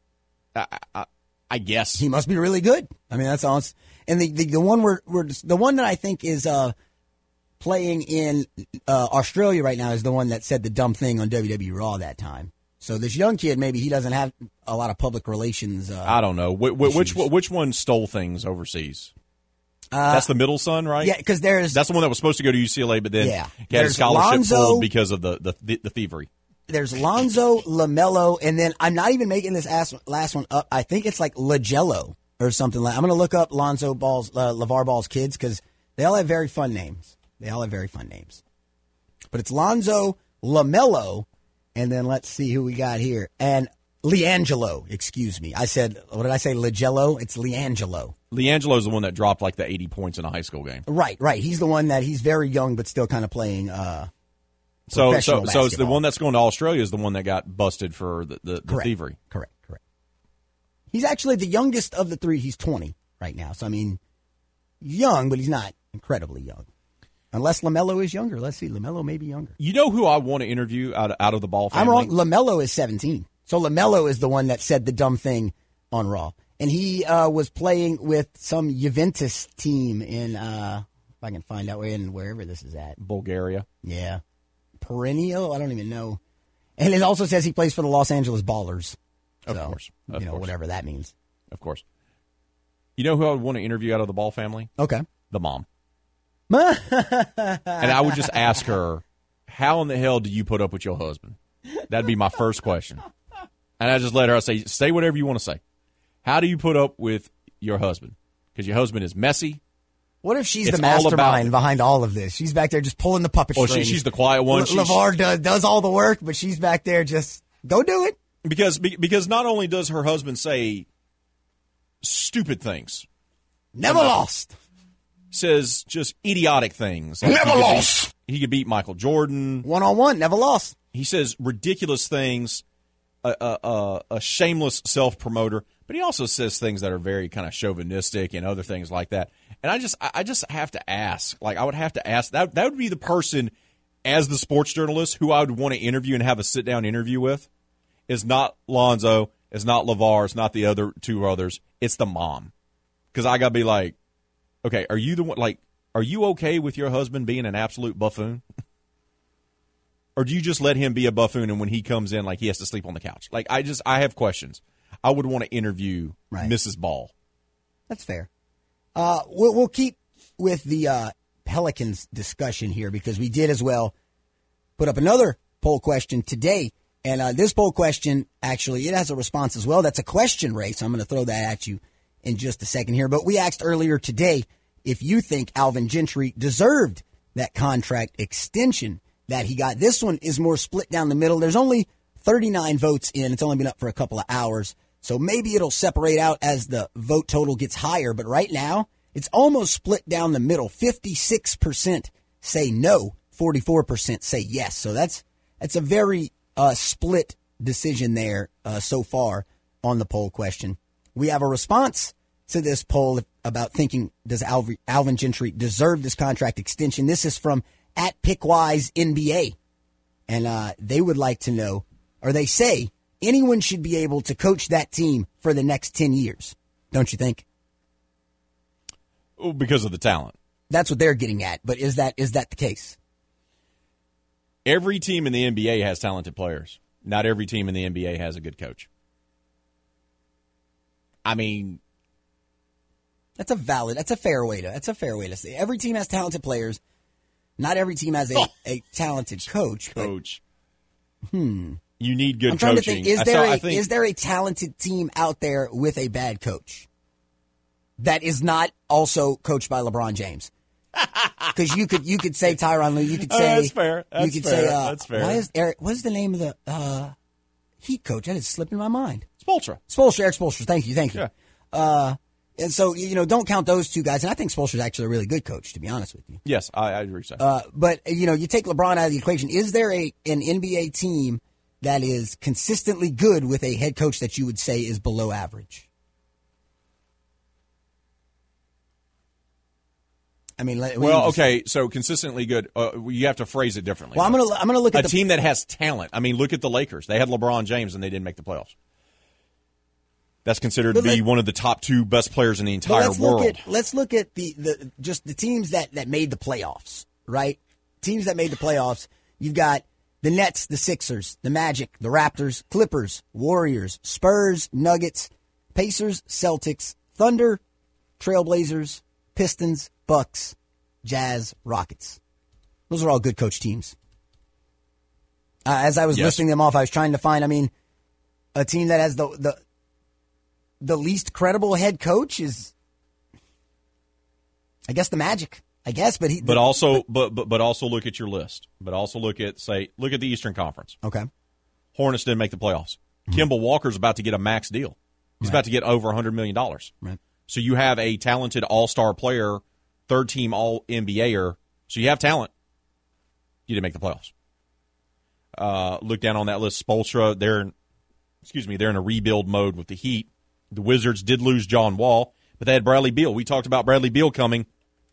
I guess. He must be really good. I mean, that's all. And the one the one that I think is playing in Australia right now is the one that said the dumb thing on WWE Raw that time. So this young kid, maybe he doesn't have a lot of public relations. I don't know. Which one stole things overseas? That's the middle son, right? Yeah, because that's the one that was supposed to go to UCLA, but then got his scholarship pulled because of the thievery. There's Lonzo, LaMelo, and then I'm not even making this last one up. I think it's like LaGello or something like. I'm going to look up Lonzo Ball's, LeVar Ball's kids because they all have very fun names. But it's Lonzo, LaMelo, and then let's see who we got here. And LiAngelo, excuse me. What did I say? LaGello? It's LiAngelo. LiAngelo's the one that dropped like the 80 points in a high school game. Right. He's the one that he's very young but still kind of playing So it's the one that's going to Australia is the one that got busted for the thievery. Correct. He's actually the youngest of the 3. He's 20 right now. So, I mean, young, but he's not incredibly young. Unless LaMelo is younger. Let's see. LaMelo may be younger. You know who I want to interview out of the Ball family? I'm wrong. LaMelo is 17. So LaMelo is the one that said the dumb thing on Raw. And he was playing with some Juventus team in, if I can find out wherever this is at. Bulgaria. Yeah. Perennial? I don't even know. And it also says he plays for the Los Angeles Ballers. Of course. Whatever that means. Of course. You know who I would want to interview out of the Ball family? Okay. The mom. And I would just ask her, how in the hell do you put up with your husband? That'd be my first question. And I just let her say whatever you want to say. How do you put up with your husband? Because your husband is messy. What if she's the mastermind behind all of this? She's back there just pulling the puppet strings. Oh, she's the quiet one. LeVar does all the work, but she's back there just, go do it. Because not only does her husband say stupid things. Never lost. Says just idiotic things. Like never lost. He could beat Michael Jordan. One-on-one, never lost. He says ridiculous things, a shameless self-promoter, but he also says things that are very kind of chauvinistic and other things like that. And I just have to ask. Like, I would have to ask. That would be the person, as the sports journalist, who I would want to interview and have a sit-down interview with. It's not Lonzo. It's not LeVar. It's not the other 2 others. It's the mom. Because I got to be like, okay, are you the one, like, are you okay with your husband being an absolute buffoon? Or do you just let him be a buffoon, and when he comes in, like, he has to sleep on the couch? Like, I have questions. I would want to interview Mrs. Ball. That's fair. We'll keep with the Pelicans discussion here, because we did as well put up another poll question today. And this poll question, actually, it has a response as well. That's a question, Ray, so I'm going to throw that at you in just a second here. But we asked earlier today if you think Alvin Gentry deserved that contract extension that he got. This one is more split down the middle. There's only 39 votes in. It's only been up for a couple of hours. So maybe it'll separate out as the vote total gets higher. But right now, it's almost split down the middle. 56% say no, 44% say yes. So that's a very split decision there so far on the poll question. We have a response to this poll about thinking, does Alvin Gentry deserve this contract extension? This is from @PickwiseNBA. And they would like to know, or they say, anyone should be able to coach that team for the next 10 years. Don't you think? Because of the talent. That's what they're getting at. But is that the case? Every team in the NBA has talented players. Not every team in the NBA has a good coach. I mean, that's a fair way to say. Every team has talented players. Not every team has a talented coach. You need good coaching. I'm trying to think, is there a talented team out there with a bad coach that is not also coached by LeBron James? Because you could say Tyronn Lue. You could say that's fair. That's fair. What's the name of the Heat coach? That is slipping my mind. Spoelstra. Eric Spoelstra. Thank you. Yeah. And so, don't count those two guys. And I think Spoelstra's actually a really good coach, to be honest with you. Yes, I agree. So. But, you take LeBron out of the equation. Is there an NBA team that is consistently good with a head coach that you would say is below average? I mean, okay, so consistently good. You have to phrase it differently. Well, I'm gonna look at a team that has talent. I mean, look at the Lakers. They had LeBron James and they didn't make the playoffs. That's considered to be one of the top two best players in the entire world. Let's look at the teams that made the playoffs, right? Teams that made the playoffs. You've got the Nets, the Sixers, the Magic, the Raptors, Clippers, Warriors, Spurs, Nuggets, Pacers, Celtics, Thunder, Trailblazers, Pistons, Bucks, Jazz, Rockets. Those are all good coach teams. As I was listing them off, I was trying to find, a team that has the least credible head coach is, I guess, the Magic. But also look at your list. But also look at the Eastern Conference. Okay. Hornets didn't make the playoffs. Mm-hmm. Kemba Walker's about to get a max deal. He's about to get over $100 million. Right. So you have a talented all-star player, third-team All-NBAer. So you have talent. You didn't make the playoffs. Look down on that list. Spoelstra, they're in a rebuild mode with the Heat. The Wizards did lose John Wall, but they had Bradley Beal. We talked about Bradley Beal coming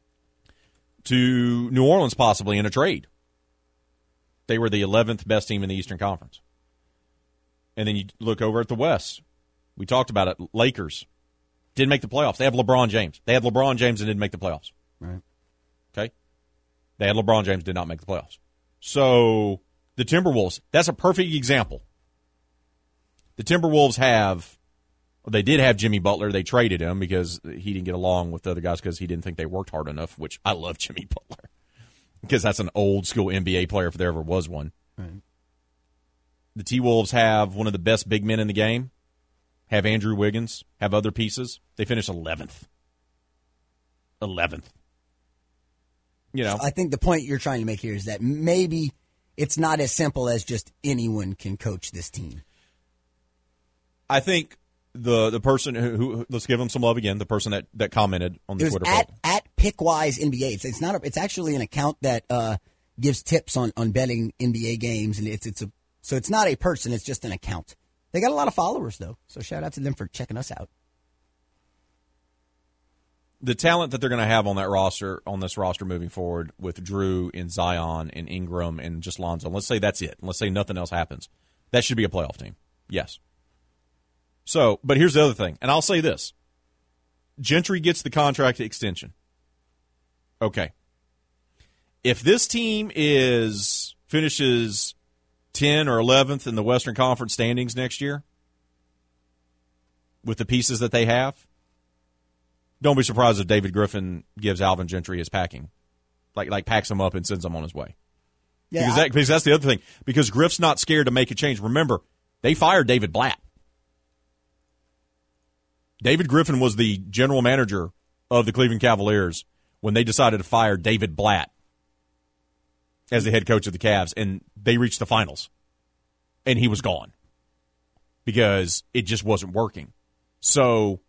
to New Orleans possibly in a trade. They were the 11th best team in the Eastern Conference. And then you look over at the West. We talked about it. Lakers didn't make the playoffs. They have LeBron James. They had LeBron James and didn't make the playoffs. Right. Okay? They had LeBron James, did not make the playoffs. So the Timberwolves, that's a perfect example. The Timberwolves they did have Jimmy Butler. They traded him because he didn't get along with the other guys because he didn't think they worked hard enough, which I love Jimmy Butler because that's an old-school NBA player if there ever was one. Right. The T-Wolves have one of the best big men in the game, have Andrew Wiggins, have other pieces. They finished 11th. 11th. I think the point you're trying to make here is that maybe it's not as simple as just anyone can coach this team. I think the person who let's give him some love again. The person that commented on the Twitter poll at PickwiseNBA. It's actually an account that gives tips on betting NBA games, and so it's not a person. It's just an account. They got a lot of followers though, so shout out to them for checking us out. The talent that they're going to have on this roster moving forward with Drew and Zion and Ingram and just Lonzo. Let's say that's it. Let's say nothing else happens. That should be a playoff team. Yes. So, but here's the other thing, and I'll say this. Gentry gets the contract extension. Okay. If this team finishes 10 or 11th in the Western Conference standings next year with the pieces that they have, don't be surprised if David Griffin gives Alvin Gentry his packing. Like packs him up and sends him on his way. Yeah, because that's the other thing. Because Griff's not scared to make a change. Remember, they fired David Blatt. David Griffin was the general manager of the Cleveland Cavaliers when they decided to fire David Blatt as the head coach of the Cavs, and they reached the finals. And he was gone because it just wasn't working. So,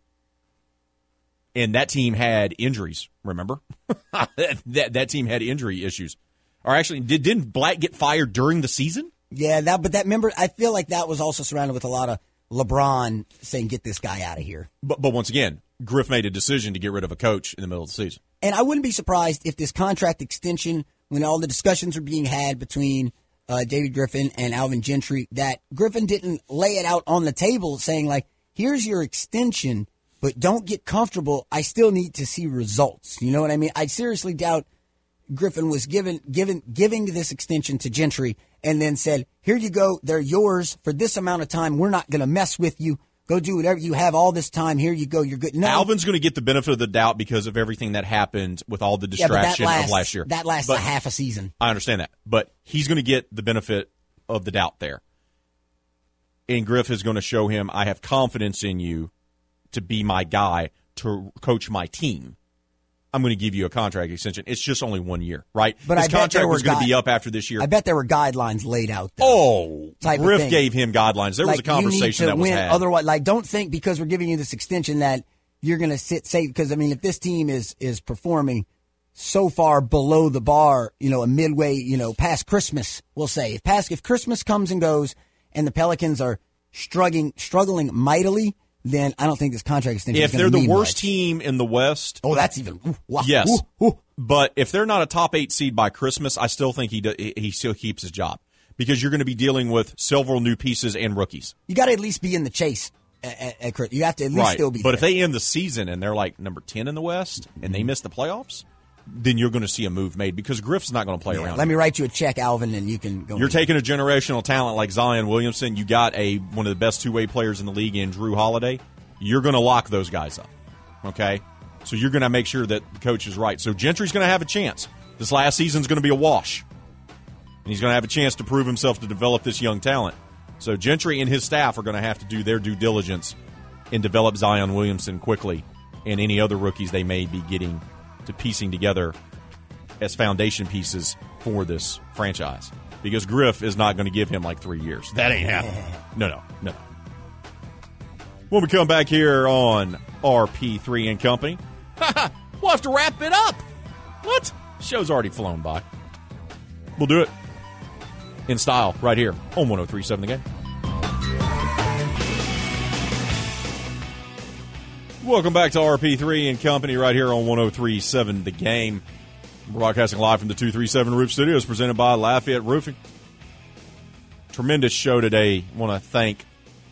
and that team had injuries, remember? that team had injury issues. Or actually, didn't Blatt get fired during the season? Yeah, remember, I feel like that was also surrounded with a lot of LeBron saying, get this guy out of here. But once again, Griff made a decision to get rid of a coach in the middle of the season. And I wouldn't be surprised if this contract extension, when all the discussions were being had between David Griffin and Alvin Gentry, that Griffin didn't lay it out on the table saying, like, here's your extension, but don't get comfortable. I still need to see results. You know what I mean? I seriously doubt Griffin was giving this extension to Gentry and then said, here you go, they're yours for this amount of time. We're not going to mess with you. Go do whatever you have all this time. Here you go. You're good. No. Alvin's going to get the benefit of the doubt because of everything that happened with all the distraction of last year. That lasts a half a season. I understand that. But he's going to get the benefit of the doubt there. And Griff is going to show him, I have confidence in you to be my guy, to coach my team. I'm going to give you a contract extension. It's just only 1 year, right? But his contract was going to be up after this year. I bet there were guidelines laid out there. Oh, Griff gave him guidelines. There was a conversation that was had. Otherwise, don't think because we're giving you this extension that you're going to sit safe. Because, I mean, if this team is performing so far below the bar, a midway, past Christmas, we'll say. If Christmas comes and goes and the Pelicans are struggling mightily, then I don't think this contract extension is going to mean much. If they're the worst team in the West. Oh, that's even. Yes. But if they're not a top 8 seed by Christmas, I still think he still keeps his job because you're going to be dealing with several new pieces and rookies. You got to at least be in the chase. You have to at least still be there. But if they end the season and they're like number 10 in the West and they miss the playoffs, then you're going to see a move made because Griff's not going to play around. Let me write you a check, Alvin, and you can go. You're taking a generational talent like Zion Williamson. You got one of the best two-way players in the league in Drew Holiday. You're going to lock those guys up, okay? So you're going to make sure that the coach is right. So Gentry's going to have a chance. This last season's going to be a wash. And he's going to have a chance to prove himself to develop this young talent. So Gentry and his staff are going to have to do their due diligence and develop Zion Williamson quickly and any other rookies they may be getting to piecing together as foundation pieces for this franchise. Because Griff is not going to give him like 3 years. That ain't happening. No. When we come back here on RP3 and Company, we'll have to wrap it up. What? Show's already flown by. We'll do it in style right here on 103.7 The Game. Welcome back to RP3 and Company right here on 103.7 The Game. Broadcasting live from the 237 Roof Studios presented by Lafayette Roofing. Tremendous show today. I want to thank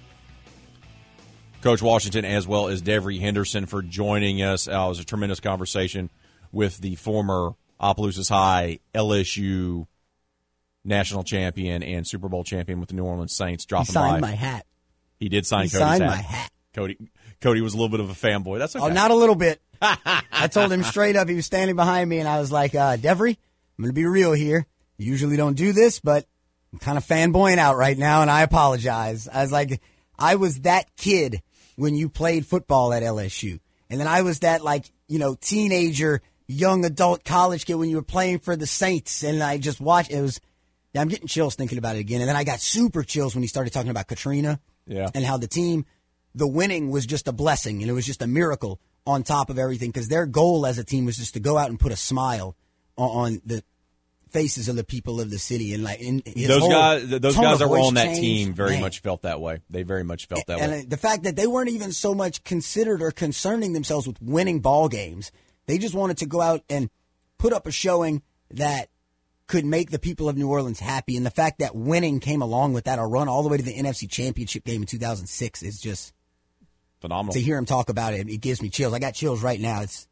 Coach Washington as well as Devery Henderson for joining us. It was a tremendous conversation with the former Opelousas High LSU national champion and Super Bowl champion with the New Orleans Saints. He signed my hat. He did sign Cody's hat. My hat. Cody was a little bit of a fanboy. That's okay. Oh, not a little bit. I told him straight up. He was standing behind me, and I was like, Devery, I'm going to be real here. You usually don't do this, but I'm kind of fanboying out right now, and I apologize. I was like, I was that kid when you played football at LSU. And then I was that, teenager, young adult college kid when you were playing for the Saints. And I just watched. I'm getting chills thinking about it again. And then I got super chills when he started talking about Katrina. Yeah. And how the winning was just a blessing. And it was just a miracle on top of everything. Because their goal as a team was just to go out and put a smile on the faces of the people of the city. And those guys that were on that team very much felt that way. They very much felt that way. And the fact that they weren't even so much considered or concerning themselves with winning ball games, they just wanted to go out and put up a showing that could make the people of New Orleans happy. And the fact that winning came along with that, a run all the way to the NFC Championship game in 2006 is just phenomenal. To hear him talk about it, it gives me chills. I got chills right now.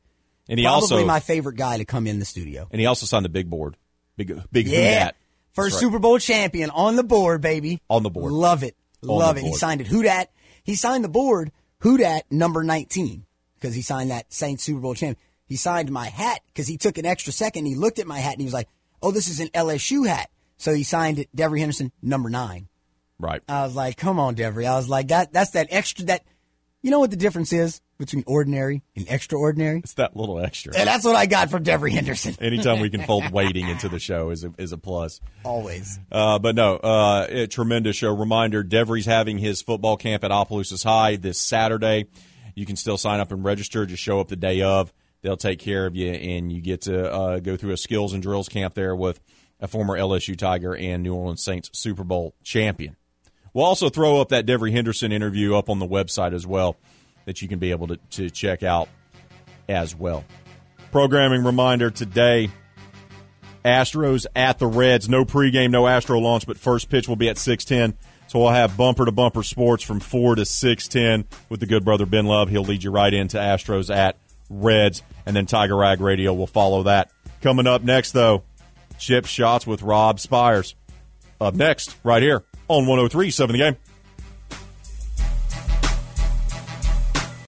And he Probably also my favorite guy to come in the studio. And he also signed the big board. Big Yeah. Who Dat. First Right. Super Bowl champion on the board, baby. On the board. Love it. On Love the it. He board. signed it. Who Dat? He signed the board, Who Dat number 19, because he signed that Saints Super Bowl champion. He signed my hat because he took an extra second. He looked at my hat and he was like, oh, this is an LSU hat. So he signed it, Devery Henderson, number 9. Right. I was like, come on, Devery. I was like, that's that extra, that, you know what the difference is between ordinary and extraordinary? It's that little extra. And that's what I got from Devery Henderson. Anytime we can fold waiting into the show is a plus. Always. But no, a tremendous show. Reminder, Devery's having his football camp at Opelousas High this Saturday. You can still sign up and register. Just show up the day of. They'll take care of you, and you get to go through a skills and drills camp there with a former LSU Tiger and New Orleans Saints Super Bowl champion. We'll also throw up that Devery Henderson interview up on the website as well that you can be able to check out as well. Programming reminder today, Astros at the Reds. No pregame, no Astro launch, but first pitch will be at 6:10. So we'll have bumper-to-bumper sports from 4 to 6:10 with the good brother Ben Love. He'll lead you right into Astros at Reds, and then Tiger Rag Radio will follow that. Coming up next, though, Chip Shots with Rob Spires. Up next, right here on 103.7 The Game.